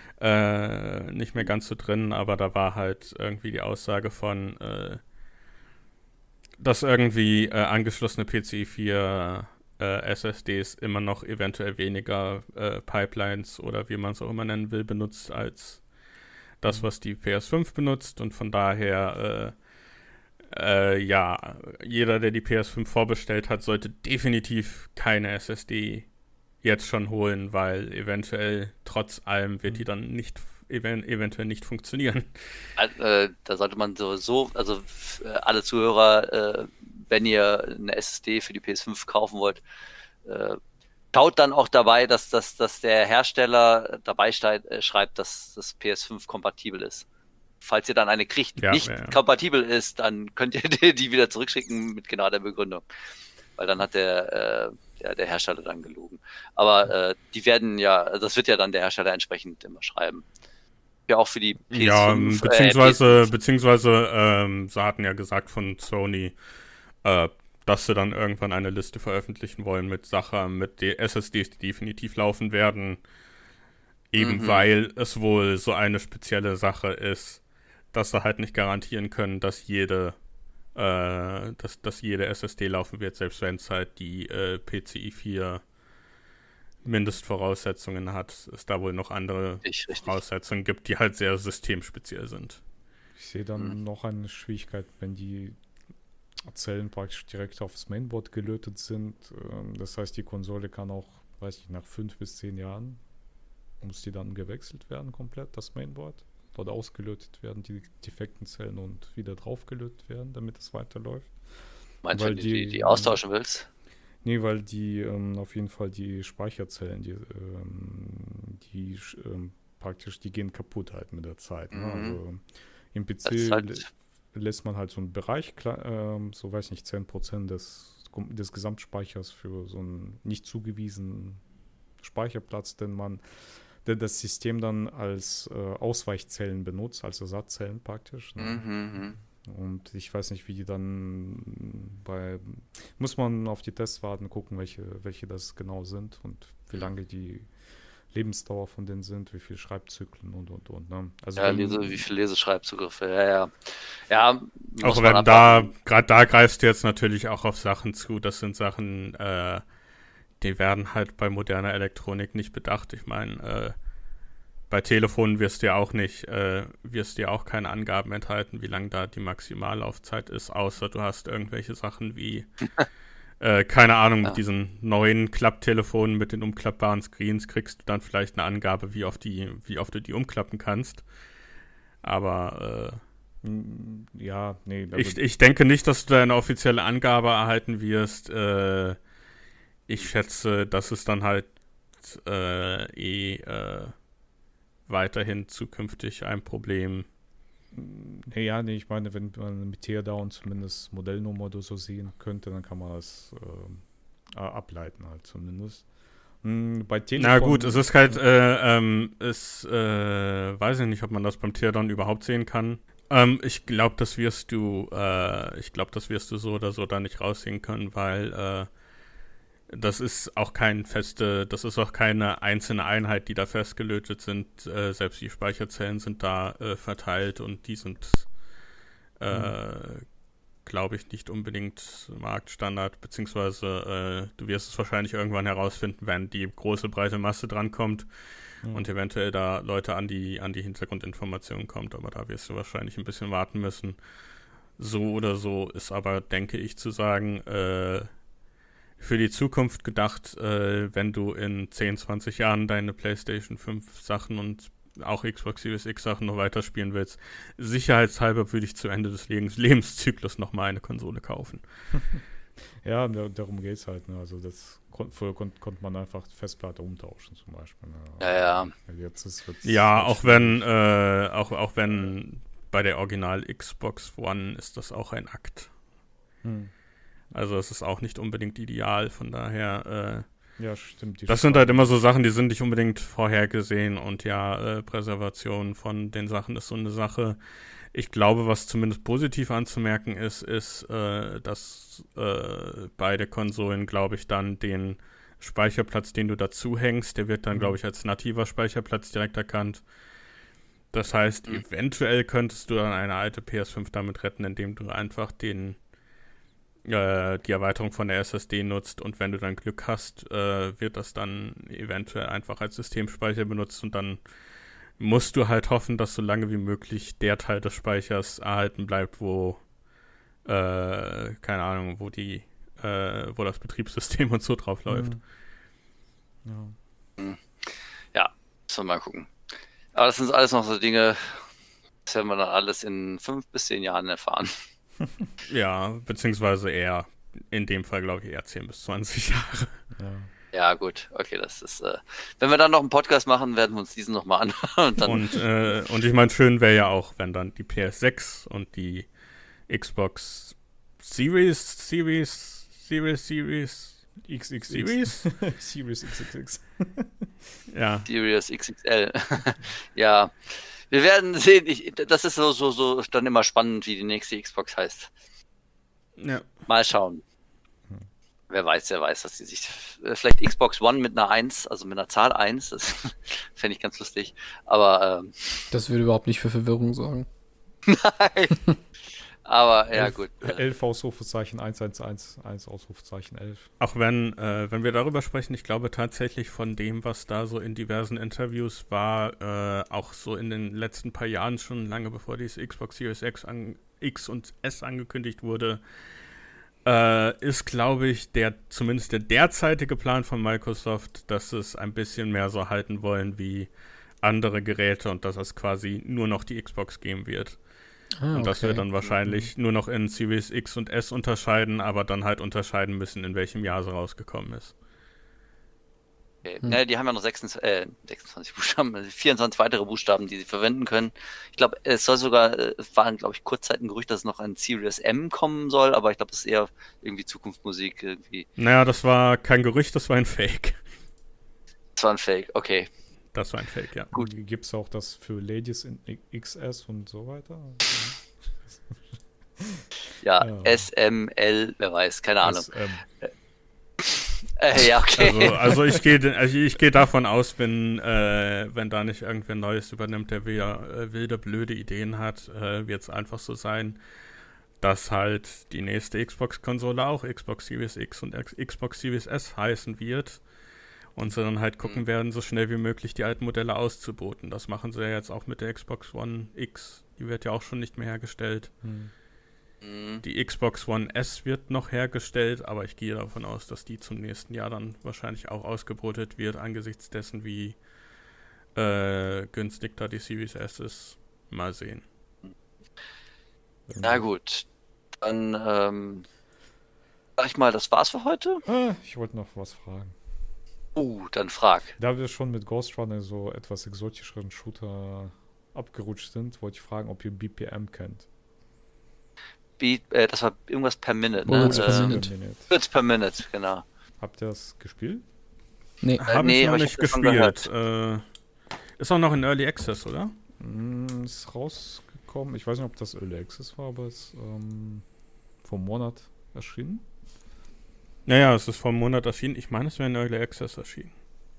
äh, nicht mehr ganz so drin, aber da war halt irgendwie die Aussage von, äh, dass irgendwie äh, angeschlossene P C I vier äh, S S Ds immer noch eventuell weniger äh, Pipelines oder wie man es auch immer nennen will, benutzt als das, was die P S fünf benutzt und von daher äh, äh, ja, jeder, der die P S fünf vorbestellt hat, sollte definitiv keine S S D jetzt schon holen, weil eventuell trotz allem wird die dann nicht even- eventuell nicht funktionieren. Äh, da sollte man sowieso, also äh, alle Zuhörer, äh, wenn ihr eine S S D für die P S fünf kaufen wollt, äh, schaut dann auch dabei, dass, dass, dass der Hersteller dabei steigt, äh, schreibt, dass das P S fünf kompatibel ist. Falls ihr dann eine kriegt, die Ja, nicht ja, ja. kompatibel kompatibel ist, dann könnt ihr die, die wieder zurückschicken mit genau der Begründung. Weil dann hat der, äh, der, der Hersteller dann gelogen. Aber äh, die werden ja, das wird ja dann der Hersteller entsprechend immer schreiben. Ja, auch für die P S Ja, fünf. beziehungsweise, äh, P S fünf. beziehungsweise ähm, sie hatten ja gesagt von Sony, äh, dass sie dann irgendwann eine Liste veröffentlichen wollen mit Sachen, mit den S S Ds, die definitiv laufen werden. Eben Mhm. weil es wohl so eine spezielle Sache ist, dass sie halt nicht garantieren können, dass jede, äh, dass, dass jede S S D laufen wird, selbst wenn es halt die äh, P C I vier Mindestvoraussetzungen hat, es da wohl noch andere Richtig, richtig. Voraussetzungen gibt, die halt sehr systemspeziell sind. Ich sehe dann Mhm. noch eine Schwierigkeit, wenn die Zellen praktisch direkt aufs Mainboard gelötet sind. Ähm, Das heißt, die Konsole kann auch, weiß ich, nach fünf bis zehn Jahren muss die dann gewechselt werden komplett, das Mainboard. Oder ausgelötet werden, die defekten Zellen und wieder draufgelötet werden, damit es weiterläuft. Meinst du, weil wenn du die, die- die austauschen willst? Nee, weil die ähm, auf jeden Fall die Speicherzellen, die, ähm, die sch- ähm, praktisch, die gehen kaputt halt mit der Zeit. Ne? Mhm. Also im P Das C ist lä- halt, lässt man halt so einen Bereich, kla- ähm, so weiß nicht, zehn Prozent des, des Gesamtspeichers für so einen nicht zugewiesenen Speicherplatz, den man, der das System dann als äh, Ausweichzellen benutzt, als Ersatzzellen praktisch. Ne? mhm, mhm. Und ich weiß nicht, wie die dann bei, muss man auf die Tests warten, gucken, welche, welche das genau sind und wie lange die Lebensdauer von denen sind, wie viele Schreibzyklen und und und. Ne? Also Ja, wenn- Lese, wie viele Leseschreibzugriffe, ja, ja. Ja, muss Auch man wenn da, abwarten. gerade da greifst du jetzt natürlich auch auf Sachen zu, das sind Sachen, äh, die werden halt bei moderner Elektronik nicht bedacht. Ich meine, äh, bei Telefonen wirst du ja auch nicht, äh, wirst du ja auch keine Angaben enthalten, wie lang da die Maximallaufzeit ist, außer du hast irgendwelche Sachen wie, äh, keine Ahnung, Ja. mit diesen neuen Klapptelefonen mit den umklappbaren Screens kriegst du dann vielleicht eine Angabe, wie oft die, wie oft du die umklappen kannst. Aber äh, Mm, ja, nee, also ich, ich denke nicht, dass du da eine offizielle Angabe erhalten wirst. Äh, ich schätze, dass es dann halt äh, eh äh, weiterhin zukünftig ein Problem. nee, ja, nee, ich meine, wenn man mit Teardown zumindest Modellnummer oder so sehen könnte, dann kann man das ähm, äh, ableiten halt zumindest. Mm, bei Telefon, Na gut, es ist halt, äh, ähm, es, äh, weiß ich nicht, ob man das beim Teardown überhaupt sehen kann. Ähm, ich glaube, das wirst du, äh, ich glaube, das wirst du so oder so da nicht raussehen können, weil äh, das ist auch kein feste, das ist auch keine einzelne Einheit, die da festgelötet sind. Äh, selbst die Speicherzellen sind da äh, verteilt und die sind, äh, glaube ich, nicht unbedingt Marktstandard, beziehungsweise äh, du wirst es wahrscheinlich irgendwann herausfinden, wenn die große breite Masse drankommt Mhm. und eventuell da Leute an die, an die Hintergrundinformationen kommt, aber da wirst du wahrscheinlich ein bisschen warten müssen. So oder so ist aber, denke ich, zu sagen, äh, für die Zukunft gedacht, äh, wenn du in zehn, zwanzig Jahren deine PlayStation fünf Sachen und auch Xbox Series X Sachen noch weiterspielen willst, sicherheitshalber würde ich zu Ende des Lebens, Lebenszyklus nochmal eine Konsole kaufen. Ja, da, darum geht es halt. Ne? Also das kon früher kon konnte man einfach Festplatte umtauschen zum Beispiel. Ne? Ja, ja. Jetzt ist, wird's Ja, halt auch wenn, äh, auch, auch wenn bei der Original Xbox One ist das auch ein Akt. Hm. Also es ist auch nicht unbedingt ideal, von daher äh, Ja, stimmt. die das sind Sprache- halt immer so Sachen, die sind nicht unbedingt vorhergesehen und ja, äh, Präservation von den Sachen ist so eine Sache. Ich glaube, was zumindest positiv anzumerken ist, ist, äh, dass äh, beide Konsolen, glaube ich, dann den Speicherplatz, den du dazu hängst, der wird dann, Mhm. glaube ich, als nativer Speicherplatz direkt erkannt. Das heißt, Mhm. eventuell könntest du dann eine alte P S fünf damit retten, indem du einfach den äh, die Erweiterung von der S S D nutzt und wenn du dann Glück hast, äh, wird das dann eventuell einfach als Systemspeicher benutzt und dann musst du halt hoffen, dass so lange wie möglich der Teil des Speichers erhalten bleibt, wo äh, keine Ahnung, wo die äh, wo das Betriebssystem und so drauf läuft. Mhm. Ja. Ja, müssen wir mal gucken. Aber das sind alles noch so Dinge, das werden wir dann alles in fünf bis zehn Jahren erfahren. Ja, beziehungsweise eher, in dem Fall glaube ich eher zehn bis zwanzig Jahre. Ja. Ja, gut, okay, das ist, äh, wenn wir dann noch einen Podcast machen, werden wir uns diesen nochmal anhören. Und dann, Und, äh, und ich meine, schön wäre ja auch, wenn dann die P S sechs und die Xbox Series, Series, Series, Series, X X X. Series? Series X X X. Ja, Series X X L. Ja, wir werden sehen. Ich, das ist so, so, so dann immer spannend, wie die nächste Xbox heißt. ja. Mal schauen. Wer weiß, wer weiß, dass die sich. Vielleicht Xbox One mit einer eins, also mit einer Zahl eins, das fände ich ganz lustig. Aber, ähm, Das würde überhaupt nicht für Verwirrung sorgen. nein. Aber, ja, elf, gut. elf Ausrufezeichen, eins eins eins, eins Ausrufezeichen, elf. Auch wenn, äh, wenn wir darüber sprechen, ich glaube tatsächlich von dem, was da so in diversen Interviews war, äh, auch so in den letzten paar Jahren schon, lange bevor diese Xbox Series X, an, X und S angekündigt wurde, äh, ist, glaube ich, der zumindest der derzeitige Plan von Microsoft, dass es ein bisschen mehr so halten wollen wie andere Geräte und dass es quasi nur noch die Xbox geben wird. Ah, Und dass wir okay. dann wahrscheinlich nur noch in Series X und S unterscheiden, aber dann halt unterscheiden müssen, in welchem Jahr sie rausgekommen ist. Okay. Hm. Ne, die haben ja noch sechsundzwanzig, äh, sechsundzwanzig Buchstaben, also vierundzwanzig weitere Buchstaben, die sie verwenden können. Ich glaube, es soll sogar, äh, es war, glaube ich, kurzzeitig ein Gerücht, dass es noch ein Series M kommen soll, aber ich glaube, das ist eher irgendwie Zukunftsmusik irgendwie. Naja, das war kein Gerücht, das war ein Fake. Das war ein Fake, okay. Das war ein Fake, ja. Gut. Gibt es auch das für Ladies in X S und so weiter? Ja, Ja. S, M, L, wer weiß, keine Ahnung. S, ähm, Äh, ja, okay. Also, also ich gehe also ich gehe davon aus, wenn, äh, wenn da nicht irgendwer Neues übernimmt, der wieder äh, wilde, blöde Ideen hat, äh, wird es einfach so sein, dass halt die nächste Xbox-Konsole auch Xbox Series X und X- Xbox Series S heißen wird und sie dann halt gucken Mhm. werden, so schnell wie möglich die alten Modelle auszuboten. Das machen sie ja jetzt auch mit der Xbox One X. Die wird ja auch schon nicht mehr hergestellt. hm. Mhm. Die Xbox One S wird noch hergestellt, aber ich gehe davon aus, dass die zum nächsten Jahr dann wahrscheinlich auch ausgebrotet wird, angesichts dessen, wie äh, günstig da die Series S ist. Mal sehen. Na gut, dann ähm, sag ich mal, das war's für heute. Ah, ich wollte noch was fragen. Uh, dann frag. Da wir schon mit Ghost Runner so etwas exotischeren Shooter abgerutscht sind, wollte ich fragen, ob ihr B P M kennt. Beat, äh, das war irgendwas per Minute, ne? Bullets per Ähm, Minute. Bullets per Minute, genau. Habt ihr das gespielt? Nee. Habe nee, ich noch aber ich nicht hab davon gespielt. Äh, ist auch noch in Early Access, oder? Mm, ist rausgekommen. Ich weiß nicht, ob das Early Access war, aber es ist ähm, vor einem Monat erschienen. Naja, es ist vor einem Monat erschienen. Ich meine, es wäre in Early Access erschienen.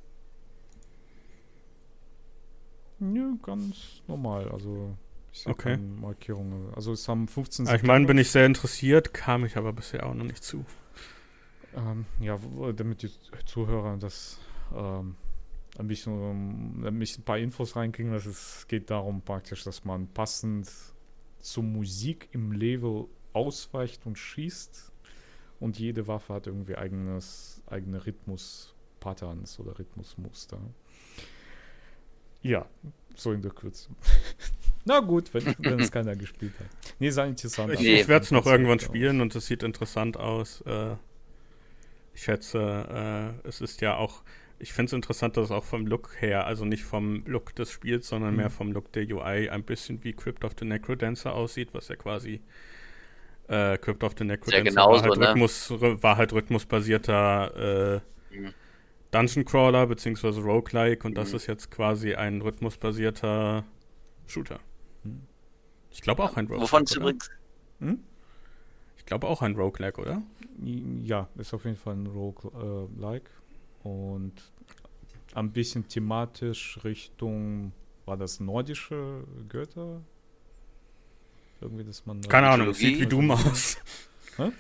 Ja, ganz normal. Also ich sehe Okay. keine Markierungen. Also es haben fünfzehn Aber ich meine, bin ich sehr interessiert, kam ich aber bisher auch noch nicht zu. Ähm, ja, w- damit die Zuhörer das ähm, ein bisschen, ähm, ein bisschen ein paar Infos reinkriegen. Das ist, geht darum praktisch, dass man passend zur Musik im Level ausweicht und schießt. Und jede Waffe hat irgendwie eigenes, eigene Rhythmus-Patterns oder Rhythmusmuster. Ja, so in der Kürze. Na gut, wenn, wenn es keiner gespielt hat. Nee, sei interessant. Ich, Nee. ich werde es noch irgendwann Aus. spielen und es sieht interessant aus. Äh, ich schätze, äh, es ist ja auch, ich finde es interessant, dass es auch vom Look her, also nicht vom Look des Spiels, sondern Mhm. mehr vom Look der U I ein bisschen wie Crypt of the Necrodancer aussieht, was ja quasi Äh, Crypt of the Necrodancer genauso, war, halt ne? Rhythmus, war halt rhythmusbasierter äh, Mhm. Dungeon Crawler beziehungsweise Roguelike und das Mhm. ist jetzt quasi ein rhythmusbasierter Shooter. Hm. Ich glaube auch ein Roguelike. Wovon es oder? übrigens. Hm? Ich glaube auch ein Roguelike, oder? Ja, ist auf jeden Fall ein Roguelike. Und ein bisschen thematisch Richtung, war das nordische Götter? Irgendwie, dass man. Keine Ahnung, es Mythologie? sieht wie Doom aus. Hä?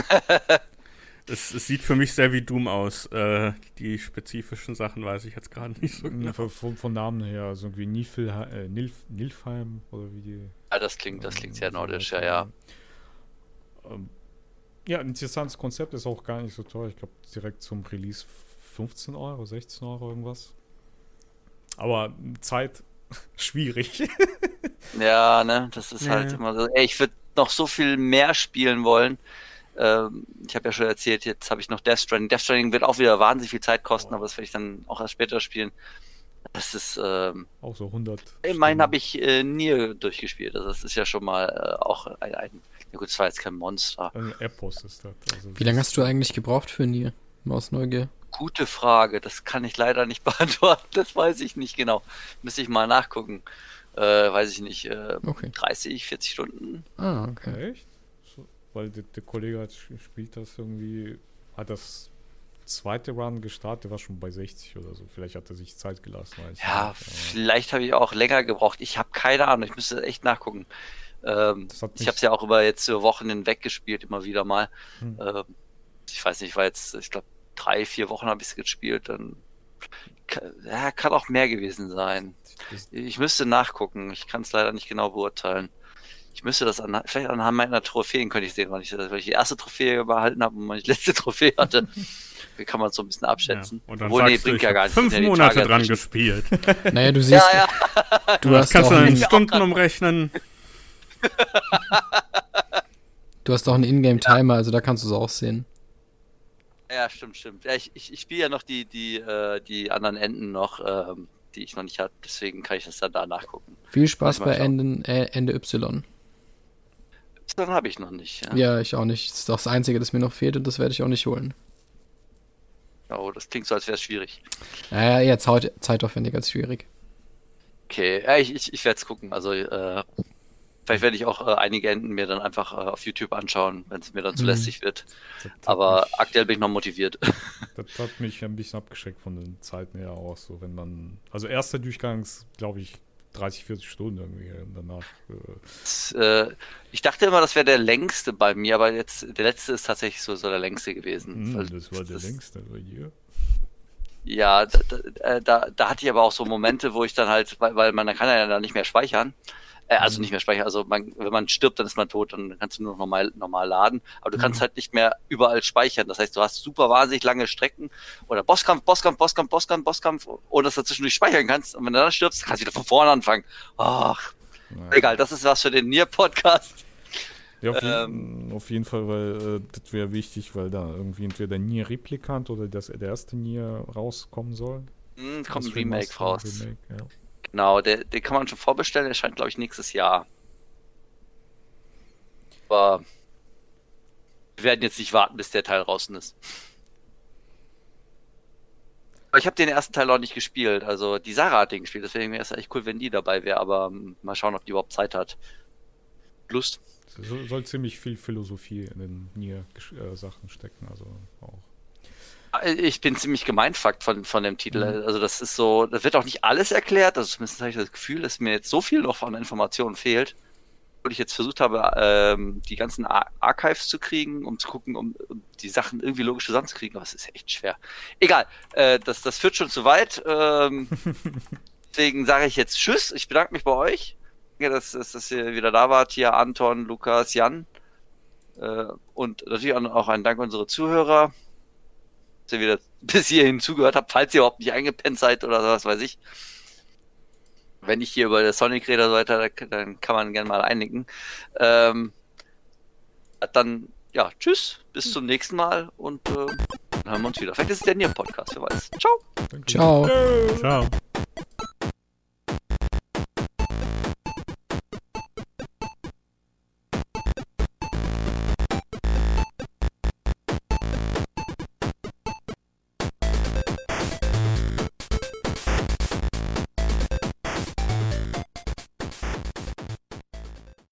es, es sieht für mich sehr wie Doom aus. Äh, die spezifischen Sachen weiß ich jetzt gerade nicht so genau. Von, von, von Namen her, also irgendwie Nifl, äh, Nilf, Nilfheim oder wie die. Ja, das klingt, das klingt sehr so nordisch, was, ja, ja. Ähm, ja, ein interessantes Konzept, ist auch gar nicht so teuer. Ich glaube, direkt zum Release fünfzehn Euro, sechzehn Euro irgendwas. Aber Zeit schwierig. Ja, ne, das ist Ja. halt immer so. Ey, ich würde noch so viel mehr spielen wollen. Ähm, ich habe ja schon erzählt, jetzt habe ich noch Death Stranding. Death Stranding wird auch wieder wahnsinnig viel Zeit kosten, aber das werde ich dann auch erst später spielen. Das ist, ähm, Auch so hundert. immerhin habe ich äh, Nier durchgespielt. Also das ist ja schon mal äh, auch ein, ein, ja gut, es war jetzt kein Monster. Ein Epos ist das. Also Wie lange hast du eigentlich gebraucht für Nier? Mal aus Neugier. Gute Frage, das kann ich leider nicht beantworten, das weiß ich nicht genau. Müsste ich mal nachgucken. Äh, weiß ich nicht, äh, Okay. dreißig, vierzig Stunden. Ah, okay. Echt? So, weil der, der Kollege hat, spielt das irgendwie, hat das zweite Run gestartet, der war schon bei sechzig oder so. Vielleicht hat er sich Zeit gelassen. Weiß Ja, nicht. vielleicht habe ich auch länger gebraucht. Ich habe keine Ahnung, ich müsste echt nachgucken. Ähm, Das hat ich mich- habe es ja auch über jetzt so Wochen hinweg gespielt, immer wieder mal. Hm. Ähm, ich weiß nicht, war jetzt, ich glaube, drei, vier Wochen habe ich es gespielt. Dann kann, ja, kann auch mehr gewesen sein. Das, Ich müsste nachgucken. Ich kann es leider nicht genau beurteilen. Ich müsste das an, vielleicht anhand meiner Trophäen könnte ich sehen, wann ich, weil ich die erste Trophäe behalten habe und wann ich die letzte Trophäe hatte. Wie kann man so ein bisschen abschätzen? Ja. Und dann Obwohl, nee, sagst du, bringt ich ja gar hab nicht. fünf Sind ja die Monate Tage dran dazwischen. gespielt. Naja, du siehst, Ja, ja. du Das hast kannst auch du dann in einen, Stunden umrechnen. du hast auch einen Ingame-Timer, also da kannst du es auch sehen. Ja, stimmt, stimmt. Ja, ich ich, ich spiele ja noch die, die, äh, die anderen Enden noch, ähm, die ich noch nicht hatte. Deswegen kann ich das dann da nachgucken. Viel Spaß Muss ich mal bei Enden, äh, Ende Y. Das habe ich noch nicht. Ja. Ja, ich auch nicht. Das ist doch das Einzige, das mir noch fehlt und das werde ich auch nicht holen. Oh, das klingt so, als wäre es schwierig. Naja, eher zeit zeitaufwendig als schwierig. Okay, ja, ich, ich, ich werde es gucken. Also, äh, vielleicht werde ich auch äh, einige Enden mir dann einfach äh, auf YouTube anschauen, wenn es mir dann zu Mhm. lästig wird. das hat Aber mich, aktuell bin ich noch motiviert. das hat mich ein bisschen abgeschreckt von den Zeiten her auch so, wenn man, also erster Durchgang ist, glaube ich, dreißig, vierzig Stunden irgendwie und danach. Äh, Das, äh, ich dachte immer, das wäre der längste bei mir, aber jetzt der letzte ist tatsächlich so, so der längste gewesen. mh, Weil das war der das- längste bei dir. Ja, da, da, da, da hatte ich aber auch so Momente, wo ich dann halt, weil, weil man kann ja dann nicht mehr speichern. Äh, also Mhm. nicht mehr speichern, also man, wenn man stirbt, dann ist man tot, dann kannst du nur noch normal, normal laden. Aber du kannst Mhm. halt nicht mehr überall speichern. Das heißt, du hast super wahnsinnig lange Strecken oder Bosskampf, Bosskampf, Bosskampf, Bosskampf, Bosskampf, ohne dass du zwischendurch speichern kannst. Und wenn du dann stirbst, kannst du wieder von vorne anfangen. Ach, Naja. egal, das ist was für den Nier-Podcast. Ja, auf, Ähm, jeden, auf jeden Fall, weil äh, das wäre wichtig, weil da irgendwie entweder Nier Replikant oder das, der erste Nier rauskommen soll. Hm, kommt ein Das Remake Remaster, raus. Remake, ja. Genau, der, den kann man schon vorbestellen, der erscheint, glaube ich, nächstes Jahr. Aber wir werden jetzt nicht warten, bis der Teil draußen ist. Aber ich habe den ersten Teil auch nicht gespielt. Also die Sarah hat den gespielt, deswegen wäre es echt cool, wenn die dabei wäre. Aber ähm, mal schauen, ob die überhaupt Zeit hat. Lust. Es soll, soll ziemlich viel Philosophie in den Nier-Sachen stecken, also auch. Ich bin ziemlich gemeinfuckt von, von dem Titel. Mhm. Also das ist so, das wird auch nicht alles erklärt. Also zumindest habe ich das Gefühl, dass mir jetzt so viel noch von Informationen fehlt. Wo ich jetzt versucht habe, ähm, die ganzen Ar Archives zu kriegen, um zu gucken, um, um die Sachen irgendwie logisch zusammenzukriegen. Aber es ist echt schwer. Egal, äh, das, das führt schon zu weit. Ähm, deswegen sage ich jetzt Tschüss. Ich bedanke mich bei euch. Ja, dass, dass, dass ihr wieder da wart. Hier Anton, Lukas, Jan. Äh, und natürlich auch ein Dank an unsere Zuhörer, dass ihr wieder bis hierhin zugehört habt, falls ihr überhaupt nicht eingepennt seid oder was weiß ich. Wenn ich hier über der Sonic rede oder so weiter, dann kann man gerne mal einnicken. Ähm, dann, ja, tschüss, bis zum nächsten Mal und äh, dann hören wir uns wieder. Vielleicht ist es der Nier-Podcast, wer weiß. Ciao! Danke. Ciao. Ciao.